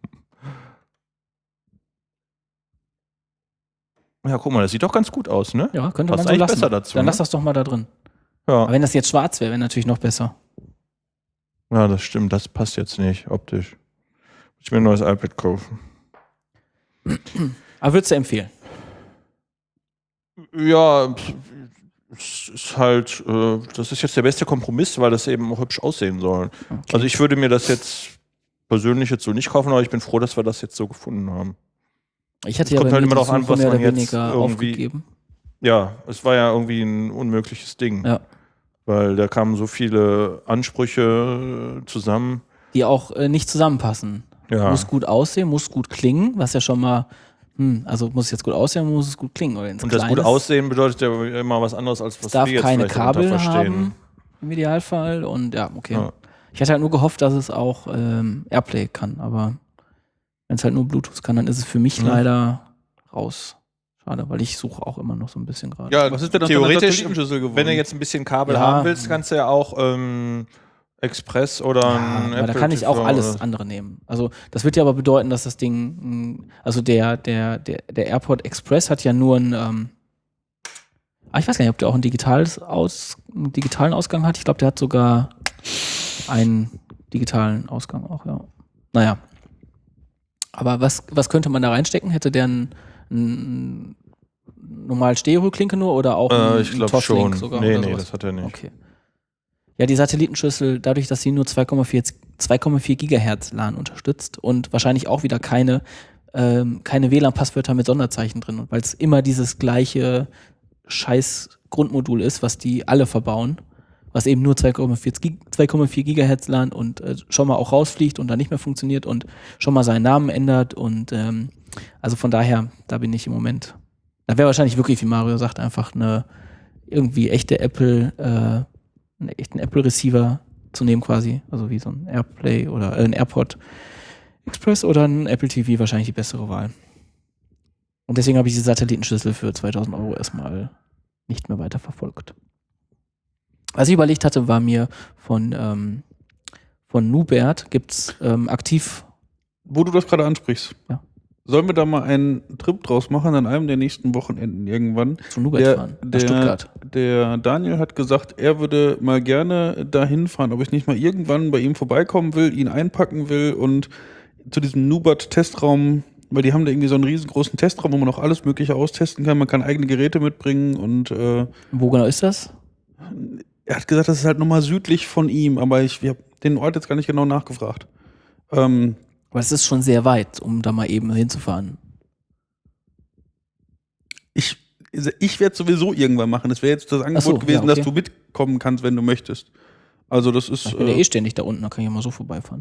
Ja, guck mal, das sieht doch ganz gut aus, ne? Ja, könnte Passt man so eigentlich lassen. besser dazu, Dann ne? lass das doch mal da drin. Aber Ja. wenn das jetzt schwarz wäre, wäre natürlich noch besser. Ja, das stimmt. Das passt jetzt nicht optisch. Muss ich mir ein neues iPad kaufen. Aber würdest du empfehlen? Ja, es ist halt, äh, das ist jetzt der beste Kompromiss, weil das eben auch hübsch aussehen soll. Okay. Also ich würde mir das jetzt persönlich jetzt so nicht kaufen, aber ich bin froh, dass wir das jetzt so gefunden haben. Ich hatte Es ja kommt bei halt mir immer die darauf an, Suche was mehr man oder jetzt weniger irgendwie- aufgegeben. Ja, es war ja irgendwie ein unmögliches Ding. Ja. Weil da kamen so viele Ansprüche äh, zusammen. Die auch äh, nicht zusammenpassen. Ja. Muss gut aussehen, muss gut klingen, was ja schon mal, hm, also muss es jetzt gut aussehen, muss es gut klingen. Oder Und das gute Aussehen bedeutet ja immer was anderes, als was Es darf wir jetzt keine vielleicht darunter Kabel verstehen. haben, im Idealfall. Und ja, okay. Ja. Ich hatte halt nur gehofft, dass es auch ähm, Airplay kann, aber wenn es halt nur Bluetooth kann, dann ist es für mich Mhm. leider raus. Schade, weil ich suche auch immer noch so ein bisschen gerade. Ja, Was ist denn aus deiner theoretisch, Satellitenschüssel geworden? wenn du jetzt ein bisschen Kabel Ja. haben willst, kannst du ja auch ähm, Express oder Ja, ein aber da Apple kann ich auch T V alles oder- andere nehmen. Also das wird ja aber bedeuten, dass das Ding, mh, also der, der, der, der AirPod Express hat ja nur ein, ähm, ah, ich weiß gar nicht, ob der auch einen, digitales Aus, einen digitalen Ausgang hat. Ich glaube, der hat sogar einen digitalen Ausgang auch, ja. Naja. Aber was, was könnte man da reinstecken? Hätte der einen, einen normal Stereo-Klinke nur oder auch Äh, einen, ich glaube Toslink schon. sogar? Nee, oder nee, sowas? das hat er nicht. Okay. Ja, die Satellitenschüssel, dadurch, dass sie nur zwei Komma vier zwei Komma vier Gigahertz LAN unterstützt und wahrscheinlich auch wieder keine, ähm, keine W L A N-Passwörter mit Sonderzeichen drin, weil es immer dieses gleiche scheiß Grundmodul ist, was die alle verbauen, was eben nur zwei Komma vier Gigahertz LAN und äh, schon mal auch rausfliegt und dann nicht mehr funktioniert und schon mal seinen Namen ändert und ähm, also von daher, da bin ich im Moment. Da wäre wahrscheinlich wirklich, wie Mario sagt, einfach eine irgendwie echte Apple, äh, einen echten Apple-Receiver zu nehmen quasi, also wie so ein Airplay oder äh, ein AirPod Express oder ein Apple T V wahrscheinlich die bessere Wahl. Und deswegen habe ich die Satellitenschüssel für zweitausend Euro erstmal nicht mehr weiter verfolgt. Was ich überlegt hatte, war mir von, ähm, von Nubert gibt's ähm, aktiv. Wo du das gerade ansprichst. Ja. Sollen wir da mal einen Trip draus machen an einem der nächsten Wochenenden irgendwann? Zu Nubert Der, fahren, nach der, Stuttgart. der Daniel hat gesagt, er würde mal gerne dahin fahren, ob ich nicht mal irgendwann bei ihm vorbeikommen will, ihn einpacken will und zu diesem Nubat-Testraum, weil die haben da irgendwie so einen riesengroßen Testraum, wo man auch alles Mögliche austesten kann. Man kann eigene Geräte mitbringen und äh, Wo genau ist das? er hat gesagt, das ist halt nochmal südlich von ihm, aber ich habe den Ort jetzt gar nicht genau nachgefragt. Ähm, Aber es ist schon sehr weit, um da mal eben hinzufahren. ich ich werde sowieso irgendwann machen. Das wäre jetzt das Angebot so, gewesen, ja, okay. dass du mitkommen kannst, wenn du möchtest. Also das ist... Ich bin ja äh, eh ständig da unten, da kann ich ja mal so vorbeifahren.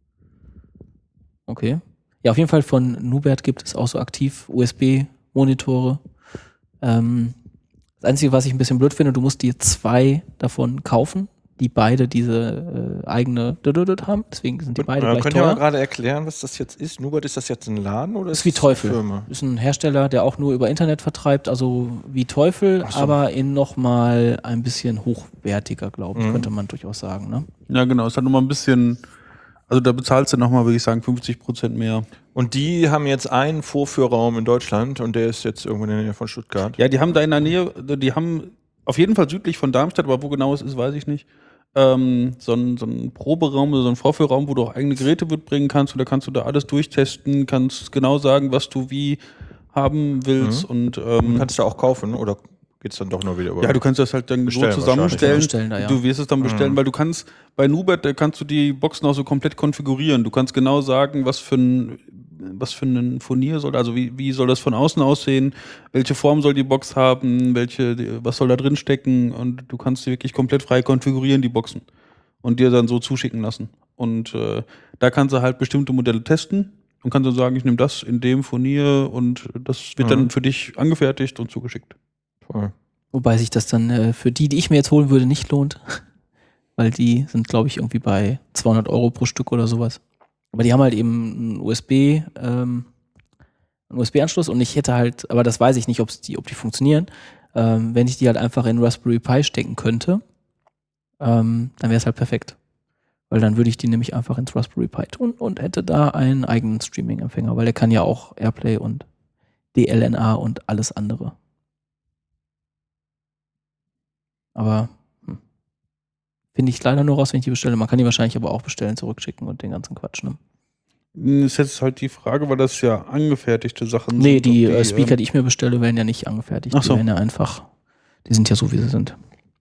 Okay. Ja, auf jeden Fall von Nubert gibt es auch so aktiv U S B-Monitore. Ähm, das Einzige, was ich ein bisschen blöd finde, du musst dir zwei davon kaufen, die beide diese äh, eigene Dödödöd haben. Deswegen sind die beide äh, gleich könnt ihr mal teuer. gerade erklären, was das jetzt ist? Nubert, ist das jetzt ein Laden oder Das ist ist wie das Teufel. eine Firma? Ist ein Hersteller, der auch nur über Internet vertreibt, also wie Teufel, Ach so. aber in nochmal ein bisschen hochwertiger, glaube ich, Mhm. könnte man durchaus sagen. Ne? Ja, genau. Es hat nochmal ein bisschen, also da bezahlst du nochmal, würde ich sagen, fünfzig Prozent mehr. Und die haben jetzt einen Vorführraum in Deutschland und der ist jetzt irgendwo in der Nähe von Stuttgart. Ja, die haben da in der Nähe, die haben auf jeden Fall südlich von Darmstadt, aber wo genau es ist, weiß ich nicht. Ähm, so ein, so ein Proberaum oder so ein Vorführraum, wo du auch eigene Geräte mitbringen kannst und da kannst du da alles durchtesten, kannst genau sagen, was du wie haben willst Mhm. und ähm, Kannst du auch kaufen oder geht's dann doch nur wieder über? ja, du kannst das halt dann so Bestellen zusammenstellen. Bestellen da, ja. Du wirst es dann bestellen, Mhm. weil du kannst bei Nubert, da kannst du die Boxen auch so komplett konfigurieren. Du kannst genau sagen, was für ein was für ein Furnier soll, also wie, wie soll das von außen aussehen, welche Form soll die Box haben, welche, die, was soll da drin stecken und du kannst die wirklich komplett frei konfigurieren, die Boxen und dir dann so zuschicken lassen. Und äh, da kannst du halt bestimmte Modelle testen und kannst dann sagen, ich nehme das in dem Furnier und das wird Mhm. dann für dich angefertigt und zugeschickt. Toll. Wobei sich das dann äh, für die, die ich mir jetzt holen würde, nicht lohnt. Weil die sind, glaube ich, irgendwie bei zweihundert Euro pro Stück oder sowas. Aber die haben halt eben einen U S B, ähm, einen U S B-Anschluss und ich hätte halt, aber das weiß ich nicht, ob's die, ob die funktionieren, ähm, wenn ich die halt einfach in Raspberry Pi stecken könnte, ähm, dann wäre es halt perfekt. Weil dann würde ich die nämlich einfach ins Raspberry Pi tun und hätte da einen eigenen Streaming-Empfänger, weil der kann ja auch Airplay und D L N A und alles andere. Aber hm, finde ich leider nur raus, wenn ich die bestelle. Man kann die wahrscheinlich aber auch bestellen, zurückschicken und den ganzen Quatsch. Ne? Das ist jetzt halt die Frage, weil das ja angefertigte Sachen Nee, sind. die, und äh, Speaker, ähm, die ich mir bestelle, werden ja nicht angefertigt. Ach so. Die werden ja einfach, die sind ja so, wie sie sind.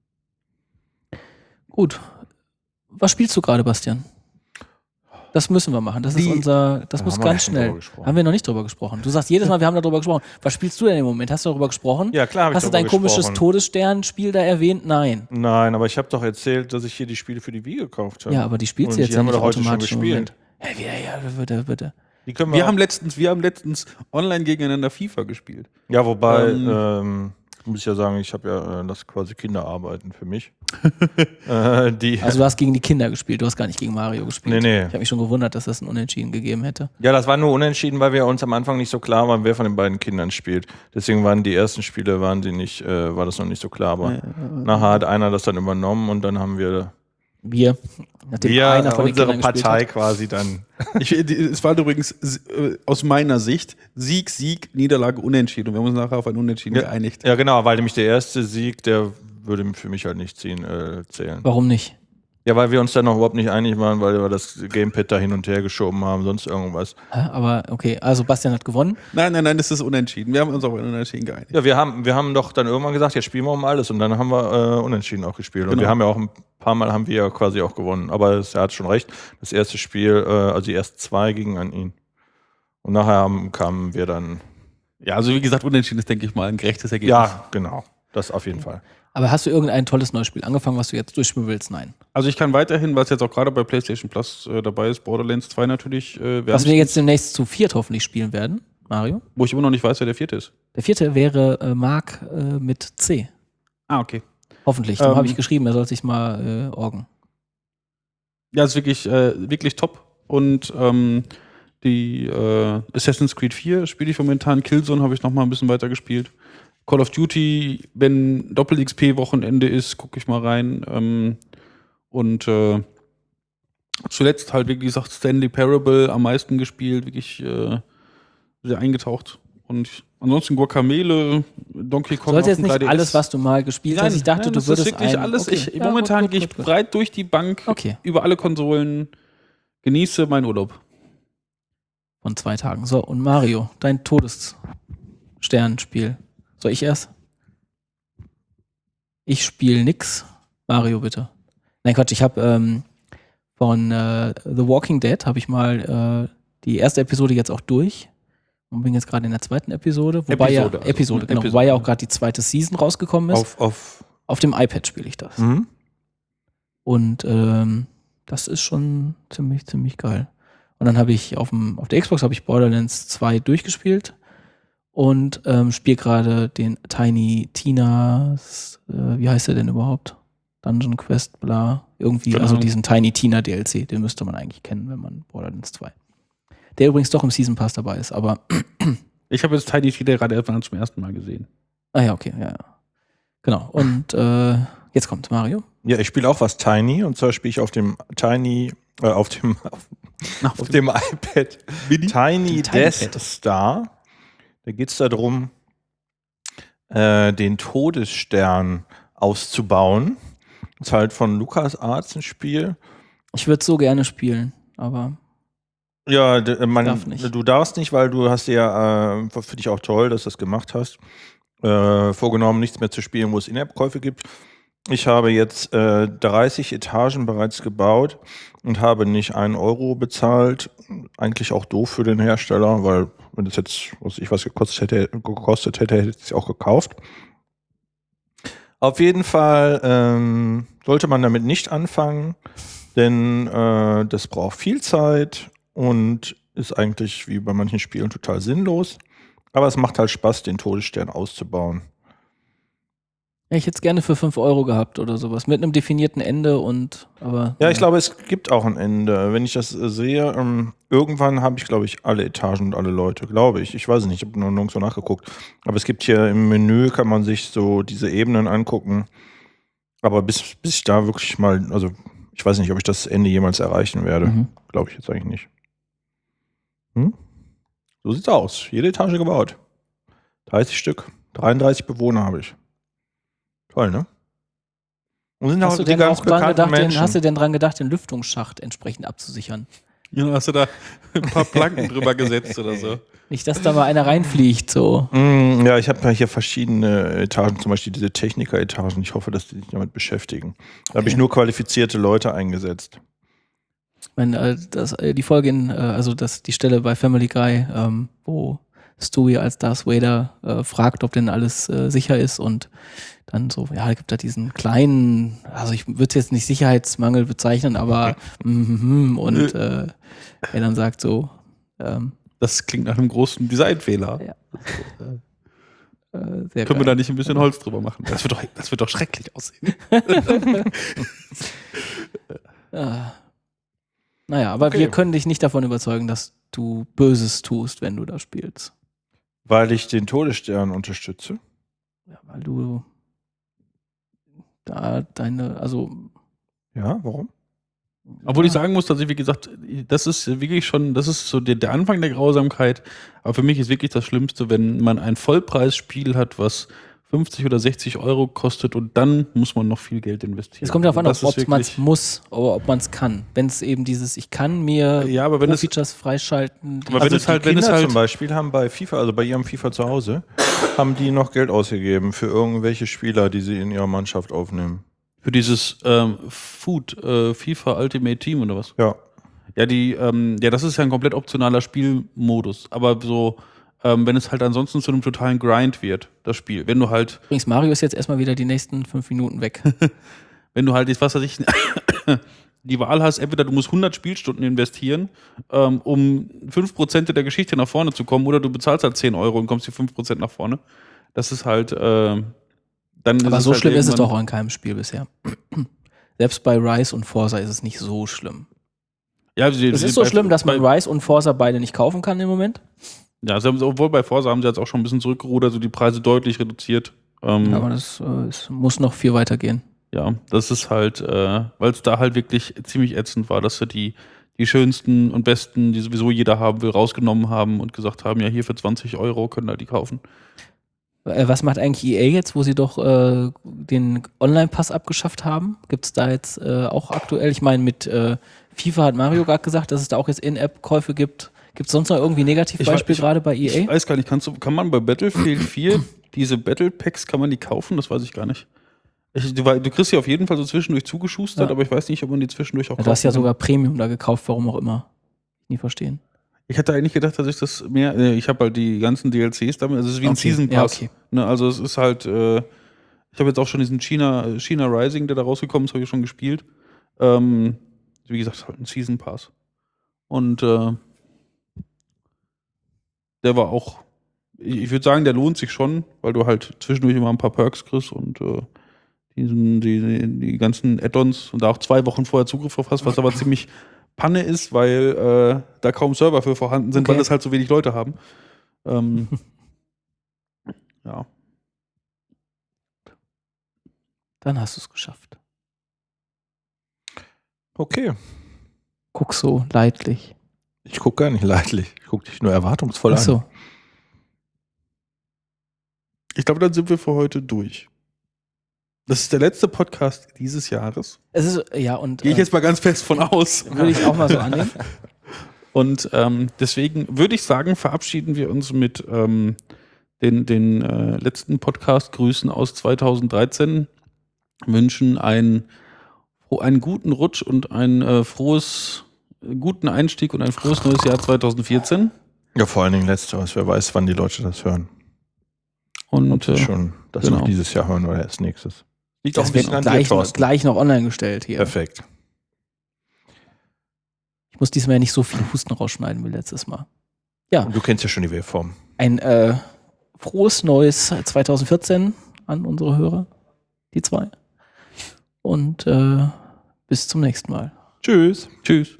Gut. Was spielst du gerade, Bastian? Das müssen wir machen. Das ist Die- unser, das Da muss haben wir ganz schon schnell. drüber gesprochen. Haben wir noch nicht drüber gesprochen. Du sagst jedes Mal, wir haben darüber gesprochen. Was spielst du denn im Moment? Hast du darüber gesprochen? Ja, klar, habe ich Hast du darüber dein komisches gesprochen. Todesstern-Spiel da erwähnt? Nein. Nein, aber ich habe doch erzählt, dass ich hier die Spiele für die Wii gekauft habe. Ja, aber die spielst Und du jetzt die ja haben wir nicht doch heute schon automatisch im Moment. gespielt. Hey, wieder, ja, bitte, bitte. Die können wir wir auch- haben letztens, wir haben letztens online gegeneinander FIFA gespielt. Ja, wobei, Ähm, ähm, muss ich ja sagen, ich habe ja äh, das quasi Kinderarbeiten für mich. äh, die, Also du hast gegen die Kinder gespielt, du hast gar nicht gegen Mario gespielt. Nee, nee. Ich habe mich schon gewundert, dass das ein Unentschieden gegeben hätte. ja, das war nur unentschieden, weil wir uns am Anfang nicht so klar waren, wer von den beiden Kindern spielt. Deswegen waren die ersten Spiele, waren die nicht, äh, war das noch nicht so klar. Aber nachher hat einer das dann übernommen und dann haben wir, Wir, nachdem wir einer von den unsere Kindern gespielt Partei hat. quasi dann. Ich, die- es war übrigens äh, aus meiner Sicht Sieg, Sieg, Niederlage, Unentschieden. Und wir haben uns nachher auf ein Unentschieden Ja, geeinigt. ja, genau, weil nämlich der erste Sieg, der würde für mich halt nicht ziehen, äh, zählen. Warum nicht? Ja, weil wir uns dann noch überhaupt nicht einig waren, weil wir das Gamepad da hin und her geschoben haben, sonst irgendwas. Hä? Aber okay, also Bastian hat gewonnen. Nein, nein, nein, das ist Unentschieden. Wir haben uns auf ein Unentschieden geeinigt. Ja, wir haben, wir haben doch dann irgendwann gesagt, jetzt spielen wir um alles und dann haben wir äh, unentschieden auch gespielt. Und Genau. wir haben ja auch ein paar Mal haben wir ja quasi auch gewonnen. Aber es, er hat schon recht, das erste Spiel, äh, also die ersten zwei gingen an ihn. Und nachher haben, kamen wir dann, Ja, also wie gesagt, Unentschieden ist, denke ich mal, ein gerechtes Ergebnis. ja, genau, das auf jeden Fall. Aber hast du irgendein tolles neues Spiel angefangen, was du jetzt durchspielen willst? Nein. Also ich kann weiterhin, was jetzt auch gerade bei PlayStation Plus äh, dabei ist, Borderlands zwei natürlich, äh, Was wärmstens, wir jetzt demnächst zu viert hoffentlich spielen werden, Mario. wo ich immer noch nicht weiß, wer der vierte ist. Der vierte wäre äh, Marc äh, mit C. Ah, okay. Hoffentlich. Dem Ähm, habe ich geschrieben, er soll sich mal äh, orgen. Ja, ist wirklich, äh, wirklich top. Und ähm, die äh, Assassin's Creed vier spiele ich momentan. Killzone habe ich noch mal ein bisschen weiter gespielt. Call of Duty, wenn Doppel-X P-Wochenende ist, gucke ich mal rein. Ähm, und äh, zuletzt halt, wie gesagt, Stanley Parable am meisten gespielt, wirklich äh, sehr eingetaucht. Und Ansonsten Guacamele, Donkey Kong. Sollte auf jetzt dem nicht drei D S. alles, was du mal gespielt Nein, hast. Ich dachte, nein, du das würdest ist wirklich ein, alles. okay. Ich, Ja, momentan gut, gehe gut, ich gut. breit durch die Bank, Okay. über alle Konsolen, genieße meinen Urlaub. Von zwei Tagen. So, und Mario, dein Todessternspiel. Soll ich erst? Ich spiele nix. Mario, bitte. Nein, Quatsch, ich habe ähm, von äh, The Walking Dead habe ich mal äh, die erste Episode jetzt auch durch und bin jetzt gerade in der zweiten Episode. Wobei Episode, ja, also. Episode, genau. Episode. Wobei ja auch gerade die zweite Season rausgekommen ist. Auf, auf. Auf dem iPad spiele ich das. Mhm. Und ähm, das ist schon ziemlich, ziemlich geil. Und dann habe ich auf, dem, auf der Xbox habe ich Borderlands zwei durchgespielt und ähm, spiele gerade den Tiny Tina's, äh, wie heißt der denn überhaupt? Dungeon Quest, bla. Irgendwie, Keine also Ahnung. diesen Tiny Tina D L C, den müsste man eigentlich kennen, wenn man Borderlands zwei. Der übrigens doch im Season Pass dabei ist, aber Ich habe jetzt Tiny Tina gerade erstmal zum ersten Mal gesehen. ah ja, okay, ja, ja. Genau. Und äh, jetzt kommt Mario. Ja, ich spiele auch was Tiny und zwar spiele ich auf dem Tiny, äh, auf dem, auf, auf dem iPad Tiny, Tiny Death Pad. Star. Da geht es darum, äh, den Todesstern auszubauen. Das ist halt von LucasArts ein Spiel. Ich würde so gerne spielen, aber Ja, d- man, Darf nicht. du darfst nicht, weil du hast ja, äh, finde ich auch toll, dass du das gemacht hast, äh, vorgenommen, nichts mehr zu spielen, wo es In-App-Käufe gibt. Ich habe jetzt äh, dreißig Etagen bereits gebaut und habe nicht einen Euro bezahlt. Eigentlich auch doof für den Hersteller, weil wenn das jetzt, was ich was gekostet hätte, gekostet hätte, hätte ich es auch gekauft. Auf jeden Fall ähm, sollte man damit nicht anfangen, denn äh, das braucht viel Zeit und ist eigentlich wie bei manchen Spielen total sinnlos. Aber es macht halt Spaß, den Todesstern auszubauen. ja, ich hätte es gerne für fünf Euro gehabt oder sowas. Mit einem definierten Ende und aber. Ja, ich glaube, es gibt auch ein Ende. Wenn ich das äh, sehe, ähm, irgendwann habe ich, glaube ich, alle Etagen und alle Leute, glaube ich. Ich weiß es nicht, ich habe noch nirgends so nachgeguckt. Aber es gibt hier im Menü, kann man sich so diese Ebenen angucken. Aber bis, bis ich da wirklich mal, also ich weiß nicht, ob ich das Ende jemals erreichen werde. Mhm. Glaube ich jetzt eigentlich nicht. Hm? So sieht's aus. Jede Etage gebaut. dreißig Stück. dreiunddreißig Bewohner habe ich. Toll, ne? Und sind Hast auch du, die denn ganz auch dran bekannten gedacht, den, Menschen. hast du denn dran gedacht, den Lüftungsschacht entsprechend abzusichern? Ja, hast du da ein paar Planken drüber gesetzt oder so? Nicht, dass da mal einer reinfliegt, so. Mm, ja, ich habe ja hier verschiedene Etagen, zum Beispiel diese Techniker-Etagen. Ich hoffe, dass die sich damit beschäftigen. Da habe ich nur qualifizierte Leute eingesetzt. Wenn, äh, das, äh, die Folge, in, äh, also das, die Stelle bei Family Guy, ähm, wo Stewie als Darth Vader äh, fragt, ob denn alles äh, sicher ist und dann so, ja, da gibt da diesen kleinen, also ich würde es jetzt nicht Sicherheitsmangel bezeichnen, aber mhm, und äh, er dann sagt so, ähm, Das klingt nach einem großen Designfehler. Ja. äh, sehr Können wir geil. da nicht ein bisschen Holz drüber machen? Das wird doch, das wird doch schrecklich aussehen. Ah. Naja, aber Okay. wir können dich nicht davon überzeugen, dass du Böses tust, wenn du da spielst. Weil ich den Todesstern unterstütze. Ja, weil du da deine, also Ja, warum? Obwohl ich ja, sagen muss, dass ich, wie gesagt, das ist wirklich schon, das ist so der, der Anfang der Grausamkeit. Aber für mich ist wirklich das Schlimmste, wenn man ein Vollpreisspiel hat, was fünfzig oder sechzig Euro kostet und dann muss man noch viel Geld investieren. es kommt darauf an, Das ob ist man es wirklich- muss oder ob man es kann. Wenn es eben dieses, ich kann mir Ja, aber wenn es- Features freischalten. Aber die- wenn es halt- wenn es Kinder halt- zum Beispiel haben bei FIFA, also bei ihrem FIFA zu Hause, haben die noch Geld ausgegeben für irgendwelche Spieler, die sie in ihrer Mannschaft aufnehmen. Für dieses ähm, Food, äh, FIFA Ultimate Team oder was? Ja. Ja, die, ähm, ja, das ist ja ein komplett optionaler Spielmodus. Aber so, ähm, wenn es halt ansonsten zu einem totalen Grind wird, das Spiel, wenn du halt, Übrigens, Mario ist jetzt erstmal wieder die nächsten fünf Minuten weg. wenn du halt jetzt, was weiß ich, die Wahl hast, entweder du musst hundert Spielstunden investieren, ähm, um fünf Prozent der Geschichte nach vorne zu kommen, oder du bezahlst halt zehn Euro und kommst die fünf Prozent nach vorne. Das ist halt, äh, dann ist Aber es so halt schlimm ist es irgendwann- doch auch in keinem Spiel bisher. Selbst bei Rise und Forza ist es nicht so schlimm. Ja, sie, Es sie- ist so bei- schlimm, dass man bei- Rise und Forza beide nicht kaufen kann im Moment. Ja, sie haben, obwohl bei Forza haben sie jetzt auch schon ein bisschen zurückgerudert, also die Preise deutlich reduziert. Ähm, Aber das äh, es muss noch viel weitergehen. Ja, das ist halt, äh, weil es da halt wirklich ziemlich ätzend war, dass du die, die schönsten und besten, die sowieso jeder haben will, rausgenommen haben und gesagt haben, ja, hier für zwanzig Euro könnt ihr die kaufen. Äh, Was macht eigentlich E A jetzt, wo sie doch äh, den Online-Pass abgeschafft haben? Gibt es da jetzt äh, auch aktuell, ich meine mit äh, FIFA hat Mario gerade gesagt, dass es da auch jetzt In-App-Käufe gibt. Gibt es sonst noch irgendwie Negativbeispiel gerade bei E A? Ich weiß gar nicht, kannst du, kann man bei Battlefield vier diese Battle Packs, kann man die kaufen? Das weiß ich gar nicht. Ich, du, du kriegst sie auf jeden Fall so zwischendurch zugeschustert, Ja. aber ich weiß nicht, ob man die zwischendurch auch Ja, du hast ja kaufen kann. sogar Premium da gekauft, warum auch immer. Nie verstehen. Ich hatte eigentlich gedacht, dass ich das mehr, äh, ich habe halt die ganzen D L Cs damit, also es ist wie ein Okay. Season Ja, Pass. okay. Ne, also es ist halt, äh, ich habe jetzt auch schon diesen China, China Rising, der da rausgekommen ist, habe ich schon gespielt. Ähm, wie gesagt, halt ein Season Pass. Und äh, der war auch, ich, ich würde sagen, der lohnt sich schon, weil du halt zwischendurch immer ein paar Perks kriegst und äh, diesen, die, die ganzen Add-ons und da auch zwei Wochen vorher Zugriff drauf hast, was aber ziemlich Panne ist, weil äh, da kaum Server für vorhanden sind, Okay. weil das halt so wenig Leute haben. Ähm, ja. Dann hast du es geschafft. Okay. Guck so leidlich. Ich gucke gar nicht leidlich. Ich gucke dich nur erwartungsvoll Ach an. so. Ich glaube, dann sind wir für heute durch. Das ist der letzte Podcast dieses Jahres. Es ist, ja, und Gehe ich äh, jetzt mal ganz fest von aus. würde ich auch mal so annehmen. Und ähm, deswegen würde ich sagen, verabschieden wir uns mit ähm, den, den äh, letzten Podcast-Grüßen aus zweitausenddreizehn. Wünschen einen, einen guten Rutsch und ein äh, frohes, guten Einstieg und ein frohes neues Jahr zweitausendvierzehn. Ja, vor allen Dingen letzteres. Wer weiß, wann die Leute das hören. Und Ob sie äh, schon das genau. noch dieses Jahr hören oder erst nächstes. Liegt auch Das ein wird bisschen an dir, gleich, noch, Thorsten. gleich noch online gestellt hier. Perfekt. Ich muss diesmal nicht so viel Husten rausschneiden wie letztes Mal. Ja, Und du kennst ja schon die W-Form. ein äh, frohes neues zweitausendvierzehn an unsere Hörer, die zwei. Und äh, bis zum nächsten Mal. Tschüss. tschüss.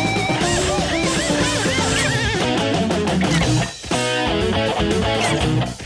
Thank you.